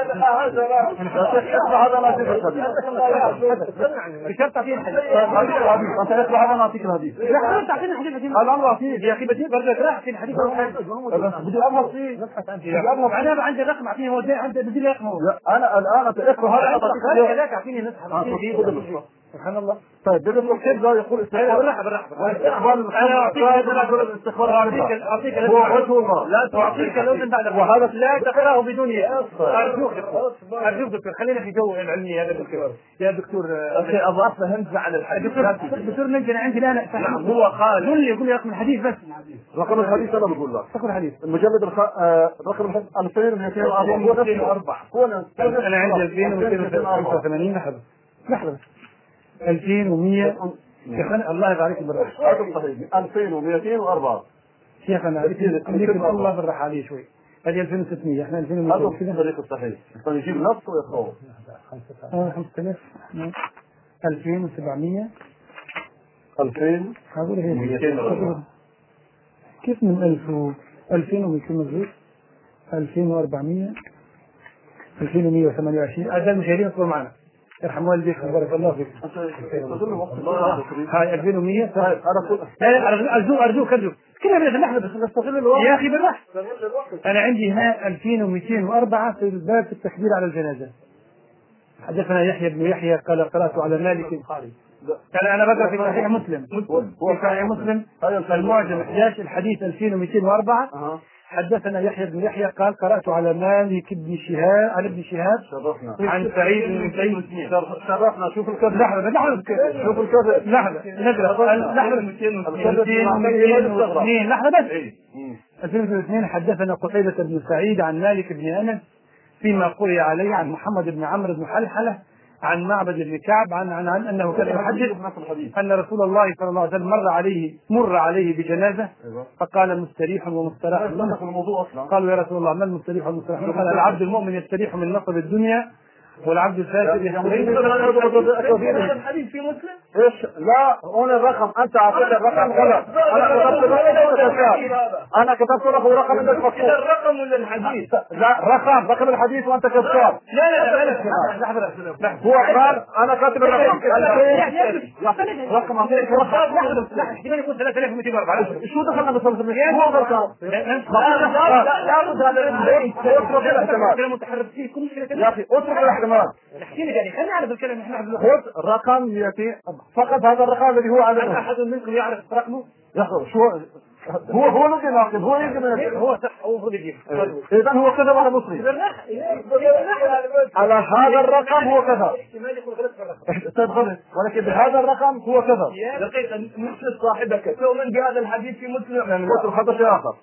Speaker 3: اقرأ هذا لا تفهم.
Speaker 2: بشرط تعطيني الحديث.
Speaker 3: أنت اقرأ هذا نعطيك الحديث.
Speaker 2: لا تعطيني الحديث.
Speaker 3: الأمر أعطيك
Speaker 2: يا أخي بدي برجع أعطيني الحديث.
Speaker 3: بدي أبغى فيه.
Speaker 2: أنا عندي الرقم أعطيني هو عندي بدي لي رقمه.
Speaker 3: أنا الآن اقرأ هذا أعطيك.
Speaker 2: لا تعطيني نسخة. سبحان الله.
Speaker 3: طيب بدل الكذب يقول استخبار.
Speaker 2: بالراحة بالراحة.
Speaker 3: استخبار
Speaker 2: أنا أعطيك الاستخبار. أعطيك أعطيك
Speaker 3: هو وجه الله.
Speaker 2: لا تعطيك الأذن بعد.
Speaker 3: وهذا
Speaker 2: لا تقرأه بدوني. أرجوك أرجوك دكتور خلينا في جو علمي هذا دكتور. يا دكتور
Speaker 11: أخي أضاف همزة على الحديث.
Speaker 2: دكتور نجي أنا عندي لا لا.
Speaker 11: نعم هو قال.
Speaker 2: قول لي قول لي رقم الحديث بس.
Speaker 3: رقم الحديث أنا بقول لك.
Speaker 2: رقم الحديث.
Speaker 3: المجلد رقم الحديث ألفين ومئتين وأربعة. هو
Speaker 2: أنا عندي ألفين ومئتين وخمسة وثمانين. لحظة لحظة. ألفين ومئة. شيخنا الله يبارك بالراحة.
Speaker 3: هذا صحيح. ألفين ومئتين وأربعة.
Speaker 2: شيخنا لكن الله بالراحة عليه شوي. هذه ألفين وستمئة احنا ألفين ومئتين.
Speaker 3: هذا في الطريق الصحيح. يجيب نص ويقرأه.
Speaker 2: اه خمسة آلاف. ألفين وسبعمئة.
Speaker 3: ألفين ومئتين وأربعة.
Speaker 2: كيف من ألف و ألفين ومئتين مزيد؟ ألفين وأربعمئة. ألفين ومئة وثمانية وعشرين. أعزائي المشاهدين اصبروا معنا. يرحم والديك بارك الله فيك. هاي ألفين ومئة.
Speaker 3: طيب
Speaker 2: انا ارجوك ارجوك ارجوك كلها من اللحظه بس نستغل الوقت يا اخي بالراحه. انا عندي هنا ألفين ومئتين وأربعة في الباب في التكبير على الجنازه. حدثنا يحيى بن يحيى قال قرات على مالك البخاري. كان انا بقرا في صحيح مسلم. في صحيح مسلم المعجم احداث الحديث ألفين ومئتين وأربعة. حدثنا يحيى بن يحيى قال قرأت على مالك بن شهاب عن ابن شهاب عن سعيد بن سعيد.
Speaker 3: شرفنا. شوف الكذب.
Speaker 2: لحظة لحظة
Speaker 3: شوف الكذب.
Speaker 2: لحظة نقرأ لحظة ألفين ومئتين واثنين. لحظة بس. ألفين ومئتين واثنين. حدثنا قتيبة بن سعيد عن مالك بن أنس فيما قرئ عليه عن محمد بن عمرو بن حلحلة عن معبد بن كعب عن, عن, عن انه كان يحدث ان رسول الله صلى الله عليه وسلم مر عليه مر عليه بجنازه فقال مستريح ومستراح. قالوا يا رسول الله ما المستريح والمستراح؟ قال العبد المؤمن يستريح من نصب الدنيا والعبد الفاسد يستريح.
Speaker 11: الحديث في مسلم؟
Speaker 3: ايش؟ لا هنا الرقم انت اعطيت الرقم غلط. انا كتبت له رقم انت مكتوب.
Speaker 11: الرقم ولا الحديث؟
Speaker 3: لا رقم رقم الحديث وانت كذاب.
Speaker 11: لا لا لا لحظة لحظة.
Speaker 3: هو قال انا كاتب الرقم.
Speaker 2: رقم لحظة احتمال يكون ثلاثة آلاف ومئتين وأربعة.
Speaker 3: شو دخلنا بالصوت؟ هو غلطان.
Speaker 11: لا
Speaker 3: يا اخي اترك الاحتمال.
Speaker 2: احكي لي يعني خلينا نعرف الكلام احنا نعرف.
Speaker 3: خذ رقم مئتين فقط هذا الرقم الذي هو على.
Speaker 2: هل احد منكم يعرف رقمه؟
Speaker 3: ياخذ شو هو هو اللي ناقد هو يجي
Speaker 2: هو صح هو المفروض يجيب.
Speaker 3: اذا هو كذا ولا مصري على هذا الرقم هو كذا. تفضل ولكن بهذا الرقم هو كذا.
Speaker 11: دقيقة مثل صاحبك تؤمن بهذا الحديث في مسلم؟
Speaker 3: يعني الوتر هذا شيء اخر.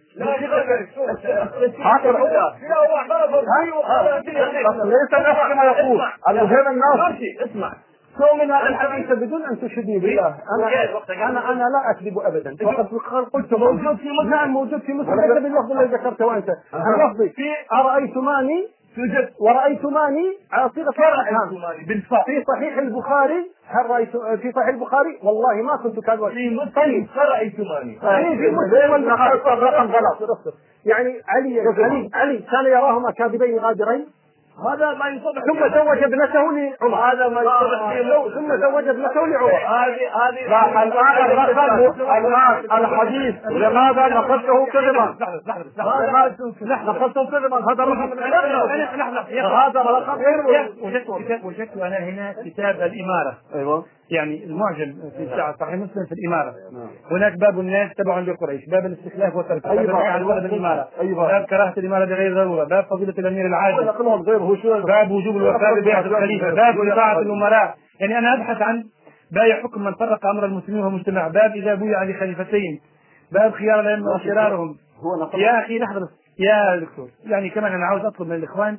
Speaker 3: ليس نفس كما يقول المهم الناس.
Speaker 11: اسمع
Speaker 12: تؤمن هذا الحديث بدون ان تشهدني بالله. انا انا انا لا اكذب ابدا. وقد قلت موجود في مسلم. نعم موجود في مسلم. ليس باللفظ الذي ذكرته انت. اللفظ في ارايتماني ورأيتماني على صيغة بالفاء في صحيح البخاري. هل رأيت في صحيح البخاري؟ والله ما كنت كاذبا.
Speaker 11: في مسلم رأيتماني.
Speaker 12: في مسلم الرقم غلط. يعني علي علي علي كان يراهما كاذبين غادرين.
Speaker 11: هذا ما يصبح.
Speaker 12: ثم زوج ابنته لعمر.
Speaker 11: هذا ما يصبح.
Speaker 12: ثم زوج ابنته لعمر.
Speaker 11: هذه هذه
Speaker 3: الآن الرقم الآن الحديث لماذا نقلته كذبا؟ نقلته كذبا. هذا الرقم
Speaker 2: هذا الرقم وجدت وجدت انا هنا كتاب الإمارة.
Speaker 3: ايوه
Speaker 2: يعني المعجم في صحيح مسلم في الإمارة. هناك باب الناس تبع لقريش، باب الاستخلاف والترك، باب عن ولد الإمارة، باب كراهة الإمارة بغير ضرورة، باب فضيلة الأمير العادل، باب وجوب الوفاء ببيعة الخليفة، باب إطاعة الأمراء. يعني أنا أبحث عن بايع حكم من فرق أمر المسلمين والمجتمع، باب إذا بويع لخليفتين، باب خيار الأئمة وشرارهم. يا أخي لحظة يا دكتور، يعني كمان أنا عاوز أطلب من الإخوان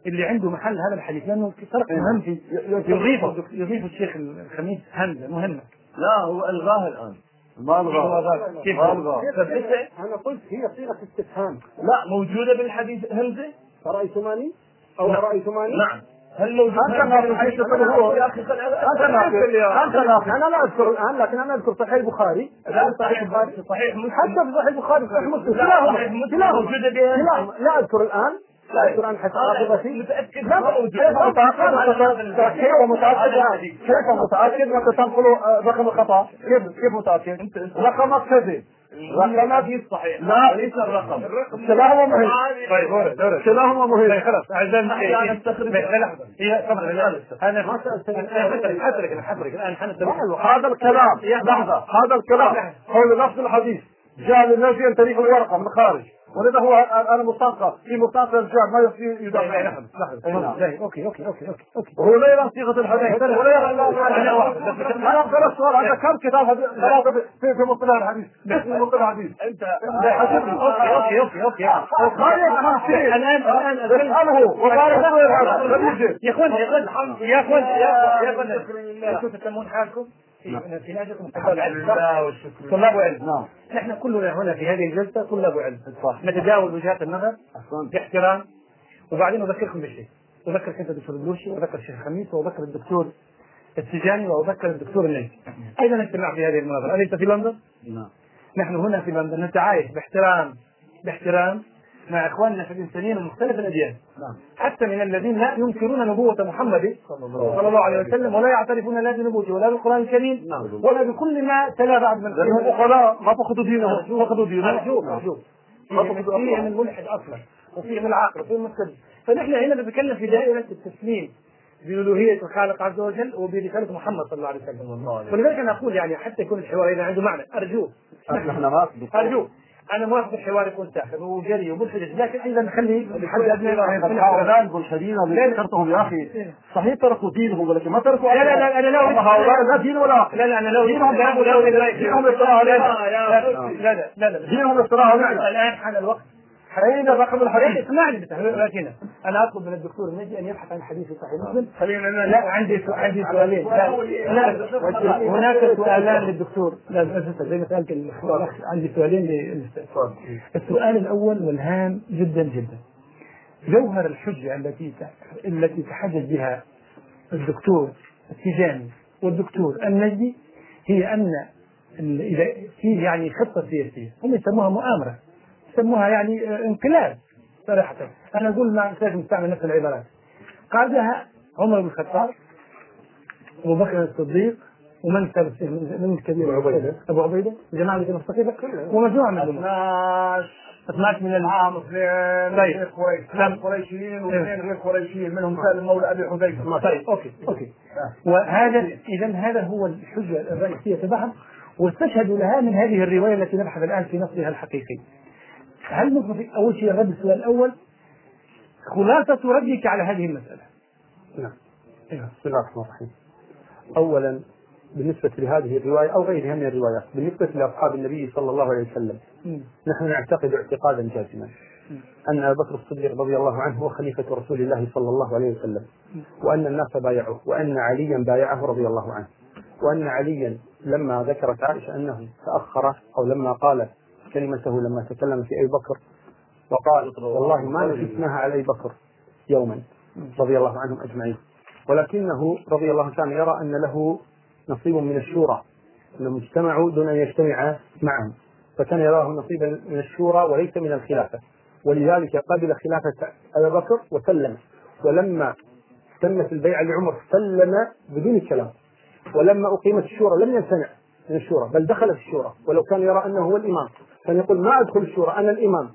Speaker 2: اللي عنده محل هذا الحديث، لانه طرق مهم في يضيفه يضيف الشيخ الخميس همزه مهمه.
Speaker 11: لا هو الغاه الان
Speaker 3: ما الغاه
Speaker 2: كيف
Speaker 3: ما الغاه
Speaker 12: انا قلت هي صيغه استفهام.
Speaker 11: لا موجوده بالحديث همزه.
Speaker 12: ارايتماني او ارايتماني؟
Speaker 11: نعم. هل موجود
Speaker 12: انت ناقص يا اخي انت ناقص انت ناقص انا لا اذكر الان، لكن انا اذكر صحيح البخاري
Speaker 11: صحيح البخاري صحيح مسلم
Speaker 12: حتى في صحيح البخاري صحيح مسلم كلاهما كلاهما
Speaker 11: موجوده بها
Speaker 12: كلاهما لا اذكر الان لا اذكر الان حتى حافظتي
Speaker 11: متاكد
Speaker 12: لا كيف متاكد كيف متاكد كيف متاكد وانت تنقل رقم الخطا؟ كيف كيف متاكد؟ رقمك كذب
Speaker 11: رقمك صحيح
Speaker 12: لا
Speaker 11: ليس الرقم
Speaker 12: كلاهما مهم.
Speaker 2: طيب
Speaker 12: كلاهما مهم.
Speaker 2: خلاص اعزائي
Speaker 11: نستخرج
Speaker 2: هي طبعا انا ما سالت حضرتك انا حضرتك الان
Speaker 12: هذا الكلام لحظه هذا الكلام هو نفس الحديث جاء للنبي ان تاريخ الورقه من الخارج، ولذا هو انا مستنقع في مستنقع الرجال ما يصير يدافع.
Speaker 2: لحظه لحظه اوكي اوكي اوكي اوكي اوكي
Speaker 12: هو لا يرى صيغه الحديث ولا يرى انا اقدر السؤال هذا كم كتاب ثلاثه في في مصطلح الحديث في مصطلح الحديث
Speaker 11: انت
Speaker 2: اوكي اوكي اوكي اوكي
Speaker 12: ما يفهم شيء
Speaker 2: الان الان
Speaker 12: اساله وقال
Speaker 2: يا اخوان يا اخوان يا اخوان يا اخوان انتم تسمون حالكم في في ناديكم طلاب علم.
Speaker 12: نعم.
Speaker 2: نحن كلنا هنا في هذه الجلسه طلاب علم، نتداول وجهات النظر باحترام، وبعدين اذكركم بشيء، اذكرك انت دكتور بلوشي، واذكر الشيخ خميس، واذكر الدكتور السجاني، واذكر الدكتور النجم، ايضا نجتمع في هذه المناظره. اليس في لندن؟
Speaker 3: نعم.
Speaker 2: نحن هنا في لندن نتعايش باحترام باحترام مع اخواننا في الانسانيين ومختلف الاديان،
Speaker 3: نعم.
Speaker 2: حتى من الذين لا ينكرون نبوة محمد صلى الله عليه وسلم، ولا يعترفون لا بنبوته ولا بالقرآن الكريم ولا بكل ما تلا بعد من
Speaker 12: العقلاء ما فقدوا دينهم فقدوا دينهم.
Speaker 2: شوف شوف فيهم الملحد اصلا وفيهم العاقل وفيهم المستبد. فنحن هنا نتكلم في دائرة التسليم بألوهية الخالق عز وجل وبرسالة محمد صلى الله عليه وسلم. ولذلك انا اقول يعني حتى يكون الحوار اذا عنده معنى ارجوه
Speaker 3: نحن ما
Speaker 2: ارجوه انا موافق الحوار يكون ساخر وجري ومنحدر، لكن ايضا نخلي حد ادنى
Speaker 3: هؤلاء الملحدين اللي ذكرتهم يا اخي صحيح تركوا دينهم ولكن ما تركوا
Speaker 2: لا لا لا انا لا
Speaker 3: هؤلاء لا دين ولا
Speaker 2: لا لا انا لا
Speaker 3: دينهم دينهم افتراء
Speaker 2: لا لا لا لا لا
Speaker 3: دينهم افتراء.
Speaker 2: الان حان الوقت.
Speaker 3: أين رقم الحديث؟
Speaker 2: اسمعني بس لكن انا اطلب من الدكتور النجي ان يبحث عن حديث صحيح مسلم. خلينا انا لا عندي عندي سؤالين. لا هناك سؤالان للدكتور. لا بس زي ما سالت الاخ عندي سؤالين للاستفسار. السؤال الاول والهام جدا جدا، جوهر الحجه التي التي تحدث بها الدكتور التجاني والدكتور النجدي هي ان اذا في يعني خطه سياسيه هم يسموها مؤامره، يسموها يعني انقلاب صراحة. أنا أقول ما لازم نستعمل نفس العبارات. قالها عمر بن الخطاب أبو بكر الصديق ومن ثالث من الكبير أبو عبيدة أبو عبيدة جماعة المستقيمة ومجموعة من
Speaker 12: اثناش
Speaker 2: اثناش من
Speaker 12: العام اثنين غير قريشيين واثنين غير قريشيين منهم سالم مولى أبي حذيفة.
Speaker 2: طيب أوكي أوكي وهذا إذا هذا هو الحجة الرئيسية تبعهم، واستشهدوا لها من هذه الرواية التي نبحث الآن في نصها الحقيقي. هل نطلق أول شيء الرد السؤال الأول خلاصة ردك على هذه المسألة؟
Speaker 8: نعم. بسم الله الرحمن الرحيم. أولا بالنسبة لهذه الرواية أو غيرها من الروايات بالنسبة لأصحاب النبي صلى الله عليه وسلم م. نحن نعتقد اعتقادا جازما أن أبا بكر الصديق رضي الله عنه هو خليفة رسول الله صلى الله عليه وسلم، وأن الناس بايعوه، وأن عليا بايعه رضي الله عنه، وأن عليا لما ذكرت عائشة أنه تأخر أو لما قال كلمته لما تكلم في أبي بكر وقال والله ما نفسناها على أبي بكر يوما رضي الله عنهم أجمعين، ولكنه رضي الله كان يرى أن له نصيب من الشورى، أنهم اجتمعوا دون أن يجتمع معهم، فكان يراه نصيبا من الشورى وليس من الخلافة، ولذلك قبل خلافة أبي بكر وسلم، ولما تمت البيعة لعمر سلم بدون كلام، ولما أقيمت الشورى لم يمتنع من الشورى بل دخل في الشورى، ولو كان يرى أنه هو الإمام كان يقول ما أدخل الشورى أنا الإمام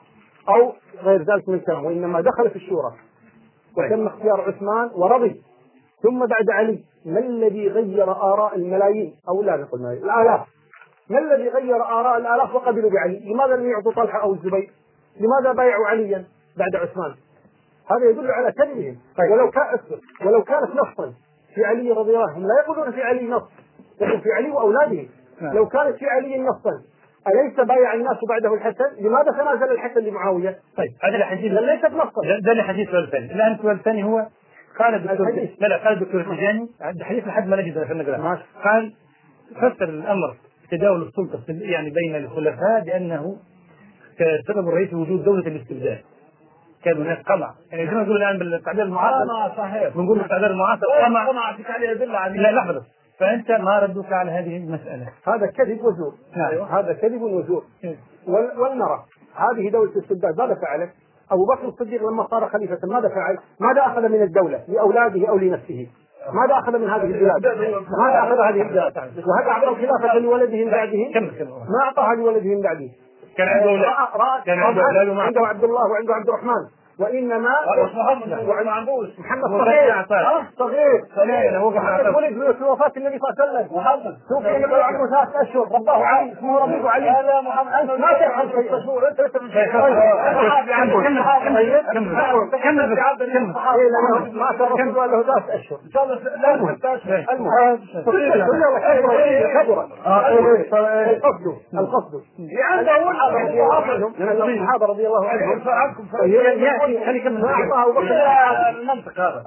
Speaker 8: أو غير ذلك من الكلام، وإنما دخل في الشورى وتم اختيار عثمان ورضي. ثم بعد علي ما الذي غير آراء الملايين أو لا نقول ملايين الآلاف، ما الذي غير آراء الآلاف وقبلوا بعلي؟ لماذا لم يعطوا طلحة أو الزبير؟ لماذا بايعوا عليا بعد عثمان؟ هذا يدل على كذبهم. ولو كانت ولو كانت نصا في علي رضي الله عنه، لا يقولون في علي نص، يقول في علي وأولاده. لو كانت في علي نصا
Speaker 12: أليس بايع الناس بعده الحسن؟ لماذا تنازل الحسن لمعاوية؟
Speaker 2: طيب هذا الحديث
Speaker 12: ليست نصا.
Speaker 2: ده اللي حديث سؤال ثاني. الآن السؤال الثاني هو قال الدكتور لا لا قال الدكتور التجاني عند حديث لحد ما نجد في النقرة قال فسر الأمر تداول السلطة يعني بين الخلفاء بأنه سبب الرئيسي وجود دولة الاستبداد. كان هناك قمع، يعني زي ما نقول الآن بالتعبير المعاصر
Speaker 12: صحيح
Speaker 2: بنقول بالتعبير المعاصر قمع
Speaker 12: قمع في عليه أدلة عن
Speaker 2: لا لحظة. فأنت ما ردك على هذه المسألة؟
Speaker 12: هذا كذب وزور.
Speaker 2: نعم.
Speaker 12: هذا كذب وزور. ولنرى هذه دولة الاستبداد ماذا فعلت؟ أبو بكر الصديق لما صار خليفة ماذا فعل؟ ماذا أخذ من الدولة لأولاده أو لنفسه؟ ماذا أخذ من هذه البلاد؟ ماذا أخذ هذه البلاد؟ وهل أعطى الخلافة لولده من بعده؟ ما أعطاها لولده من بعده.
Speaker 2: كان عنده أولاد.
Speaker 12: كان عنده عبد الله وعنده عبد الرحمن، وإنما محمد صغير صغير ولد في وفاة النبي صلى الله عليه وسلم. محمد توفي النبي عمره ثلاث أشهر رباه علي اسمه ربيع علي. هذا محمد ما تعرف شيء. كمل كمل ما تعرف له ثلاث أشهر. إن شاء الله لا المهم المهم كبر. القصد القصد يعني الصحابة رضي الله عنهم
Speaker 2: خلي كمل
Speaker 12: أعطاه أبو بكر
Speaker 2: المنطق هذا.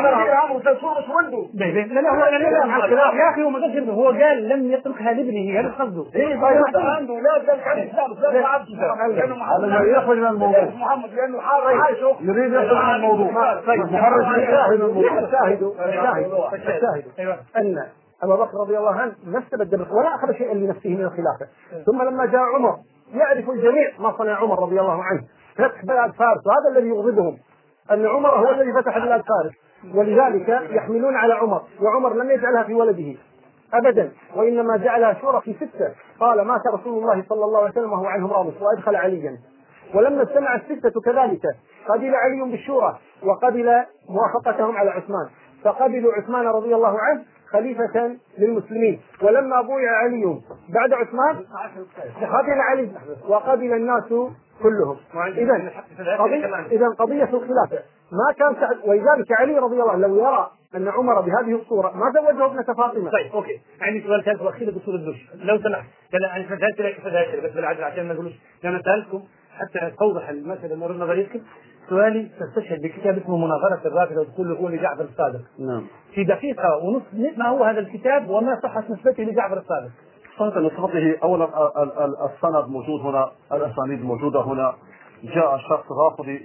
Speaker 2: يا أخي هو ما قال هو قال لم يتركها لابنه هذا قصده.
Speaker 12: إيه عنده لا ده كان الإسلام يخرج من الموضوع. محمد لأنه عايشه يريد يخرج من الموضوع. محرج الشاهد الشاهد الشاهد أن أبا بكر رضي الله عنه ما استبدل ولا أخذ شيئا لنفسه من الخلافة. ثم لما جاء عمر يعرف الجميع ما صنع عمر رضي الله عنه فتح بلاد فارس، وهذا الذي يغضبهم أن عمر هو الذي فتح بلاد فارس، ولذلك يحملون على عمر، وعمر لم يجعلها في ولده أبدا وإنما جعلها شورى في ستة. قال مات رسول الله صلى الله عليه وسلم وهو عنهم راض وأدخل عليا. ولما اجتمع الستة كذلك قبل علي بالشورى وقبل موافقتهم على عثمان، فقبلوا عثمان رضي الله عنه خليفة للمسلمين. ولما بويع علي بعد عثمان قبل علي وقبل الناس كلهم. إذا قضية إذا قضية الخلافة ما كان سعد، ولذلك علي رضي الله عنه لو يرى أن عمر بهذه الصورة ما زوجه ابنة فاطمة.
Speaker 2: طيب أوكي عندي سؤال ثالث وأخير بصورة الدش لو سمحت. لا أنا سألت لك فذاكر بس بالعدل عشان ما نقولوش لأن سألتكم حتى توضح المسألة من نظريتكم. سؤالي تستشهد بكتاب اسمه مناظرة الرافضة وتقول له قول جعفر الصادق. نعم. في دقيقة ونص ما هو هذا الكتاب وما صحة نسبته لجعفر الصادق؟
Speaker 3: صنف نسبته أولا السند موجود هنا، الأسانيد موجودة هنا. جاء الشخص رافضي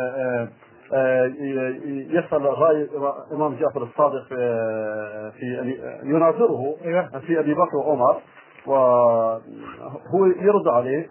Speaker 3: يسأل رأي الإمام جعفر الصادق في يناظره في أبي بكر وعمر وهو يرد عليه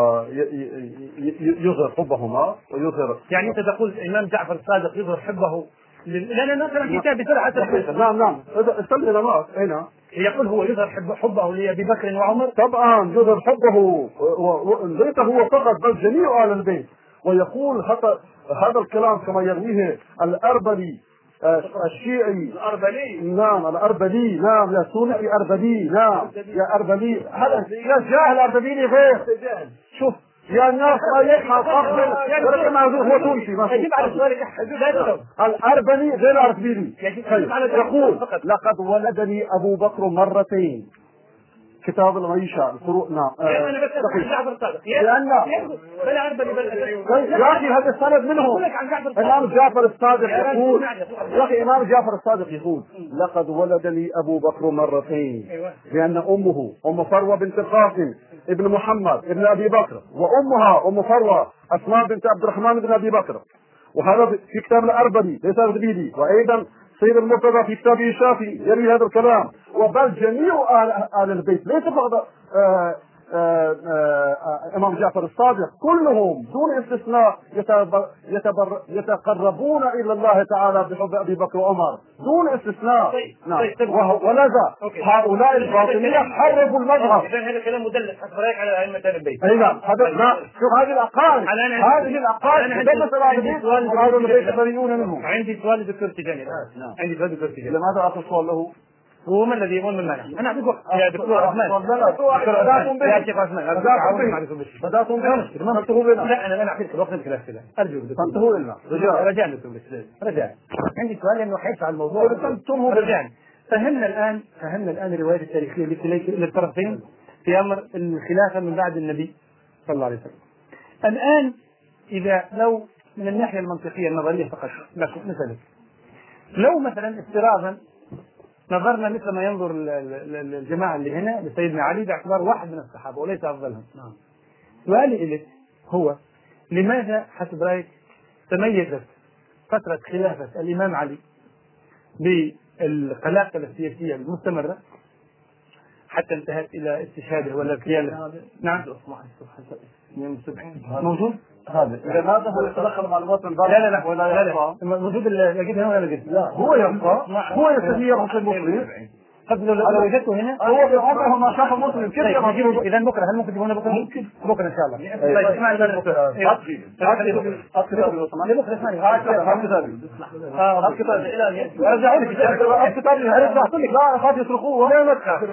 Speaker 3: ويظهر حبهما ويظهر.
Speaker 2: يعني أنت تقول الإمام جعفر الصادق يظهر حبه لأن نقرأ كتاب بسرعة.
Speaker 3: نعم نعم استمع معك هنا.
Speaker 2: يقول هو يظهر حب حبه لأبي بكر وعمر.
Speaker 3: طبعا يظهر حبه ليس هو فقط بل جميع آل البيت. ويقول حتى هذا الكلام كما يرويه الأربلي الشيعي.
Speaker 12: الأربلي
Speaker 3: نعم الأربلي نعم يا سوني أربلي نعم يا أربلي هذا يا جاهل أربلي غير شوف يا الناس ما يقع قبل ولا معذور هو تونسي ما
Speaker 2: يجب على سؤالك
Speaker 3: الأربلي غير الأربلي. يقول لقد ولدني أبو بكر مرتين كتاب المعيشة الفروق. نعم
Speaker 2: أنا بس جعفر الصادق
Speaker 3: لأن
Speaker 2: بلا عربلي بل
Speaker 3: يا أخي هذا السند منهم. إمام جعفر الصادق يقول يا أخي إمام جعفر الصادق يقول لقد ولدني أبو بكر مرتين لأن أمه أم فروة بنت القاسم ابن محمد ابن أبي بكر وأمها أم فروة أسماء بنت عبد الرحمن بن أبي بكر. وهذا في كتاب الأربلي ليس الغبيدي. وأيضا سيد المرتضى في كتابه الشافعي يروي هذا الكلام. وبل جميع آل, آل البيت ليس فقط إمام جعفر الصادق كلهم دون استثناء يتبر يتقربون إلى الله تعالى بحب أبي بكر وعمر دون استثناء. نعم ولذا هؤلاء الباطنية حرفوا المذهب.
Speaker 2: إذا هذا كلام مدلس حسب رأيك على أئمة آل البيت.
Speaker 3: أي نعم هذا شوف هذه الأقارب هذه الأقارب تدلس على البيت وهذا البيت بريئون منهم.
Speaker 2: عندي سؤال للدكتور تجاني. نعم عندي سؤال للدكتور تجاني.
Speaker 3: لماذا أعطي السؤال له؟
Speaker 2: هو ما الذي يقول من معنى؟ أنا أعطيك وقت يا دكتور عثمان. يا شيخ عثمان.
Speaker 3: بدأتم به. ما تنتهوا لنا.
Speaker 2: لا أنا أنا أعطيك الوقت الكلاس كذا. أرجو
Speaker 3: تنتهوا لنا.
Speaker 2: رجاء رجاء دكتور رجاء. عندي سؤال لأنه حيث على الموضوع. رجاء. فهمنا الآن فهمنا الآن الروايات التاريخية التي للطرفين في أمر الخلافة من بعد النبي صلى الله عليه وسلم. الآن إذا لو من الناحية المنطقية النظرية فقط مثلا، لو مثلا افتراضا نظرنا مثل ما ينظر الجماعة اللي هنا لسيدنا علي باعتبار واحد من الصحابة وليس أفضلهم، سؤالي إليك هو لماذا حسب رأيك تميزت فترة خلافة الإمام علي بالقلاقلة السياسية المستمرة حتى انتهت إلى استشهاده ولا اغتياله؟ نعم موجود
Speaker 3: هذا لماذا هو يتلقى معلومات من بعض؟
Speaker 2: لا لا لا
Speaker 3: ولا
Speaker 2: لا
Speaker 3: يبقى
Speaker 2: لا موجود يجد هنا ولا يجد؟
Speaker 3: لا هو يبقى هو يستطيع في المسلم.
Speaker 2: طب لو لو وجدته هنا
Speaker 3: هو في عمره ما شاف مسلم كيف يجيبه؟
Speaker 2: اذا بكره هل ممكن تجيبونه بكره؟ ممكن بكره ان شاء الله. طيب اسمعني بقى السؤال. هات كتابي بكره اسمعني هات كتابي اه هات كتابي رجعوا لي كتابي هات كتابي رجعت لك لا خاف يسرقوه لا ما تخاف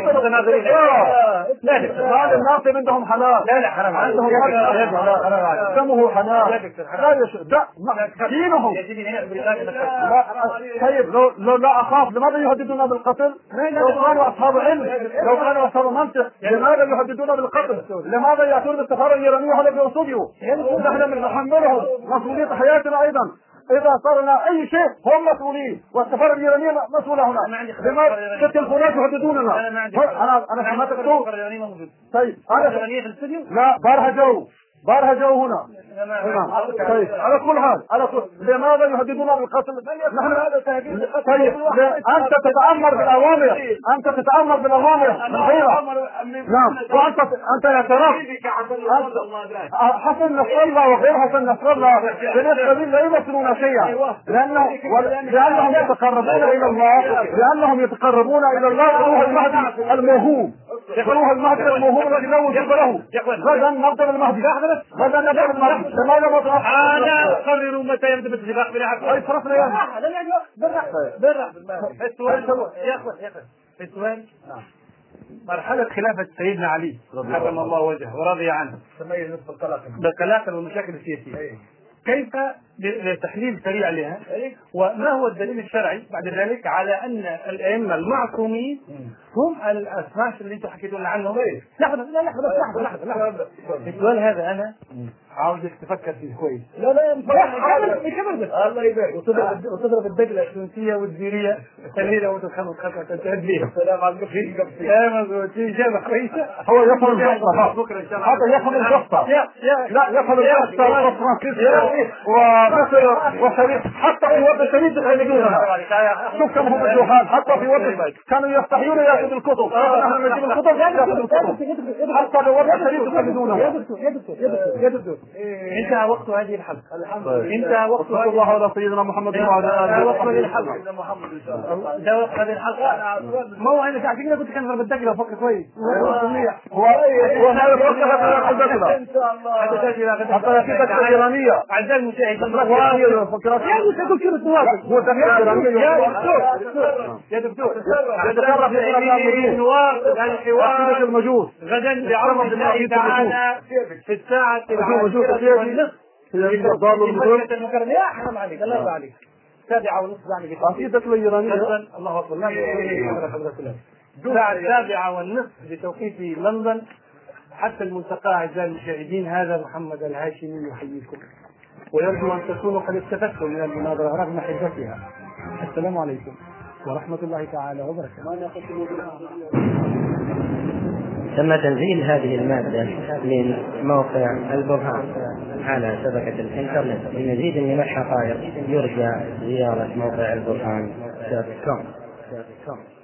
Speaker 2: لا هذا الناس عندهم حلال لا لا حرام عندهم دمه حلال لا يشد دينهم. طيب لو لو لا اخاف لماذا يهددون بالقتل؟ لو كانوا اصحاب علم لو كانوا اصحاب منطق لماذا يهددون بالقتل؟ لماذا ياتون بالسفاره الايرانيه على بيوصلوا؟ نحن نحملهم مسؤوليه حياتنا ايضا. اذا صار لنا اي شيء هم مسؤولين والسفاره الايرانيه مسؤوله هنا. لماذا في التلفونات يهددوننا؟ انا انا سمعتك تقول طيب انا لا بارها جو بارها جو هنا. طيب على كل حال على كل لماذا يهددون بالقتل؟ نحن هذا تهديد. طيب انت تتامر بالاوامر انت تتامر بالاوامر الغيره. نعم وانت انت اعترفت حسن نصر الله وغير حسن نصر الله بالنسبه لي لا يمثلون شيئا لانه لانهم يتقربون الى الله لانهم يتقربون الى الله روح المهدي الموهوم روح المهدي الموهوم الذي لا وجود له. غدا نقدم المهدي غدا نقدم المهدي لماذا ما انا قرروا متى يبدا السباق بلا
Speaker 3: اي فرصنا يا
Speaker 2: لا لا برا برا السؤال يا اخوان يا اخوان السؤال مرحلة خلافة سيدنا علي حكم الله وجهه ورضي عنه
Speaker 4: تميز نصف القلاقل
Speaker 2: بالقلاقل والمشاكل السياسية كيف لتحليل سريع لها وما هو الدليل الشرعي بعد ذلك على ان الائمه المعصومين هم الاشخاص اللي انتم حكيتوا عنهم؟ لحظه لا لحظه لحظه لحظه السؤال هذا انا عاوزك تفكر فيه كويس.
Speaker 4: لا لا
Speaker 2: كمل الله يبارك وتضرب الدجله التونسيه والجزيريه الليله وتتخلص خطوه تنتهي بيها.
Speaker 4: السلام عليكم
Speaker 2: يا مزبوط اجابه كويسه.
Speaker 3: هو يفهم القصه
Speaker 2: بكره ان شاء الله
Speaker 3: هذا يفهم القصه لا يفهم القصه والفرنسيسي ومصر وشريف حتى في وقت الشريف يخرجونها. شوف كم هم الجهال حتى في وقت كانوا يستحيون ياخذوا الكتب نحن نجيب الكتب ياخذوا الكتب حتى في وقت الشريف يخرجونها.
Speaker 2: يا دكتور يا دكتور يا دكتور انتهى وقت هذه الحلقه. انتهى وقت
Speaker 3: صلى الله على سيدنا محمد وعلى اله
Speaker 2: وصحبه الحلقه. ده وقت هذه الحلقه. ما هو انا ساعتين كده كنت كان ضرب الدجله وفكر كويس.
Speaker 3: هو هو ما يفكر في الدجله
Speaker 2: ان شاء الله
Speaker 3: حتى في الدجله الايرانيه
Speaker 2: اعزائي المشاهدين
Speaker 3: وهي فكرات
Speaker 2: يا دكتور التواصل
Speaker 3: هو الدجله الايرانيه
Speaker 2: يا دكتور نتشرف نواصل الحوار
Speaker 3: المجوس
Speaker 2: غدا بعون الله تعالى في الساعه العاشره والنصف في المكرمه. يا حرام عليك الله يرضى عليك سابعه ونصف يعني
Speaker 3: عقيدة الإيرانية
Speaker 2: الله أكبر الساعة السابعة والنصف بتوقيت لندن حتى الملتقى. أعزائي المشاهدين هذا محمد الهاشمي يحييكم ويرجو أن تكونوا قد استفدتم من المناظرة رغم حدتها. السلام عليكم ورحمة الله تعالى وبركاته.
Speaker 10: تم تنزيل هذه المادة من موقع البرهان على شبكة الإنترنت. لمزيد من الحقائق يرجى زيارة موقع البرهان دوت كوم.